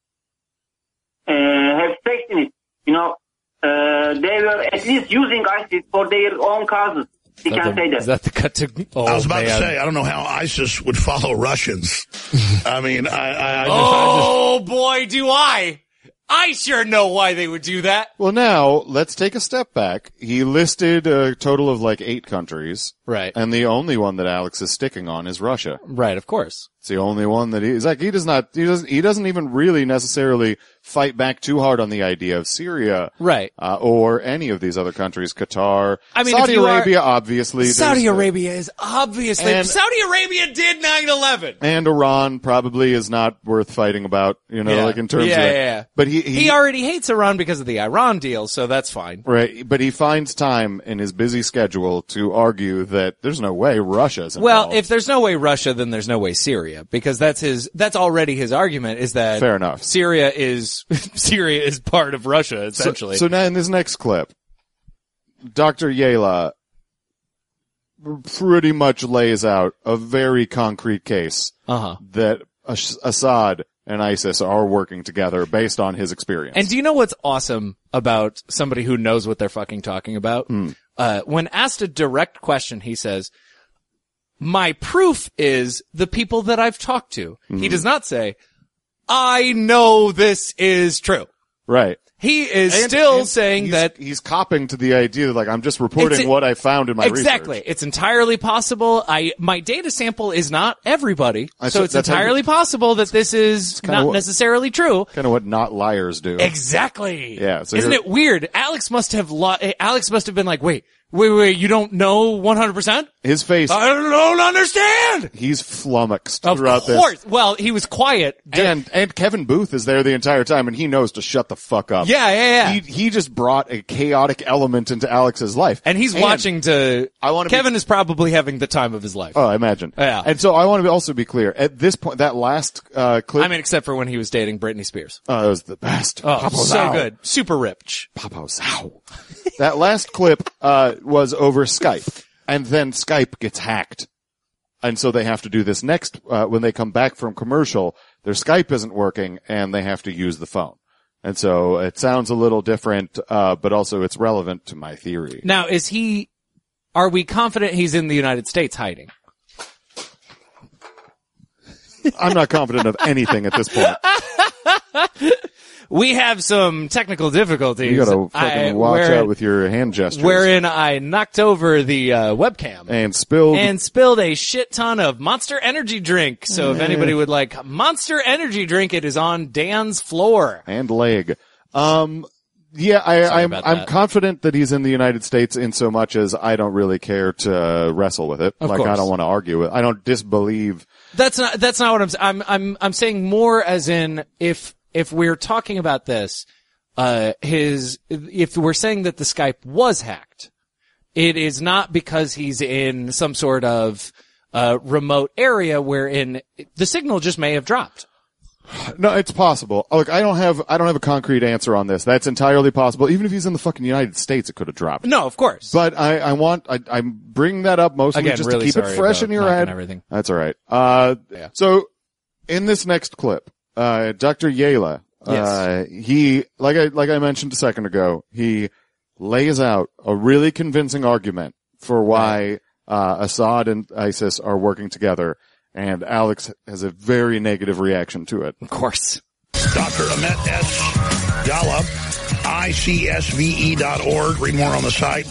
faith in it. You know, they were at least using ISIS for their own causes. You can't say that. Is that the cut to? Oh, I was about to say, I don't know how ISIS would follow Russians. I mean, boy, do I! I sure know why they would do that. Well, now, let's take a step back. He listed a total of 8 countries. Right. And the only one that Alex is sticking on is Russia. Right, of course. It's the only one that he doesn't even really necessarily fight back too hard on the idea of Syria. Right. Or any of these other countries, Qatar. I mean, Saudi Arabia, obviously. Saudi Arabia is obviously, Saudi Arabia did 9/11. And Iran probably is not worth fighting about, in terms of Yeah. But he already hates Iran because of the Iran deal, so that's fine. Right. But he finds time in his busy schedule to argue that there's no way Russia's involved. Well, if there's no way Russia, then there's no way Syria, because that's already his argument, is that fair enough. Syria is part of Russia, essentially. So now in this next clip, Dr. Yela pretty much lays out a very concrete case that Assad and ISIS are working together based on his experience. And do you know what's awesome about somebody who knows what they're fucking talking about? When asked a direct question, he says, my proof is the people that I've talked to. He does not say, I know this is true. Right. He is still saying that he's copping to the idea that, like, I'm just reporting what I found in my research. Exactly. It's entirely possible. My data sample is not everybody, so it's entirely possible that this is not necessarily true. Kind of what not liars do. Exactly. Yeah. So isn't it weird? Alex must have been like, wait, you don't know 100%? His face. I don't understand. He's flummoxed throughout this. Of course. Well, he was quiet. And Kevin Booth is there the entire time, and he knows to shut the fuck up. Yeah. He just brought a chaotic element into Alex's life. And he's watching Kevin is probably having the time of his life. Oh, I imagine. Yeah. And so I want to also be clear. At this point, that last clip. I mean, except for when he was dating Britney Spears. Oh, that was the best. Oh, so good. Super rich. Papa Zow. That last clip was over Skype. And then Skype gets hacked. And so they have to do this next, when they come back from commercial, their Skype isn't working and they have to use the phone. And so it sounds a little different, but also it's relevant to my theory. Now, are we confident he's in the United States hiding? I'm not confident of anything at this point. We have some technical difficulties. You gotta fucking watch out with your hand gestures. Wherein I knocked over the webcam. And spilled a shit ton of Monster Energy drink. So if anybody would like Monster Energy drink, it is on Dan's floor. And leg. Yeah, I'm confident that he's in the United States in so much as I don't really care to wrestle with it. Of course. I don't want to argue with it. I don't disbelieve. That's not what I'm saying more as in if we're talking about this, if we're saying that the Skype was hacked, it is not because he's in some sort of, remote area wherein the signal just may have dropped. No, it's possible. Look, I don't have a concrete answer on this. That's entirely possible. Even if he's in the fucking United States, it could have dropped. No, of course. But I'm bringing that up mostly Again, just really to keep it fresh in your head. Everything. That's all right. So in this next clip, Dr. Yela, yes. He, like I mentioned a second ago, he lays out a really convincing argument for why, Assad and ISIS are working together. And Alex has a very negative reaction to it. Of course. Dr. Amit S. Jalla, ICSVE.org. Read more on the site,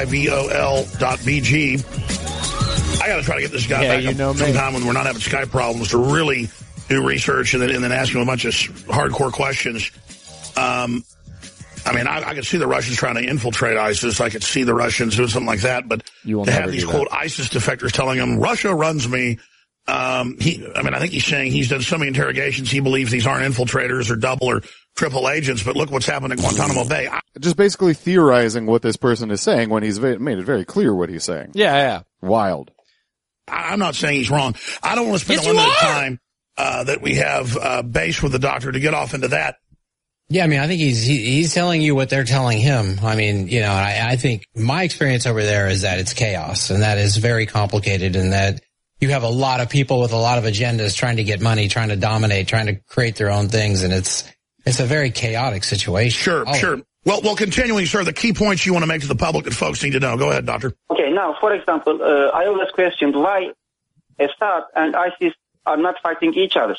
BIVOL.BG. I got to try to get this guy back up sometime when we're not having Skype problems to really do research and then ask him a bunch of hardcore questions. I mean, I could see the Russians trying to infiltrate ISIS. I could see the Russians doing something like that. But to have these, quote, ISIS defectors telling them, Russia runs me. I think he's saying he's done so many interrogations, he believes these aren't infiltrators or double or triple agents, but look what's happened in Guantanamo Bay. Just basically theorizing what this person is saying when he's made it very clear what he's saying. Yeah. Wild. I'm not saying he's wrong. I don't want to spend a limited time that we have base with the doctor to get off into that. Yeah, I mean, I think he's telling you what they're telling him. I mean, you know, I think my experience over there is that it's chaos, and that is very complicated, and that you have a lot of people with a lot of agendas trying to get money, trying to dominate, trying to create their own things, and it's a very chaotic situation. Sure. Well, continuing, sir, the key points you want to make to the public that folks need to know. Go ahead, doctor. Okay, now, for example, I always questioned why Assad and ISIS are not fighting each other.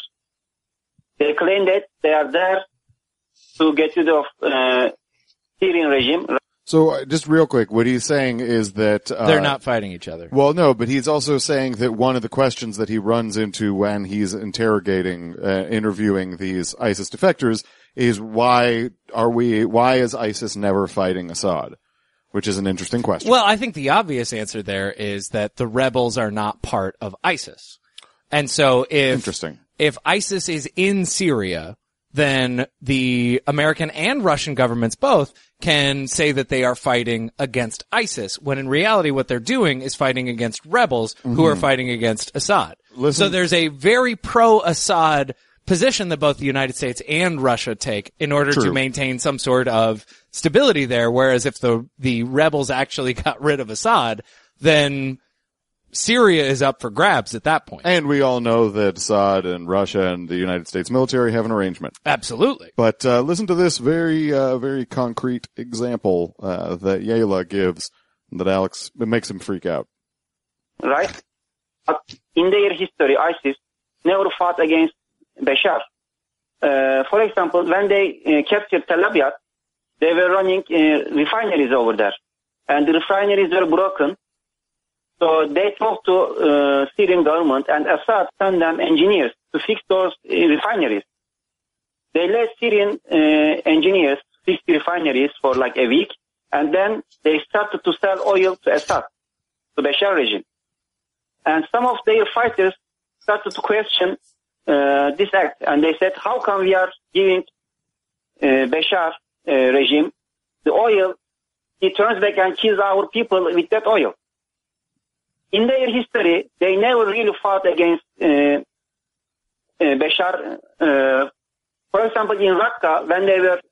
They claim that they are there to get rid of Syrian regime. So just real quick, what he's saying is that they're not fighting each other. Well, no, but he's also saying that one of the questions that he runs into when he's interviewing these ISIS defectors is why is ISIS never fighting Assad? Which is an interesting question. Well, I think the obvious answer there is that the rebels are not part of ISIS. And so if ISIS is in Syria, then the American and Russian governments both can say that they are fighting against ISIS, when in reality what they're doing is fighting against rebels who are fighting against Assad. So there's a very pro-Assad position that both the United States and Russia take in order to maintain some sort of stability there, whereas if the rebels actually got rid of Assad, then Syria is up for grabs at that point. And we all know that Assad and Russia and the United States military have an arrangement. Absolutely. But listen to this very concrete example that Yela gives that Alex, it makes him freak out. Right? In their history, ISIS never fought against Bashar. for example, when they captured Tel Abyad, they were running refineries over there. And the refineries were broken. So they talked to Syrian government, and Assad sent them engineers to fix those refineries. They let Syrian engineers fix the refineries for like a week, and then they started to sell oil to Assad, to Bashar regime. And some of their fighters started to question this act, and they said, how come we are giving Bashar regime the oil? He turns back and kills our people with that oil. In their history, they never really fought against Bashar. For example, in Raqqa, when they were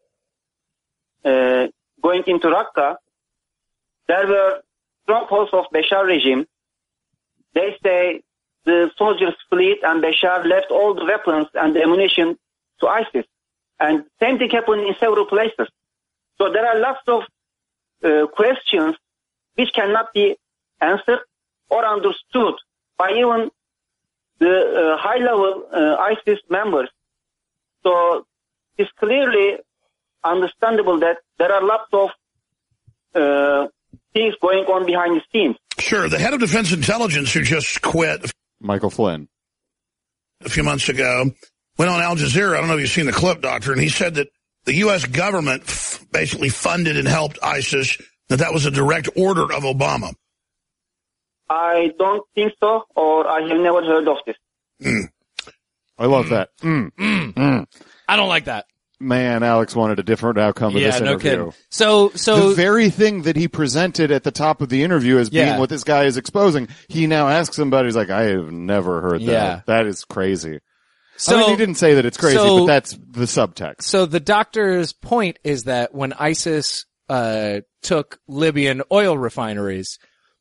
going into Raqqa, there were strongholds of Bashar regime. They say the soldiers fled and Bashar left all the weapons and the ammunition to ISIS. And same thing happened in several places. So there are lots of questions which cannot be answered or understood by even the high-level ISIS members. So it's clearly understandable that there are lots of things going on behind the scenes. Sure. The head of Defense Intelligence who just quit, Michael Flynn, a few months ago, went on Al Jazeera. I don't know if you've seen the clip, Doctor, and he said that the U.S. government basically funded and helped ISIS, that was a direct order of Obama. I don't think so, or I have never heard of this. I love that. I don't like that. Man, Alex wanted a different outcome of this interview. Kidding. So the very thing that he presented at the top of the interview as being what this guy is exposing, he now asks somebody, he's like, I have never heard that. Yeah. That is crazy. So, I mean, he didn't say that it's crazy, but that's the subtext. So the doctor's point is that when ISIS took Libyan oil refineries,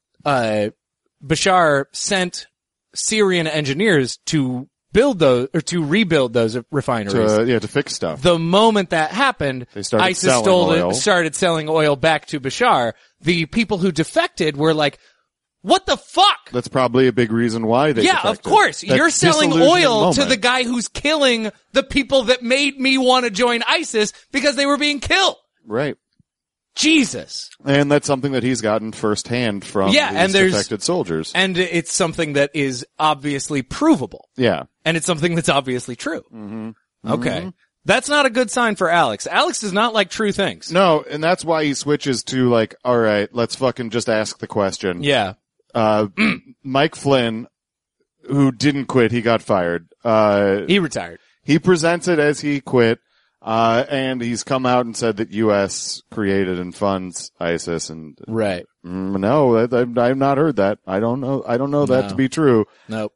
Bashar sent Syrian engineers to build those, or to rebuild those refineries. To fix stuff. The moment that happened, ISIS started selling oil back to Bashar. The people who defected were like, what the fuck? That's probably a big reason why they defected. Of course. You're selling oil to the guy who's killing the people that made me want to join ISIS because they were being killed. Right. Jesus. And that's something that he's gotten firsthand from these defected soldiers. And it's something that is obviously provable. Yeah. And it's something that's obviously true. Mm-hmm. Okay. Mm-hmm. That's not a good sign for Alex. Alex does not like true things. No, and that's why he switches to like, all right, let's fucking just ask the question. Yeah. Mike Flynn, who didn't quit, he got fired. He retired. He presents it as he quit. And he's come out and said that U.S. created and funds ISIS, and right. No, I've not heard that. I don't know that to be true. Nope.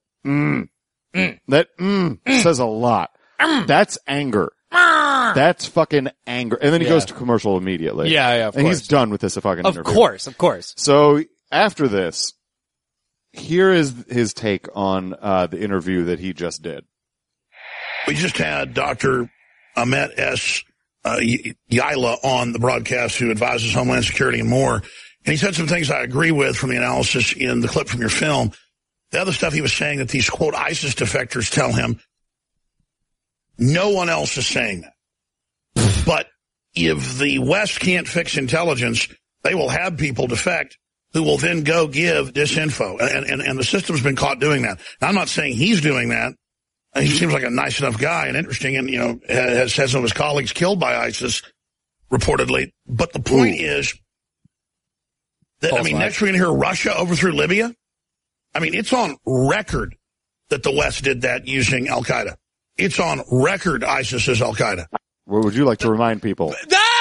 That says a lot. That's anger. That's fucking anger. And then he goes to commercial immediately. Yeah, of course. And he's done with this fucking interview. Of course. So after this, here is his take on the interview that he just did. We just had Dr. Ahmet S. Yaila on the broadcast, who advises Homeland Security and more. And he said some things I agree with from the analysis in the clip from your film. The other stuff he was saying that these, quote, ISIS defectors tell him, no one else is saying that. But if the West can't fix intelligence, they will have people defect who will then go give disinfo. And the system's been caught doing that. Now, I'm not saying he's doing that. He seems like a nice enough guy and interesting, and, has had some of his colleagues killed by ISIS, reportedly. But the point is that, next we're going to hear Russia overthrew Libya. It's on record that the West did that using Al-Qaeda. It's on record ISIS is Al-Qaeda. What would you like to remind people?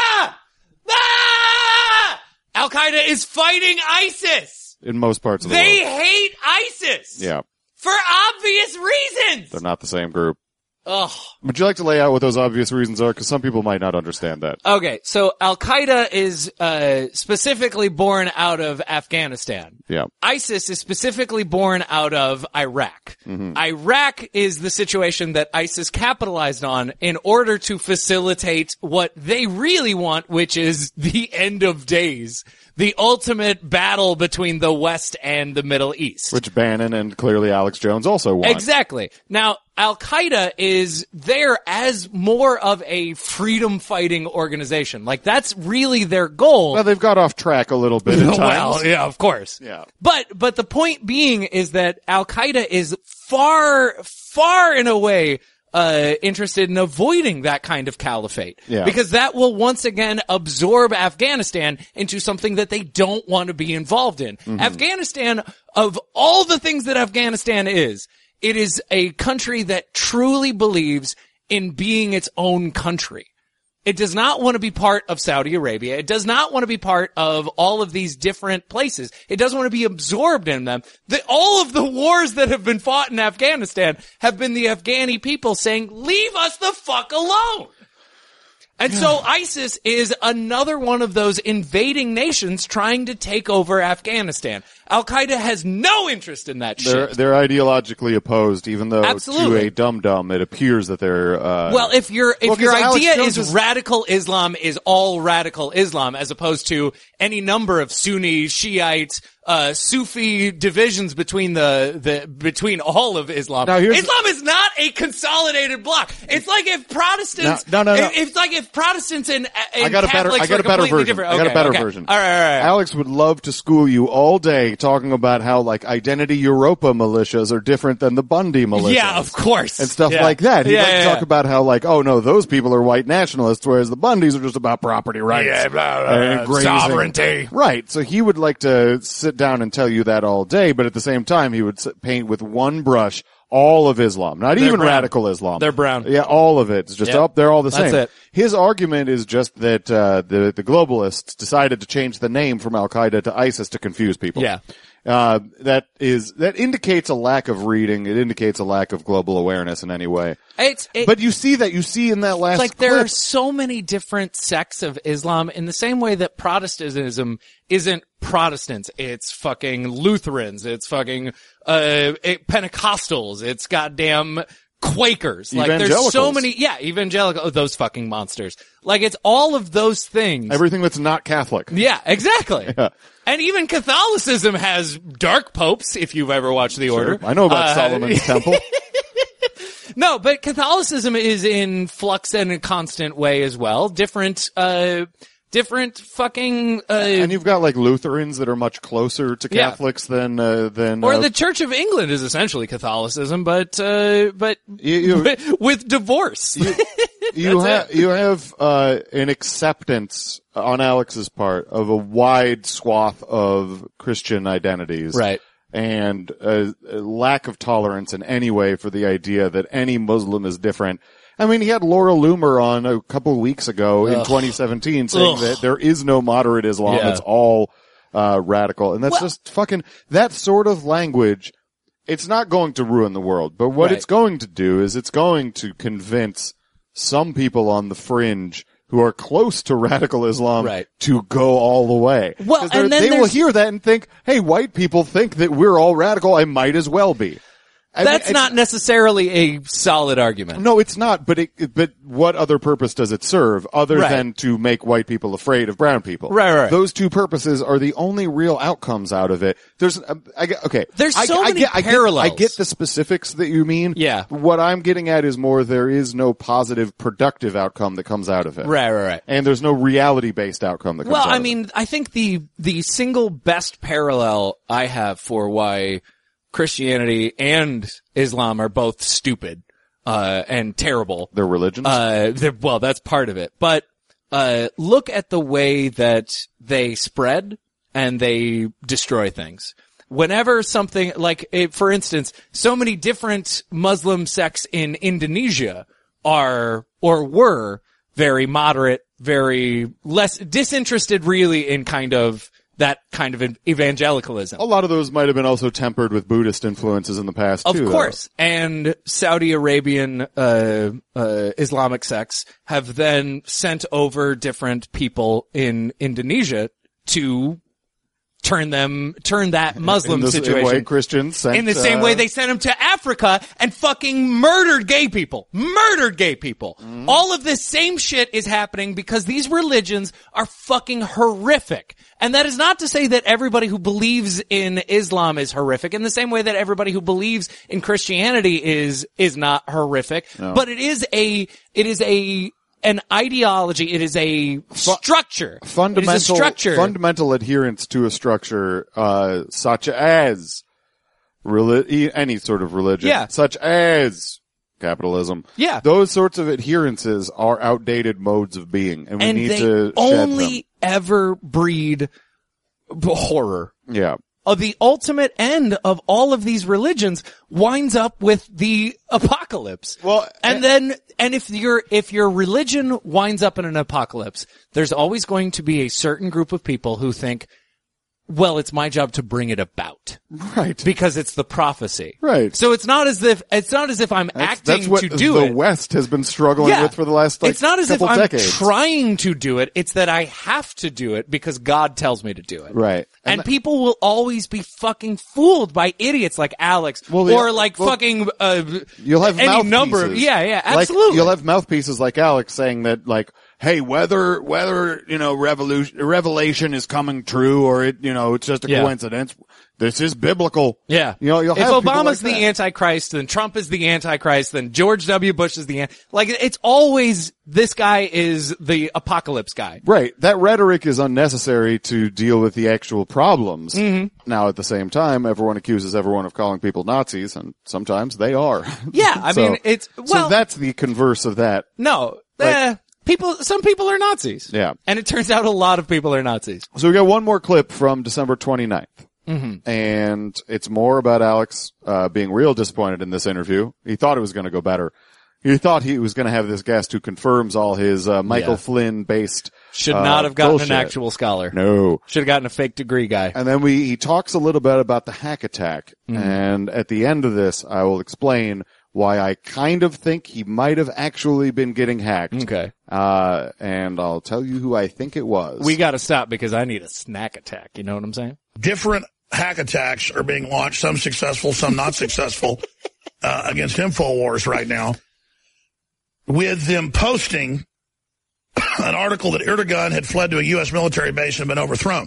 Al-Qaeda is fighting ISIS! In most parts of the world. They hate ISIS! Yeah. For obvious reasons! They're not the same group. Ugh. Would you like to lay out what those obvious reasons are? Because some people might not understand that. Okay, so Al-Qaeda is specifically born out of Afghanistan. Yeah. ISIS is specifically born out of Iraq. Mm-hmm. Iraq is the situation that ISIS capitalized on in order to facilitate what they really want, which is the end of days. The ultimate battle between the West and the Middle East. Which Bannon and clearly Alex Jones also want. Exactly. Now, Al-Qaeda is there as more of a freedom-fighting organization. Like, that's really their goal. Well, they've got off track a little bit at times. Well, yeah, of course. Yeah. But the point being is that Al-Qaeda is far and away interested in avoiding that kind of caliphate. Yeah. Because that will once again absorb Afghanistan into something that they don't want to be involved in. Mm-hmm. Afghanistan, of all the things that Afghanistan is, it is a country that truly believes in being its own country. It does not want to be part of Saudi Arabia. It does not want to be part of all of these different places. It doesn't want to be absorbed in them. All of the wars that have been fought in Afghanistan have been the Afghani people saying, leave us the fuck alone. And so ISIS is another one of those invading nations trying to take over Afghanistan. Al-Qaeda has no interest in that shit. They're ideologically opposed, even though Absolutely. to a dum-dum it appears that they're well, if your idea is radical Islam is all radical Islam, as opposed to any number of Sunni, Shiite, Sufi divisions between between all of Islam. Islam is not a consolidated block. It's like if Protestants, No. It's like if Protestants and I got a better version. Different. I got a better okay. version. All right. Alex would love to school you all day talking about how like Identity Europa militias are different than the Bundy militias. Yeah, of course. And stuff like that. He'd like to talk about how like, oh no, those people are white nationalists, whereas the Bundys are just about property rights. Yeah, sovereignty. Right. So he would like to sit down and tell you that all day, but at the same time he would paint with one brush all of Islam, not even radical Islam. They're brown. Yeah, all of it. It's just up. They're all the same. That's it. His argument is just that the globalists decided to change the name from Al-Qaeda to ISIS to confuse people. Yeah. That indicates a lack of reading. It indicates a lack of global awareness in any way. But you see in that last like clip. There are so many different sects of Islam in the same way that Protestantism isn't Protestants. It's fucking Lutherans. It's fucking, Pentecostals. It's goddamn Quakers. Like there's so many, evangelical, those fucking monsters. Like it's all of those things. Everything that's not Catholic. Yeah, exactly. Yeah. And even Catholicism has dark popes, if you've ever watched The Order. I know about Solomon's Temple. No, but Catholicism is in flux in a constant way as well. Different fucking, and you've got like Lutherans that are much closer to Catholics than the Church of England is essentially Catholicism, but with divorce. You have an acceptance on Alex's part of a wide swath of Christian identities. Right. And a lack of tolerance in any way for the idea that any Muslim is different. I mean, he had Laura Loomer on a couple of weeks ago in 2017 saying that there is no moderate Islam. It's all radical. And that's just fucking, that sort of language, it's not going to ruin the world. But what it's going to do is it's going to convince some people on the fringe who are close to radical Islam to go all the way. Well, and then they will hear that and think, hey, white people think that we're all radical. I might as well be. That's not necessarily a solid argument. No, it's not. But what other purpose does it serve other than to make white people afraid of brown people? Right. Those two purposes are the only real outcomes out of it. There's so many parallels. I get the specifics that you mean. Yeah. What I'm getting at is more there is no positive, productive outcome that comes out of it. Right. And there's no reality-based outcome that comes out of it. Well, I mean, I think the single best parallel I have for why Christianity and Islam are both stupid, and terrible. They're religions? Well, that's part of it. But, look at the way that they spread and they destroy things. Whenever something, like, for instance, so many different Muslim sects in Indonesia are, or were, very moderate, very less disinterested really in that kind of evangelicalism. A lot of those might have been also tempered with Buddhist influences in the past, too. Of course. And Saudi Arabian Islamic sects have then sent over different people in Indonesia to turn that Muslim situation. Way Christians sent, in the same way they sent him to Africa and fucking murdered gay people. All of this same shit is happening because these religions are fucking horrific. And that is not to say that everybody who believes in Islam is horrific in the same way that everybody who believes in Christianity is not horrific. No. But it is an ideology. It is a structure. Fundamental adherence to a structure, such as any sort of religion, such as capitalism. Yeah. Those sorts of adherences are outdated modes of being, and we need to shed them. Only ever breed horror. Yeah. The ultimate end of all of these religions winds up with the apocalypse. Well, and if your religion winds up in an apocalypse, there's always going to be a certain group of people who think, well, it's my job to bring it about. Right. Because it's the prophecy. Right. So it's not as if I'm acting that's what to do it. The West has been struggling with for the last it's not as if I'm decades. trying to do it. It's that I have to do it because God tells me to do it. Right. And people will always be fucking fooled by idiots like Alex you'll have any number of, absolutely. You'll have mouthpieces like Alex saying that, like, hey, whether revelation is coming true or it's just a coincidence, this is biblical. Yeah. You'll if have Obama's like the Antichrist, then Trump is the Antichrist, then George W. Bush is it's always this guy is the apocalypse guy. Right. That rhetoric is unnecessary to deal with the actual problems. Mm-hmm. Now, at the same time, everyone accuses everyone of calling people Nazis, and sometimes they are. Yeah. I mean, so that's the converse of that. No. Some people are Nazis. Yeah. And it turns out a lot of people are Nazis. So we got one more clip from December 29th. Mm-hmm. And it's more about Alex, being real disappointed in this interview. He thought it was going to go better. He thought he was going to have this guest who confirms all his, Michael Flynn based. Should not have gotten bullshit. an actual scholar. No. Should have gotten a fake degree guy. And then he talks a little bit about the hack attack. Mm-hmm. And at the end of this, I will explain why I kind of think he might have actually been getting hacked. Okay. And I'll tell you who I think it was. We gotta stop because I need a snack attack. You know what I'm saying? Different hack attacks are being launched, some successful, some not successful, against InfoWars right now, with them posting an article that Erdogan had fled to a U.S. military base and been overthrown.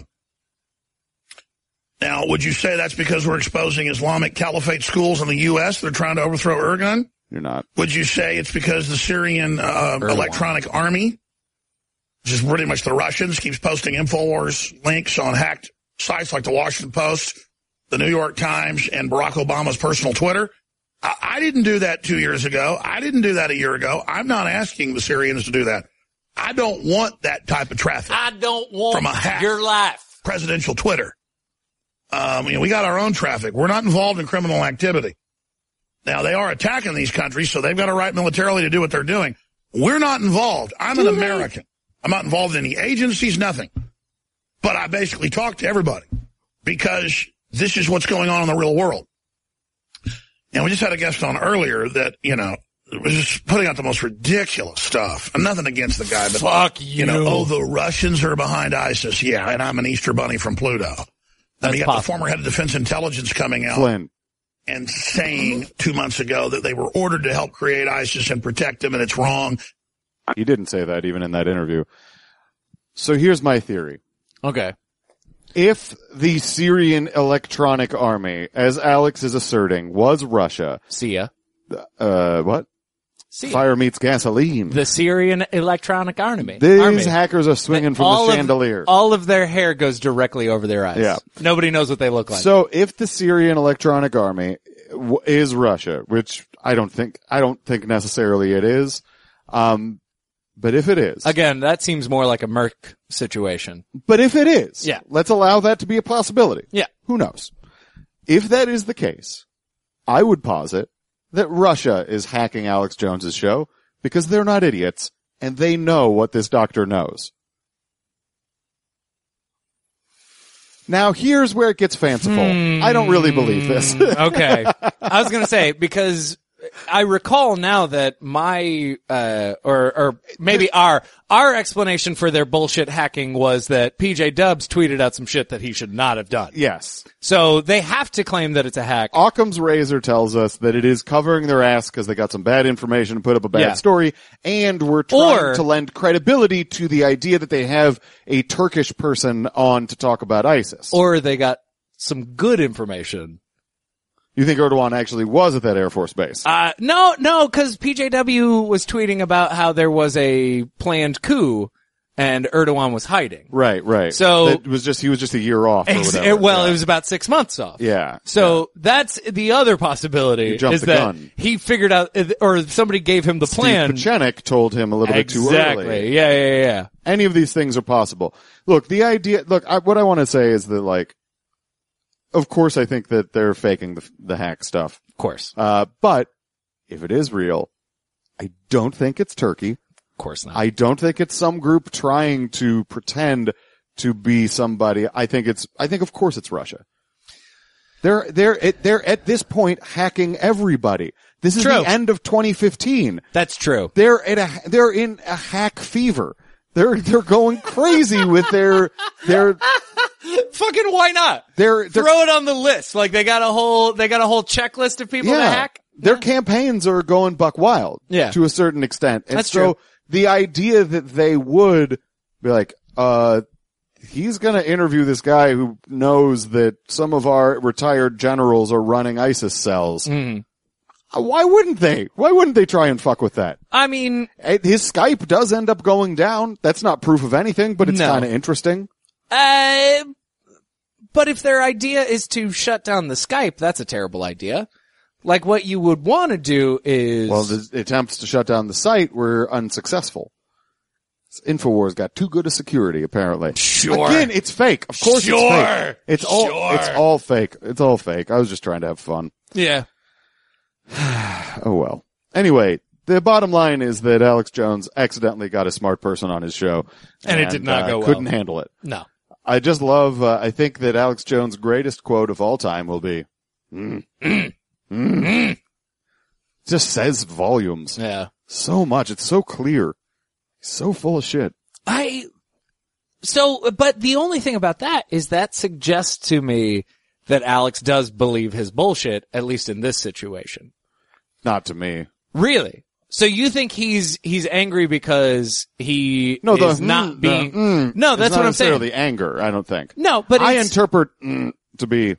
Now, would you say that's because we're exposing Islamic Caliphate schools in the U.S. that are trying to overthrow Erdogan? You're not. Would you say it's because the Syrian electronic army, which is pretty much the Russians, keeps posting InfoWars links on hacked sites like the Washington Post, the New York Times, and Barack Obama's personal Twitter? I didn't do that 2 years ago. I didn't do that a year ago. I'm not asking the Syrians to do that. I don't want that type of traffic. I don't want from a hacked your life. Presidential Twitter. We got our own traffic. We're not involved in criminal activity. Now, they are attacking these countries, so they've got a right militarily to do what they're doing. We're not involved. I'm an American. I'm not involved in any agencies, nothing. But I basically talk to everybody because this is what's going on in the real world. And we just had a guest on earlier that, was just putting out the most ridiculous stuff. I'm nothing against the guy, but fuck you. The Russians are behind ISIS. Yeah, and I'm an Easter bunny from Pluto. And you got the former head of Defense Intelligence coming out Flynn. and saying 2 months ago that they were ordered to help create ISIS and protect them, and it's wrong. He didn't say that even in that interview. So here's my theory. Okay. If the Syrian electronic army, as Alex is asserting, was Russia. See ya. What? See ya. Fire meets gasoline. The Syrian electronic army. These hackers are swinging from the chandelier. All of their hair goes directly over their eyes. Yeah. Nobody knows what they look like. So if the Syrian electronic army is Russia, which I don't think necessarily it is, but if it is. Again, that seems more like a Merc situation. But if it is. Yeah. Let's allow that to be a possibility. Yeah. Who knows? If that is the case, I would posit that Russia is hacking Alex Jones's show because they're not idiots and they know what this doctor knows. Now here's where it gets fanciful. I don't really believe this. Okay. I was going to say, because I recall now that my, or maybe our explanation for their bullshit hacking was that PJ Dubs tweeted out some shit that he should not have done. Yes. So they have to claim that it's a hack. Occam's razor tells us that it is covering their ass because they got some bad information and put up a bad story, and we're trying to lend credibility to the idea that they have a Turkish person on to talk about ISIS. Or they got some good information. You think Erdogan actually was at that Air Force base? No, because PJW was tweeting about how there was a planned coup and Erdogan was hiding. Right. So he was just a year off or whatever. It was about 6 months off. Yeah. So that's the other possibility is that gun. he figured out, or somebody gave him the plan. Steve Pachenik told him a little bit too early. Exactly. Yeah. Any of these things are possible. Look, what I want to say is that, like, of course I think that they're faking the hack stuff. Of course. But if it is real, I don't think it's Turkey. Of course not. I don't think it's some group trying to pretend to be somebody. I think of course it's Russia. They're at this point hacking everybody. This is the end of 2015. That's true. They're in a hack fever. They're going crazy with their fucking why not? Throw it on the list. Like they got a whole checklist of people to hack. Their campaigns are going buck wild. Yeah. To a certain extent. And That's so true. The idea that they would be like, he's gonna interview this guy who knows that some of our retired generals are running ISIS cells. Mm. Why wouldn't they? Why wouldn't they try and fuck with that? I mean, his Skype does end up going down. That's not proof of anything, but it's kind of interesting. But if their idea is to shut down the Skype, that's a terrible idea. Like what you would want to do is... Well, the attempts to shut down the site were unsuccessful. InfoWars got too good a security, apparently. Sure. Again, it's fake. Of course it's fake. It's all fake. It's all fake. I was just trying to have fun. Yeah. Oh well. Anyway, the bottom line is that Alex Jones accidentally got a smart person on his show. And it did not go well. Couldn't handle it. No. I just love, I think that Alex Jones' greatest quote of all time will be, Just says volumes. Yeah. So much. It's so clear. He's so full of shit. But the only thing about that is that suggests to me that Alex does believe his bullshit, at least in this situation. Not to me. Really? So you think he's angry because he is not being... No, that's what I'm saying. Not necessarily anger, I don't think. No, but I interpret to be,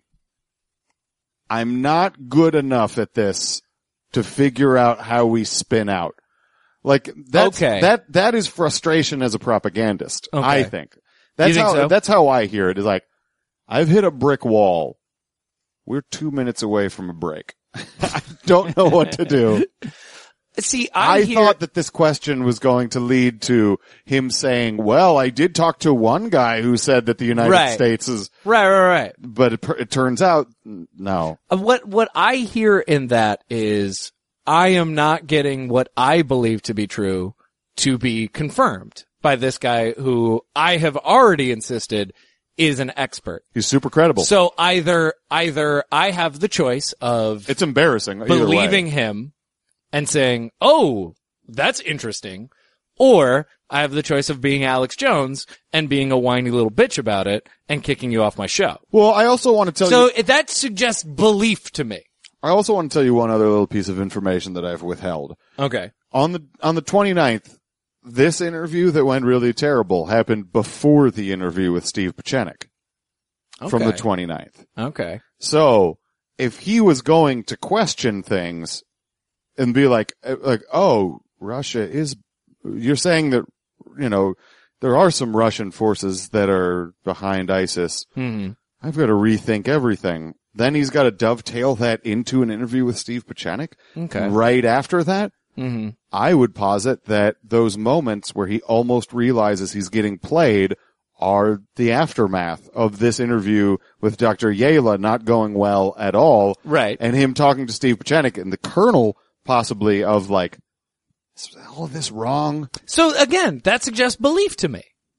I'm not good enough at this to figure out how we spin out. Like, that is frustration as a propagandist, I think. That's how I hear it, is like, I've hit a brick wall. We're 2 minutes away from a break. I don't know what to do. See, I thought that this question was going to lead to him saying, well, I did talk to one guy who said that the United States is... Right. But it turns out, no. What I hear in that is, I am not getting what I believe to be true to be confirmed by this guy who I have already insisted is an expert. He's super credible. So either I have the choice of... It's embarrassing. Believing him and saying, oh, that's interesting. Or I have the choice of being Alex Jones and being a whiny little bitch about it and kicking you off my show. Well, I also want to tell you... So that suggests belief to me. I also want to tell you one other little piece of information that I've withheld. Okay. On the 29th, this interview that went really terrible happened before the interview with Steve Pachenik from the 29th. Okay. So, if he was going to question things and be like, oh, Russia is, you're saying that, there are some Russian forces that are behind ISIS. Mm-hmm. I've got to rethink everything. Then he's got to dovetail that into an interview with Steve Pachenik. Okay. Right after that. Mm-hmm. I would posit that those moments where he almost realizes he's getting played are the aftermath of this interview with Dr. Yela not going well at all. Right. And him talking to Steve Pachenik and the kernel possibly of like, is all of this wrong? So again, that suggests belief to me.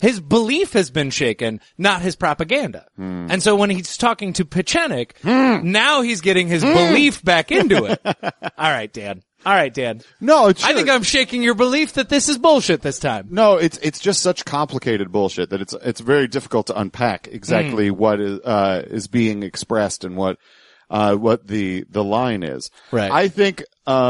His belief has been shaken, not his propaganda. And so when he's talking to Pechenik, now he's getting his belief back into it. All right, Dan. No, I think I'm shaking your belief that this is bullshit this time. No, it's just such complicated bullshit that it's very difficult to unpack exactly what is being expressed and what the line is. Right. I think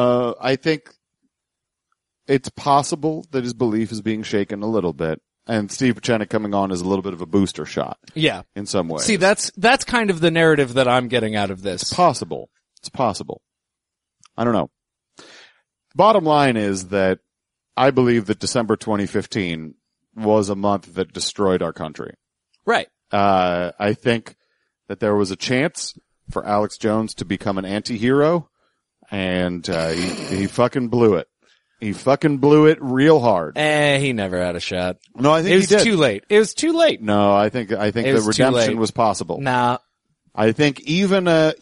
it's possible that his belief is being shaken a little bit, and Steve Pechenik coming on is a little bit of a booster shot. Yeah. In some ways. See, that's kind of the narrative that I'm getting out of this. It's possible. I don't know. Bottom line is that I believe that December 2015 was a month that destroyed our country. Right. I think that there was a chance for Alex Jones to become an anti-hero, and he fucking blew it. He fucking blew it real hard. He never had a shot. No, I think it was he did. too late. It was too late. No, I think the redemption was possible. Nah. I think even a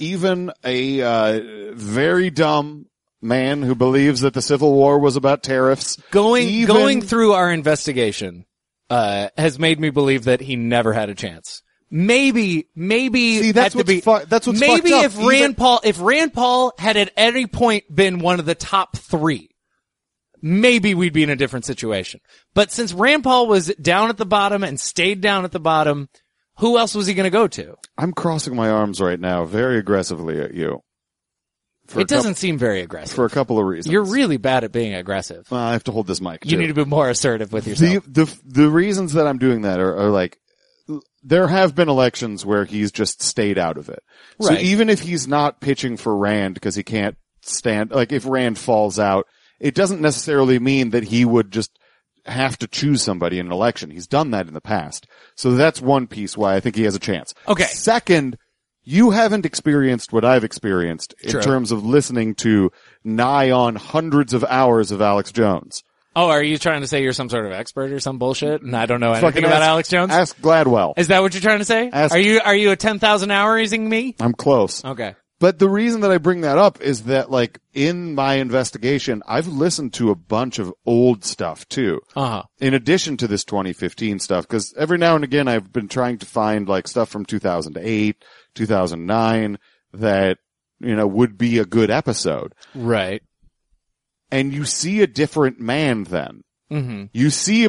very dumb man who believes that the Civil War was about tariffs. Going through our investigation, has made me believe that he never had a chance. Maybe. See, that's what's fucked up. If Rand Paul had at any point been one of the top 3, maybe we'd be in a different situation. But since Rand Paul was down at the bottom and stayed down at the bottom, who else was he going to go to? I'm crossing my arms right now very aggressively at you. It doesn't seem very aggressive. For a couple of reasons. You're really bad at being aggressive. Well, I have to hold this mic, too. You need to be more assertive with yourself. The reasons that I'm doing that are like, there have been elections where he's just stayed out of it. Right. So even if he's not pitching for Rand because he can't stand, like if Rand falls out, it doesn't necessarily mean that he would just have to choose somebody in an election. He's done that in the past. So that's one piece why I think he has a chance. Okay. Second, you haven't experienced what I've experienced in True. terms of listening to nigh on hundreds of hours of Alex Jones. Oh, are you trying to say you're some sort of expert or some bullshit? And I don't know anything about Alex Jones? Ask Gladwell. Is that what you're trying to say? Are you a 10,000 hoursing me? I'm close. Okay. But the reason that I bring that up is that, like, in my investigation, I've listened to a bunch of old stuff, too. Uh-huh. In addition to this 2015 stuff, because every now and again I've been trying to find, like, stuff from 2008, 2009 that, would be a good episode. Right. And you see a different man then. Mm-hmm. You see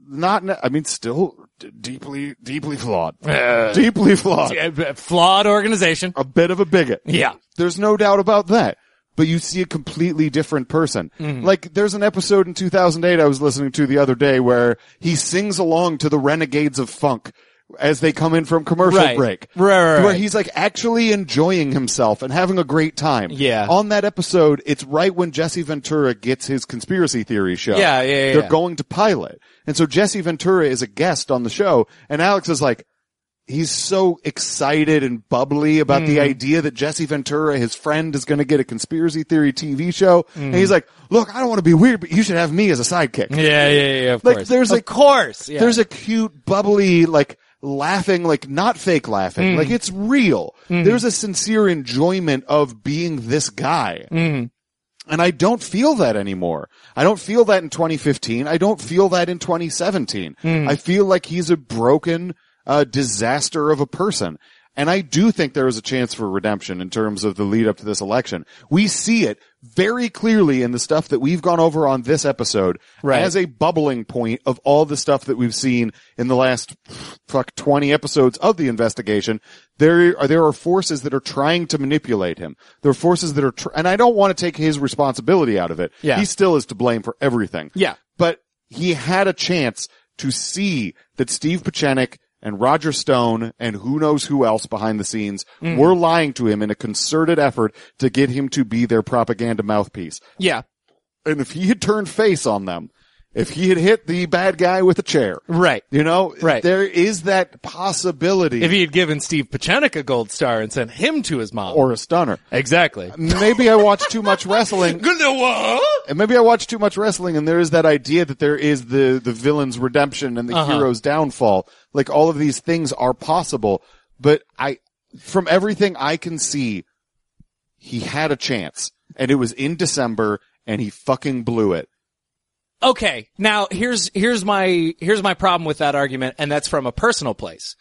still deeply flawed. Deeply flawed. Flawed organization. A bit of a bigot. Yeah. There's no doubt about that. But you see a completely different person. Mm-hmm. Like, there's an episode in 2008 I was listening to the other day where he sings along to the Renegades of Funk as they come in from commercial break. Right. Where he's like actually enjoying himself and having a great time. Yeah. On that episode, it's right when Jesse Ventura gets his conspiracy theory show. Yeah. They're going to pilot. And so Jesse Ventura is a guest on the show, and Alex is like, he's so excited and bubbly about the idea that Jesse Ventura, his friend, is going to get a conspiracy theory TV show. And he's like, look, I don't want to be weird, but you should have me as a sidekick. Yeah, of course. There's a cute, bubbly, like, laughing, like, not fake laughing. Like, it's real. There's a sincere enjoyment of being this guy. And I don't feel that anymore. I don't feel that in 2015. I don't feel that in 2017. I feel like he's a broken disaster of a person. And I do think there is a chance for redemption in terms of the lead up to this election. We see it very clearly in the stuff that we've gone over on this episode as a bubbling point of all the stuff that we've seen in the last 20 episodes of the investigation. There are forces that are trying to manipulate him. There are forces that are, and I don't want to take his responsibility out of it. Yeah. He still is to blame for everything. Yeah. But he had a chance to see that Steve Pechenik and Roger Stone and who knows who else behind the scenes were lying to him in a concerted effort to get him to be their propaganda mouthpiece. Yeah. And if he had turned face on them, if he had hit the bad guy with a chair. Right. There is that possibility. If he had given Steve Pechenik a gold star and sent him to his mom. Or a stunner. Exactly. Maybe I watched too much wrestling. And maybe I watched too much wrestling and there is that idea that there is the villain's redemption and the hero's downfall. Like, all of these things are possible. But from everything I can see, he had a chance. And it was in December and he fucking blew it. Okay, now here's my problem with that argument, and that's from a personal place.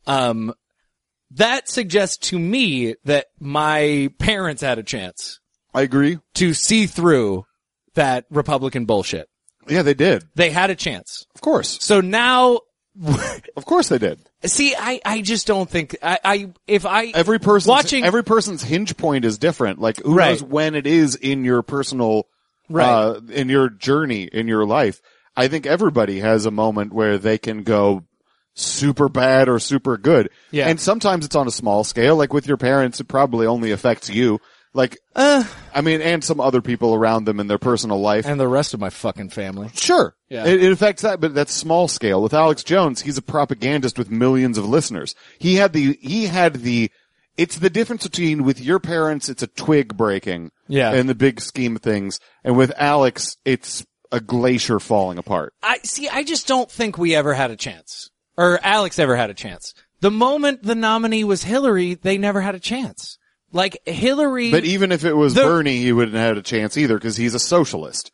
That suggests to me that my parents had a chance. I agree. To see through that Republican bullshit. Yeah, they did. They had a chance. Of course. So now... Of course they did. See, I just don't think... Every person's hinge point is different. Like, who knows when it is in your personal... in your journey, in your life. I think everybody has a moment where they can go super bad or super good. Yeah. And sometimes it's on a small scale. Like with your parents, it probably only affects you. Like, and some other people around them in their personal life. And the rest of my fucking family. Sure. Yeah. It affects that, but that's small scale. With Alex Jones, he's a propagandist with millions of listeners. It's the difference between with your parents, it's a twig breaking. Yeah. In the big scheme of things. And with Alex, it's a glacier falling apart. I just don't think we ever had a chance. Or Alex ever had a chance. The moment the nominee was Hillary, they never had a chance. Like, Hillary... But even if it was Bernie, he wouldn't have had a chance either, because he's a socialist.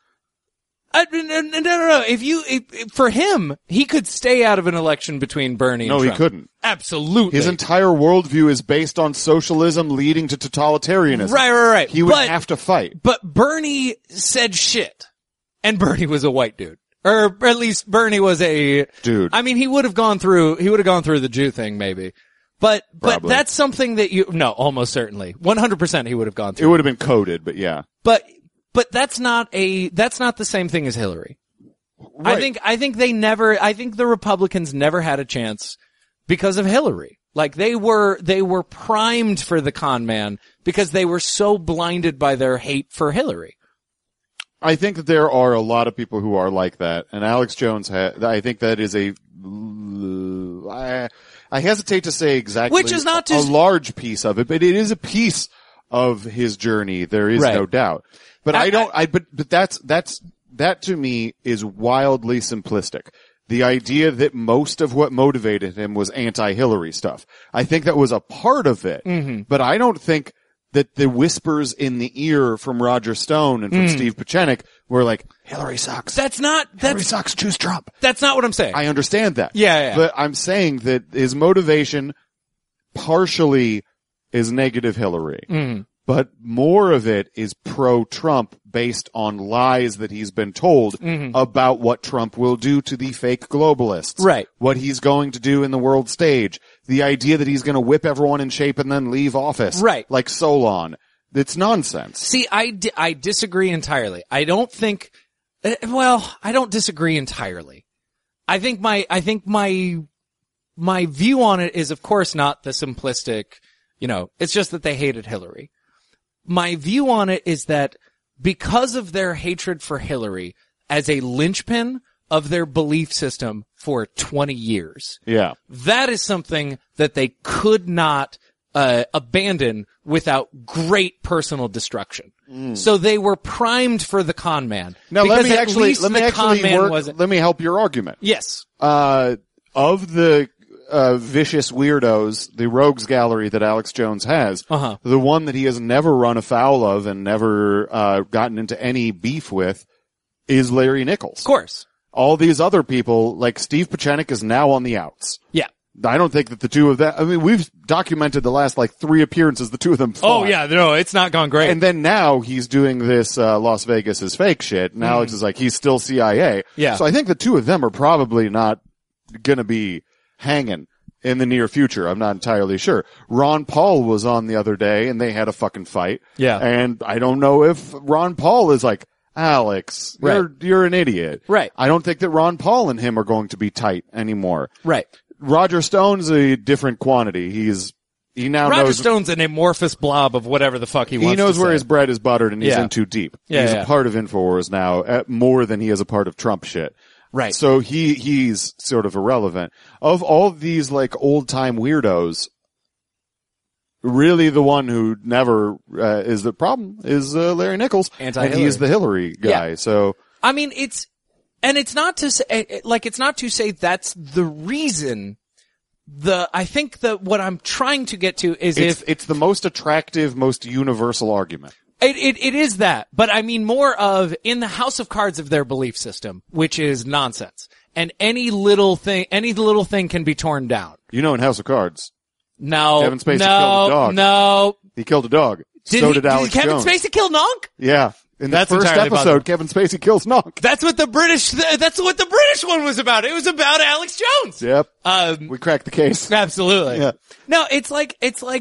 No. For him, he could stay out of an election between Bernie and Trump. No, he couldn't. Absolutely. His entire worldview is based on socialism leading to totalitarianism. Right. He would have to fight. But Bernie said shit. And Bernie was a white dude. Or at least Bernie was a... Dude. I mean, he would have gone through the Jew thing, maybe. But that's something that almost certainly. 100% he would have gone through. It would have been coded, but yeah. But that's not the same thing as Hillary. Right. I think the Republicans never had a chance because of Hillary. Like they were primed for the con man because they were so blinded by their hate for Hillary. I think that there are a lot of people who are like that, and Alex Jones I think that is I hesitate to say exactly Which is not a large piece of it, but it is a piece of his journey. There is no doubt. But that to me is wildly simplistic. The idea that most of what motivated him was anti-Hillary stuff. I think that was a part of it, but I don't think that the whispers in the ear from Roger Stone and from Steve Pieczenik were like, Hillary sucks. Hillary sucks, choose Trump. That's not what I'm saying. I understand that. Yeah. But I'm saying that his motivation partially is negative Hillary. But more of it is pro-Trump based on lies that he's been told about what Trump will do to the fake globalists. Right. What he's going to do in the world stage. The idea that he's going to whip everyone in shape and then leave office. Right. Like Solon. It's nonsense. See, I disagree entirely. I don't disagree entirely. I think my view on it is, of course, not the simplistic, it's just that they hated Hillary. My view on it is that because of their hatred for Hillary as a linchpin of their belief system for 20 years. Yeah. That is something that they could not abandon without great personal destruction. So they were primed for the con man. Now let me help your argument. Yes. Of the vicious weirdos, the rogues gallery that Alex Jones has, the one that he has never run afoul of and never gotten into any beef with is Larry Nichols. Of course. All these other people, like Steve Pieczenik, is now on the outs. Yeah. I don't think that the two of them, we've documented the last 3 appearances the two of them fought. Oh yeah, no, it's not gone great. And then now he's doing this Las Vegas is fake shit, and Alex is like, he's still CIA. Yeah. So I think the two of them are probably not gonna be hanging in the near future. I'm not entirely sure. Ron Paul was on the other day, and they had a fucking fight. Yeah. And I don't know if Ron Paul is like, Alex, you're an idiot. Right. I don't think that Ron Paul and him are going to be tight anymore. Right. Roger Stone's a different quantity. Roger Stone's an amorphous blob of whatever the fuck he wants to say. He knows where his bread is buttered, and he's in too deep. Yeah, he's a part of InfoWars now, more than he is a part of Trump shit. Right. So he's sort of irrelevant. Of all these old time weirdos, really the one who never is the problem is Larry Nichols, and he's the Hillary guy. Yeah. So I mean, it's not to say that's the reason. I think that what I'm trying to get to is it's the most attractive, most universal argument. It is that, but I mean more of in the house of cards of their belief system, which is nonsense. And any little thing can be torn down. You know, in House of Cards. No. Kevin Spacey killed a dog. No. He killed a dog. So did Alex Kevin Jones. Spacey kill Nonk? Yeah. In the That's first entirely episode, possible. Kevin Spacey kills Nonk. That's what the British one was about. It was about Alex Jones. Yep. We cracked the case. Absolutely. Yeah. No, it's like,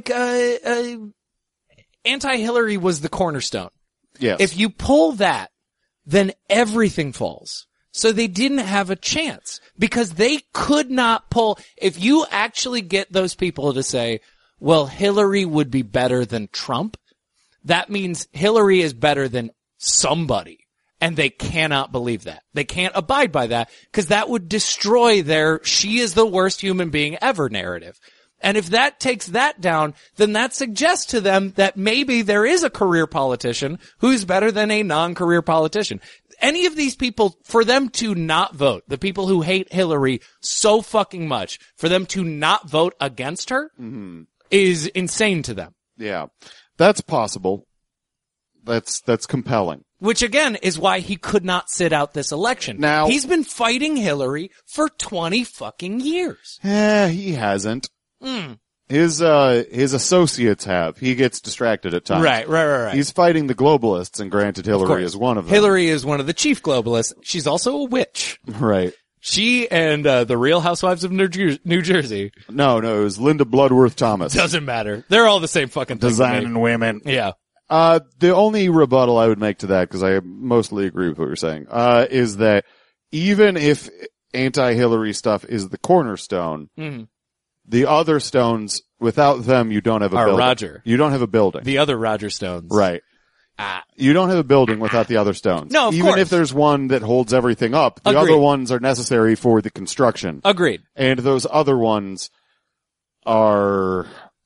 anti-Hillary was the cornerstone. Yes. If you pull that, then everything falls. So they didn't have a chance because they could not pull. If you actually get those people to say, well, Hillary would be better than Trump, that means Hillary is better than somebody. And they cannot believe that. They can't abide by that because that would destroy their she is the worst human being ever narrative. And if that takes that down, then that suggests to them that maybe there is a career politician who's better than a non-career politician. Any of these people, for them to not vote, the people who hate Hillary so fucking much, for them to not vote against her is insane to them. Yeah. That's possible. That's compelling. Which again is why he could not sit out this election. Now, he's been fighting Hillary for 20 fucking years. He hasn't. His associates have. He gets distracted at times. Right. He's fighting the globalists, and granted, Hillary is one of them. Hillary is one of the chief globalists. She's also a witch. Right. She and the Real Housewives of New Jersey. No, it was Linda Bloodworth Thomas. Doesn't matter. They're all the same fucking thing. Designing women. Yeah. The only rebuttal I would make to that, because I mostly agree with what you're saying, is that even if anti-Hillary stuff is the cornerstone, the other stones, without them, you don't have a building. Roger. You don't have a building. The other Roger Stones. Right. You don't have a building without the other stones. No, of Even course. if there's one that holds everything up, the Agreed. other ones are necessary for the construction. Agreed. And those other ones are,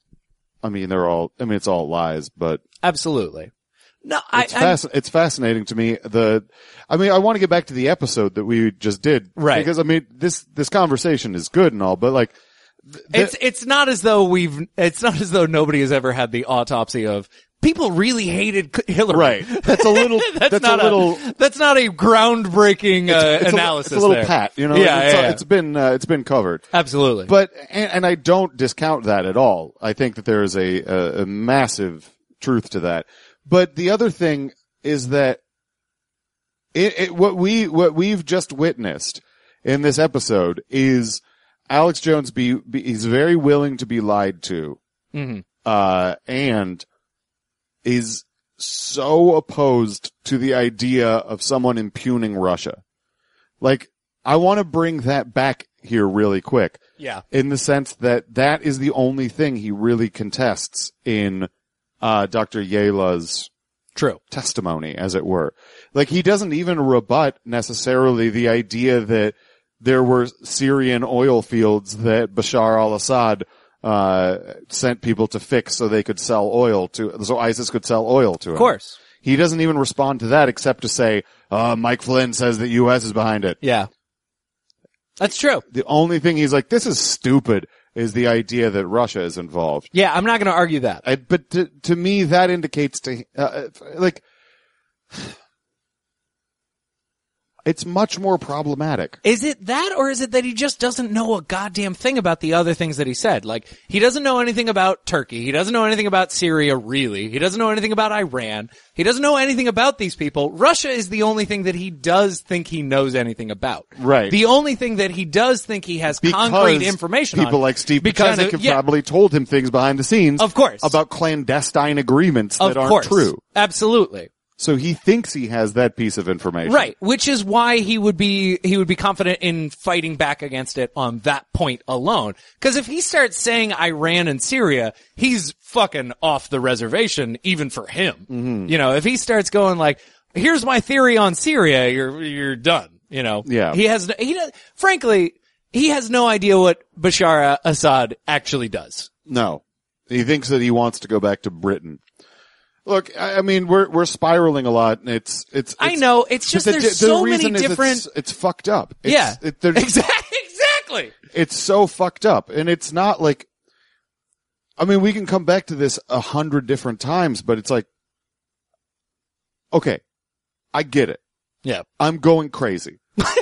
it's all lies, but. Absolutely. No, It's fascinating to me. I want to get back to the episode that we just did. Right. Because, this conversation is good and all, but like, it's not as though nobody has ever had the autopsy of people really hated Hillary. Right. That's a little, that's not a groundbreaking, analysis. It's a little there. pat, you know? Yeah. It's been covered. Absolutely. But, and I don't discount that at all. I think that there is a massive truth to that. But the other thing is that what we've just witnessed in this episode is Alex Jones he's very willing to be lied to. And is so opposed to the idea of someone impugning Russia. Like, I want to bring that back here really quick. Yeah. In the sense that is the only thing he really contests in Dr. Yela's testimony, as it were. Like, he doesn't even rebut necessarily the idea that there were Syrian oil fields that Bashar al-Assad sent people to fix so they could sell oil so ISIS could sell oil to him. Of course. He doesn't even respond to that except to say, Mike Flynn says the U.S. is behind it. Yeah. That's true. The only thing he's like, this is stupid, is the idea that Russia is involved. Yeah, I'm not going to argue that. But to me, that indicates it's much more problematic. Is it that, or is it that he just doesn't know a goddamn thing about the other things that he said? Like, he doesn't know anything about Turkey. He doesn't know anything about Syria, really. He doesn't know anything about Iran. He doesn't know anything about these people. Russia is the only thing that he does think he knows anything about. Right. The only thing that he does think he has concrete information on. People like Steve Pieczenik have probably told him things behind the scenes. Of course. About clandestine agreements that aren't true. Absolutely. So he thinks he has that piece of information. Right, which is why he would be confident in fighting back against it on that point alone. Because if he starts saying Iran and Syria, he's fucking off the reservation, even for him. Mm-hmm. You know, if he starts going like, here's my theory on Syria, you're done. You know? Yeah. Frankly, he has no idea what Bashar Assad actually does. No. He thinks that he wants to go back to Britain. Look, I mean, we're spiraling a lot, and it's I know, it's just there's so many different. It's fucked up. Exactly. It's so fucked up, and it's not like. I mean, we can come back to this 100 different times, but it's like, okay, I get it. Yeah. I'm going crazy.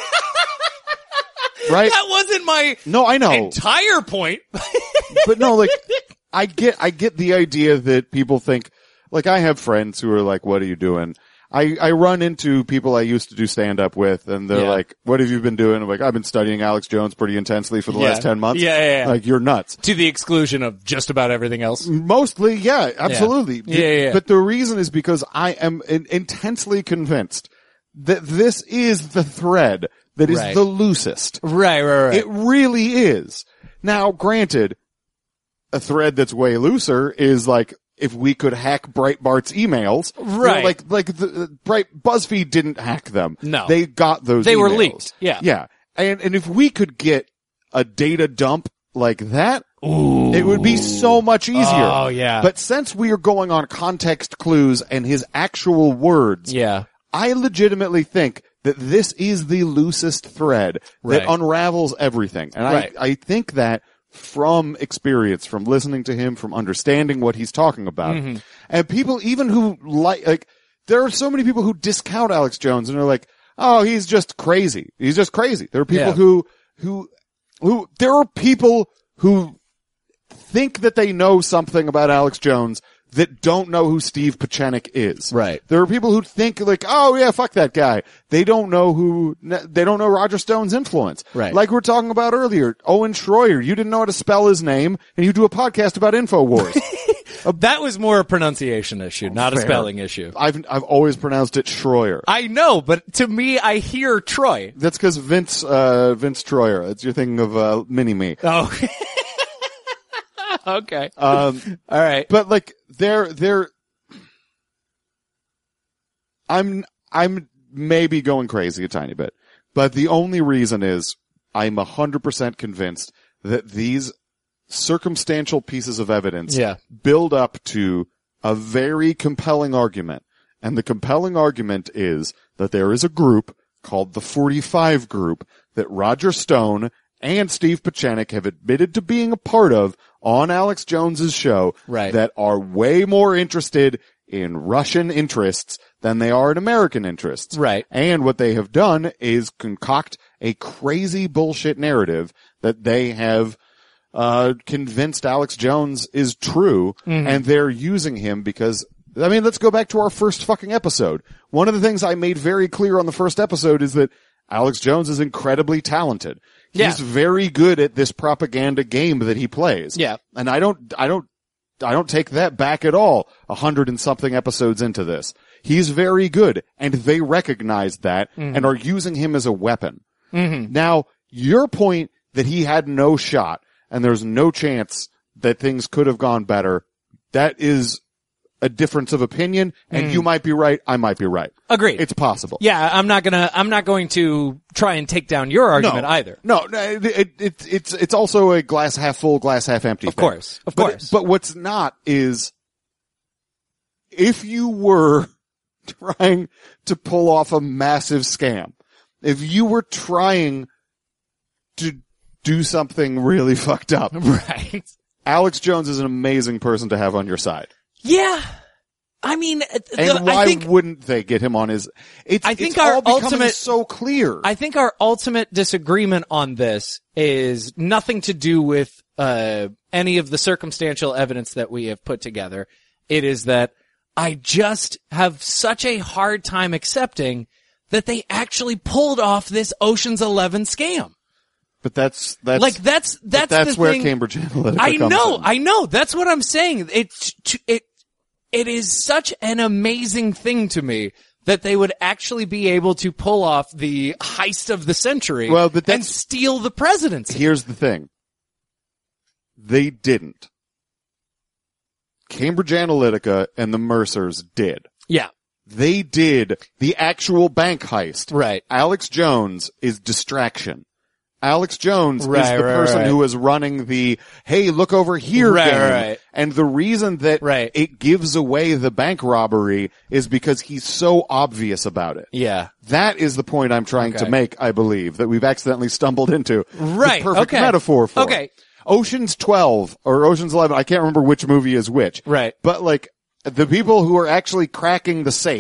Right? That wasn't my no, I know. entire point. But no, like, I get the idea that people think, like, I have friends who are like, what are you doing? I run into people I used to do stand up with, and they're like, what have you been doing? I'm like, I've been studying Alex Jones pretty intensely for the last 10 months. Yeah. Like, you're nuts. To the exclusion of just about everything else. Mostly, yeah, absolutely. Yeah. But the reason is because I am intensely convinced that this is the thread that is the loosest. Right. It really is. Now, granted, a thread that's way looser is like, if we could hack Breitbart's emails. Right. You know, BuzzFeed didn't hack them. No. They got those They emails. were leaked. Yeah. Yeah. And if we could get a data dump like that, it would be so much easier. Oh, yeah. But since we are going on context clues and his actual words, I legitimately think that this is the loosest thread that unravels everything. And I think that from experience, from listening to him, from understanding what he's talking about. Mm-hmm. And people even who like, there are so many people who discount Alex Jones and are like, oh, he's just crazy. He's just crazy. There are people who, there are people who think that they know something about Alex Jones that don't know who Steve Pieczenik is. Right. There are people who think like, oh yeah, fuck that guy. They don't know Roger Stone's influence. Right. Like we were talking about earlier, Owen Schroyer, you didn't know how to spell his name and you do a podcast about InfoWars. That was more a pronunciation issue, not a spelling issue. I've always pronounced it Schroyer. I know, but to me, I hear Troy. That's because Vince Troyer. That's your thinking of, Mini-Me. Oh. Okay. All right. But like, I'm maybe going crazy a tiny bit, but the only reason is I'm 100% convinced that these circumstantial pieces of evidence build up to a very compelling argument. And the compelling argument is that there is a group called the 45 Group that Roger Stone and Steve Pieczenik have admitted to being a part of on Alex Jones's show that are way more interested in Russian interests than they are in American interests. Right. And what they have done is concoct a crazy bullshit narrative that they have convinced Alex Jones is true, and they're using him because, I mean, let's go back to our first fucking episode. One of the things I made very clear on the first episode is that Alex Jones is incredibly talented. He's very good at this propaganda game that he plays. Yeah. And I don't take that back at all 100 and something episodes into this. He's very good, and they recognize that and are using him as a weapon. Mm-hmm. Now, your point that he had no shot and there's no chance that things could have gone better, that is a difference of opinion, and you might be right, I might be right. Agreed. It's possible. Yeah, I'm not going to try and take down your argument either. No, it's also a glass half full, glass half empty Of thing. course. But what's not is, if you were trying to pull off a massive scam, if you were trying to do something really fucked up, right? Alex Jones is an amazing person to have on your side. Yeah. I mean, and why wouldn't they get him on his, it's all becoming so clear. I think our ultimate disagreement on this is nothing to do with, any of the circumstantial evidence that we have put together. It is that I just have such a hard time accepting that they actually pulled off this Ocean's 11 scam. But that's where Cambridge Analytica comes in. I know. That's what I'm saying. It is such an amazing thing to me that they would actually be able to pull off the heist of the century and steal the presidency. Here's the thing. They didn't. Cambridge Analytica and the Mercers did. Yeah. They did the actual bank heist. Right. Alex Jones is distraction. Alex Jones is the person who is running the, hey, look over here game. Right. And the reason that it gives away the bank robbery is because he's so obvious about it. Yeah. That is the point I'm trying to make, I believe, that we've accidentally stumbled into. Right. The perfect metaphor for it. Ocean's 12 or Ocean's 11, I can't remember which movie is which. Right. But like, the people who are actually cracking the safe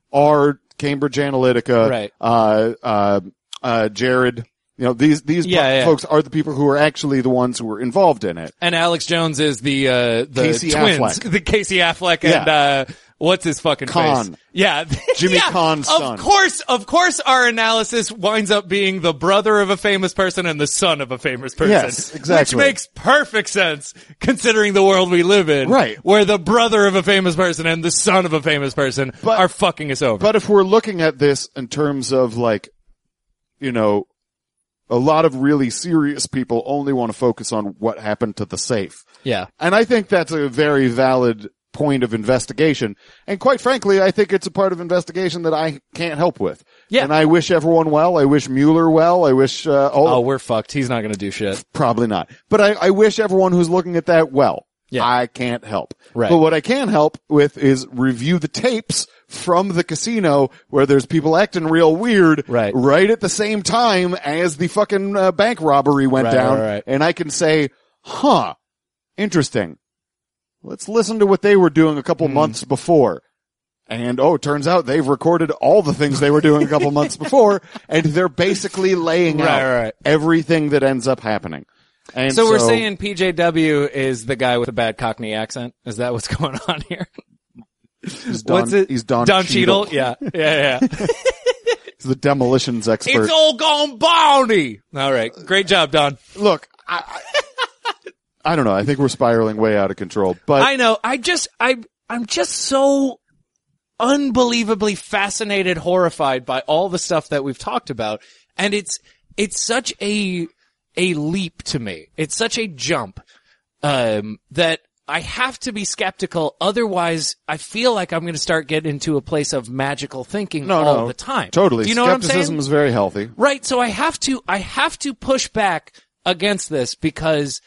are Cambridge Analytica, right. Jared. You know, these folks are the people who are actually the ones who are involved in it. And Alex Jones is the Casey twins, Affleck. the Casey Affleck and what's his fucking Khan. face? Yeah, Jimmy Kahn's son. Of course, our analysis winds up being the brother of a famous person and the son of a famous person. Yes, exactly. Which makes perfect sense considering the world we live in, right? Where the brother of a famous person and the son of a famous person are fucking us over. But if we're looking at this in terms of like, you know, a lot of really serious people only want to focus on what happened to the safe. Yeah. And I think that's a very valid point of investigation. And quite frankly, I think it's a part of investigation that I can't help with. Yeah. And I wish everyone well. I wish Mueller well. I wish, we're fucked. He's not going to do shit. Probably not. But I wish everyone who's looking at that well. Yeah. I can't help. Right. But what I can help with is review the tapes from the casino where there's people acting real weird right at the same time as the fucking bank robbery went down. Right. And I can say, interesting. Let's listen to what they were doing a couple months before. And it turns out they've recorded all the things they were doing a couple months before, and they're basically laying out everything that ends up happening. And so we're saying PJW is the guy with a bad Cockney accent? Is that what's going on here? He's Don Cheadle? Yeah. He's the demolitions expert. It's all gone Barney! All right. Great job, Don. Look, I don't know. I think we're spiraling way out of control, but I know. I'm just so unbelievably fascinated, horrified by all the stuff that we've talked about. And it's such a leap to me. It's such a jump, that I have to be skeptical. Otherwise, I feel like I'm going to start getting into a place of magical thinking all the time. Totally. Do you know what I'm saying? Skepticism is very healthy. Right. So I have to push back against this because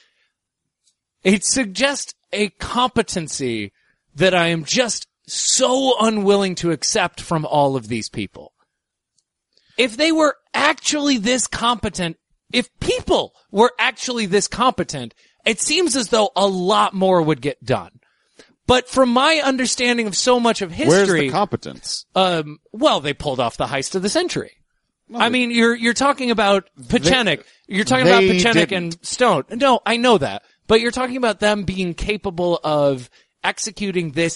it suggests a competency that I am just so unwilling to accept from all of these people. If they were actually this competent, if people were actually this competent, it seems as though a lot more would get done. But from my understanding of so much of history, where's the competence? Well, they pulled off the heist of the century. I mean, you're talking about Pachenik. You're talking about Pachenik and Stone. No, I know that. But you're talking about them being capable of executing this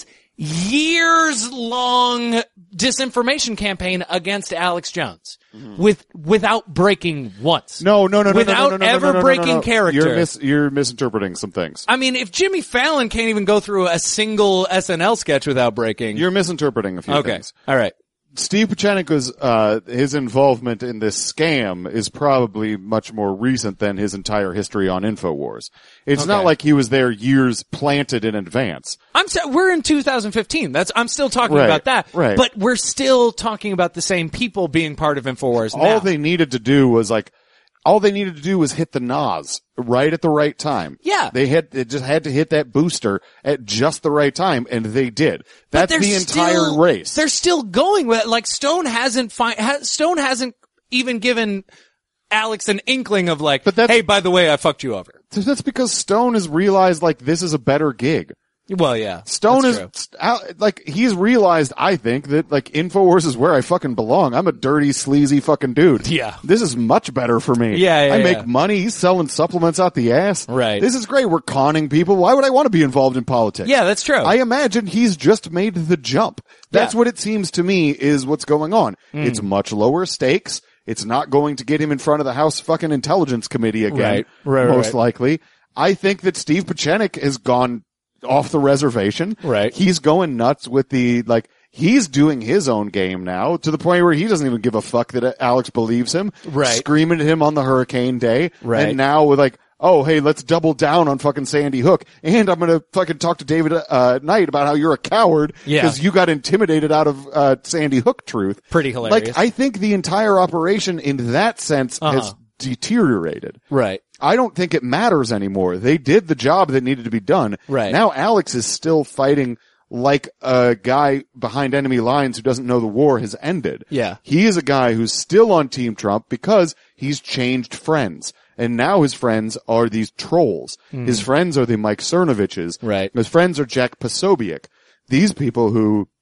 years-long disinformation campaign against Alex Jones without breaking once. No. Without ever breaking character. You're misinterpreting some things. I mean, if Jimmy Fallon can't even go through a single SNL sketch without breaking. You're misinterpreting a few things. All right. Steve Pachenik's, his involvement in this scam is probably much more recent than his entire history on InfoWars. It's not like he was there years planted in advance. We're in 2015. I'm still talking about that. Right. But we're still talking about the same people being part of InfoWars now. All they needed to do was hit the NOS right at the right time. Yeah. They just had to hit that booster at just the right time, and they did. That's the entire race. They're still going with it. Like Stone hasn't even given Alex an inkling of like, hey, by the way, I fucked you over. That's because Stone has realized like this is a better gig. Well, yeah. Stone is, like, he's realized, I think, that, like, InfoWars is where I fucking belong. I'm a dirty, sleazy fucking dude. Yeah. This is much better for me. Yeah, I make money. He's selling supplements out the ass. Right. This is great. We're conning people. Why would I want to be involved in politics? Yeah, that's true. I imagine he's just made the jump. That's what it seems to me is what's going on. It's much lower stakes. It's not going to get him in front of the House fucking Intelligence Committee again. Right. Most likely. I think that Steve Pachenik has gone off the reservation. Right. He's going nuts with he's doing his own game now to the point where he doesn't even give a fuck that Alex believes him. Right. Screaming at him on the hurricane day. Right. And now with oh, hey, let's double down on fucking Sandy Hook. And I'm going to fucking talk to David Knight about how you're a coward because you got intimidated out of Sandy Hook truth. Pretty hilarious. Like, I think the entire operation in that sense has deteriorated. Right. I don't think it matters anymore. They did the job that needed to be done. Right. Now Alex is still fighting like a guy behind enemy lines who doesn't know the war has ended. Yeah. He is a guy who's still on Team Trump because he's changed friends. And now his friends are these trolls. His friends are the Mike Cernoviches. Right. His friends are Jack Posobiec. These people who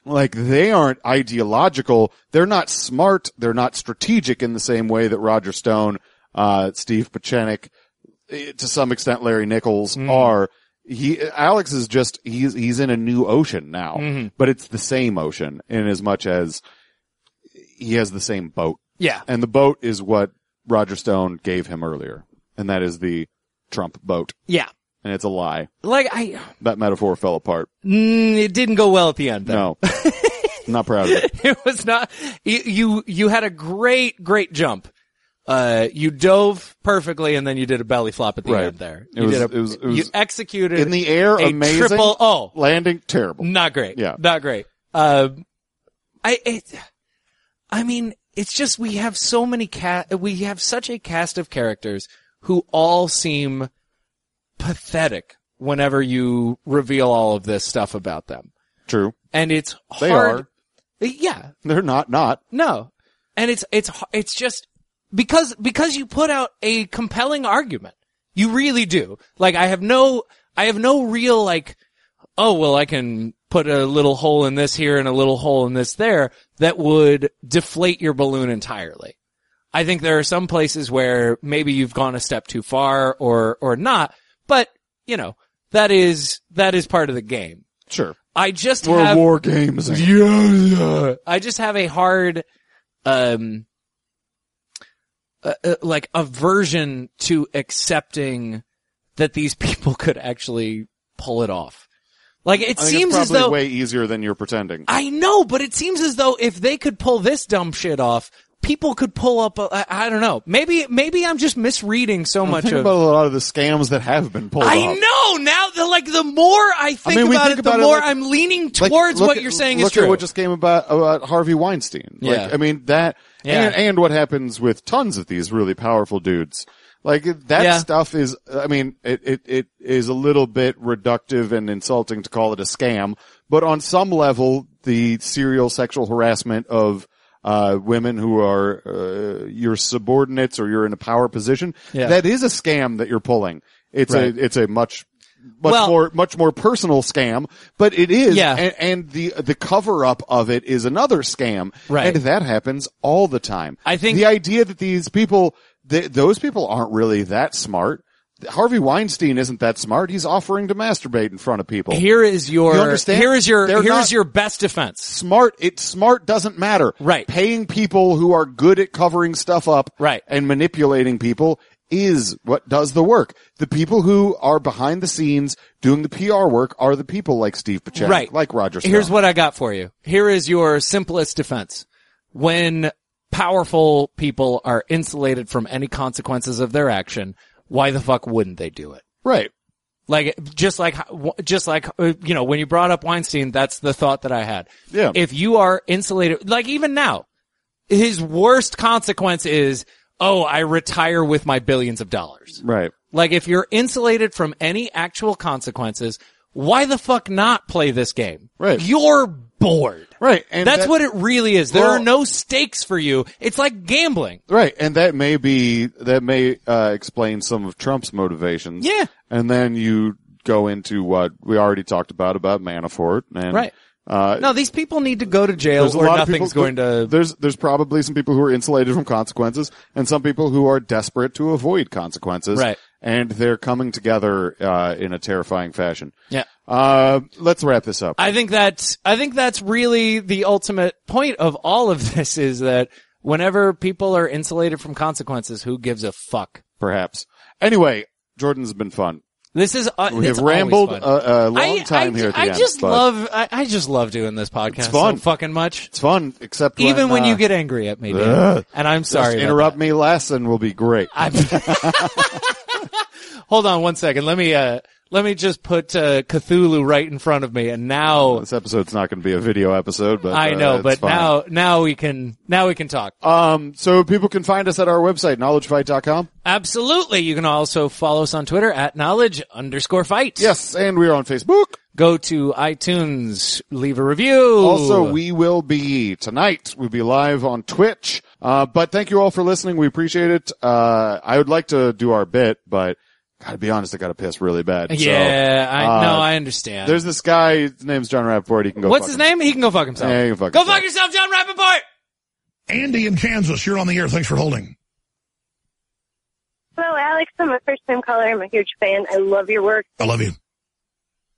Like, they aren't ideological. They're not smart. They're not strategic in the same way that Roger Stone, Steve Pieczenik, to some extent Larry Nichols are. Alex is just, he's in a new ocean now, but it's the same ocean in as much as he has the same boat. Yeah. And the boat is what Roger Stone gave him earlier. And that is the Trump boat. Yeah. And it's a lie. Like, that metaphor fell apart. It didn't go well at the end, though. No. I'm not proud of it. It was not, you had a great jump. You dove perfectly and then you did a belly flop at the end there. You executed in the air, amazing. Triple, landing, terrible. Not great. Yeah. Not great. I mean, it's just, we have such a cast of characters who all seem pathetic whenever you reveal all of this stuff about them. True. And it's hard. They are. Yeah. They're not. No. And it's just because you put out a compelling argument. You really do. Like, I have no real, like, oh, well, I can put a little hole in this here and a little hole in this there that would deflate your balloon entirely. I think there are some places where maybe you've gone a step too far or not, but, you know, that is part of the game. Sure. We're war games. Yeah. I just have a hard, like, aversion to accepting that these people could actually pull it off. Like, it seems as though it's way easier than you're pretending. I know, but it seems as though if they could pull this dumb shit off, people could pull up. I don't know. Maybe I'm just misreading so much about a lot of the scams that have been pulled off. I know now. The more I think about it, the more I'm leaning towards what you're saying is true. Look at what just came about Harvey Weinstein. Yeah. Like, I mean that, and what happens with tons of these really powerful dudes. Like, that stuff is, I mean, it is a little bit reductive and insulting to call it a scam, but on some level, the serial sexual harassment of women who are your subordinates or you're in a power position, that is a scam that you're pulling. It's a much more personal scam, but it is. Yeah. And the cover up of it is another scam. Right. And that happens all the time. I think the idea that these people, those people aren't really that smart. Harvey Weinstein isn't that smart. He's offering to masturbate in front of people. Here is your, you understand? Here's your best defense. Smart doesn't matter. Right. Paying people who are good at covering stuff up. Right. And manipulating people is what does the work. The people who are behind the scenes doing the PR work are the people like Steve Pieczenik, right. like Roger Stone. Here's what I got for you. Here is your simplest defense. When powerful people are insulated from any consequences of their action, why the fuck wouldn't they do it? Right. Like, just like, you know, when you brought up Weinstein, that's the thought that I had. Yeah. If you are insulated, like even now, his worst consequence is, oh, I retire with my billions of dollars. Right. Like, if you're insulated from any actual consequences, why the fuck not play this game? Right. You're bored. Right. And that's what it really is. There are no stakes for you. It's like gambling. Right. And that may explain some of Trump's motivations. Yeah. And then you go into what we already talked about Manafort. And, right. No, these people need to go to jail or nothing's going to... There's probably some people who are insulated from consequences and some people who are desperate to avoid consequences. Right. And they're coming together, in a terrifying fashion. Yeah. Let's wrap this up. I think that's really the ultimate point of all of this is that whenever people are insulated from consequences, who gives a fuck? Perhaps. Anyway, Jordan's been fun. This is, we have rambled a long time here at the end. I just love doing this podcast. It's fun. So fucking much. It's fun, except even when you get angry at me, Dan. And I'm sorry. Just interrupt me less and we'll be great. Hold on one second. Let me just put Cthulhu right in front of me, and now this episode's not going to be a video episode, but I know. But fine. now we can talk. So people can find us at our website, knowledgefight.com. Absolutely. You can also follow us on Twitter at @knowledge_fight. Yes, and we're on Facebook. Go to iTunes, leave a review. Also, we'll be live on Twitch. But thank you all for listening. We appreciate it. I would like to do our bit, but gotta be honest, I gotta piss really bad. Yeah, so, I understand. There's this guy, his name's John Rappaport. He can go. What's his name? He can go fuck himself. Yeah, he can fuck go himself. fuck yourself, John Rappaport! Andy in Kansas, you're on the air. Thanks for holding. Hello, Alex. I'm a first-time caller. I'm a huge fan. I love your work. I love you.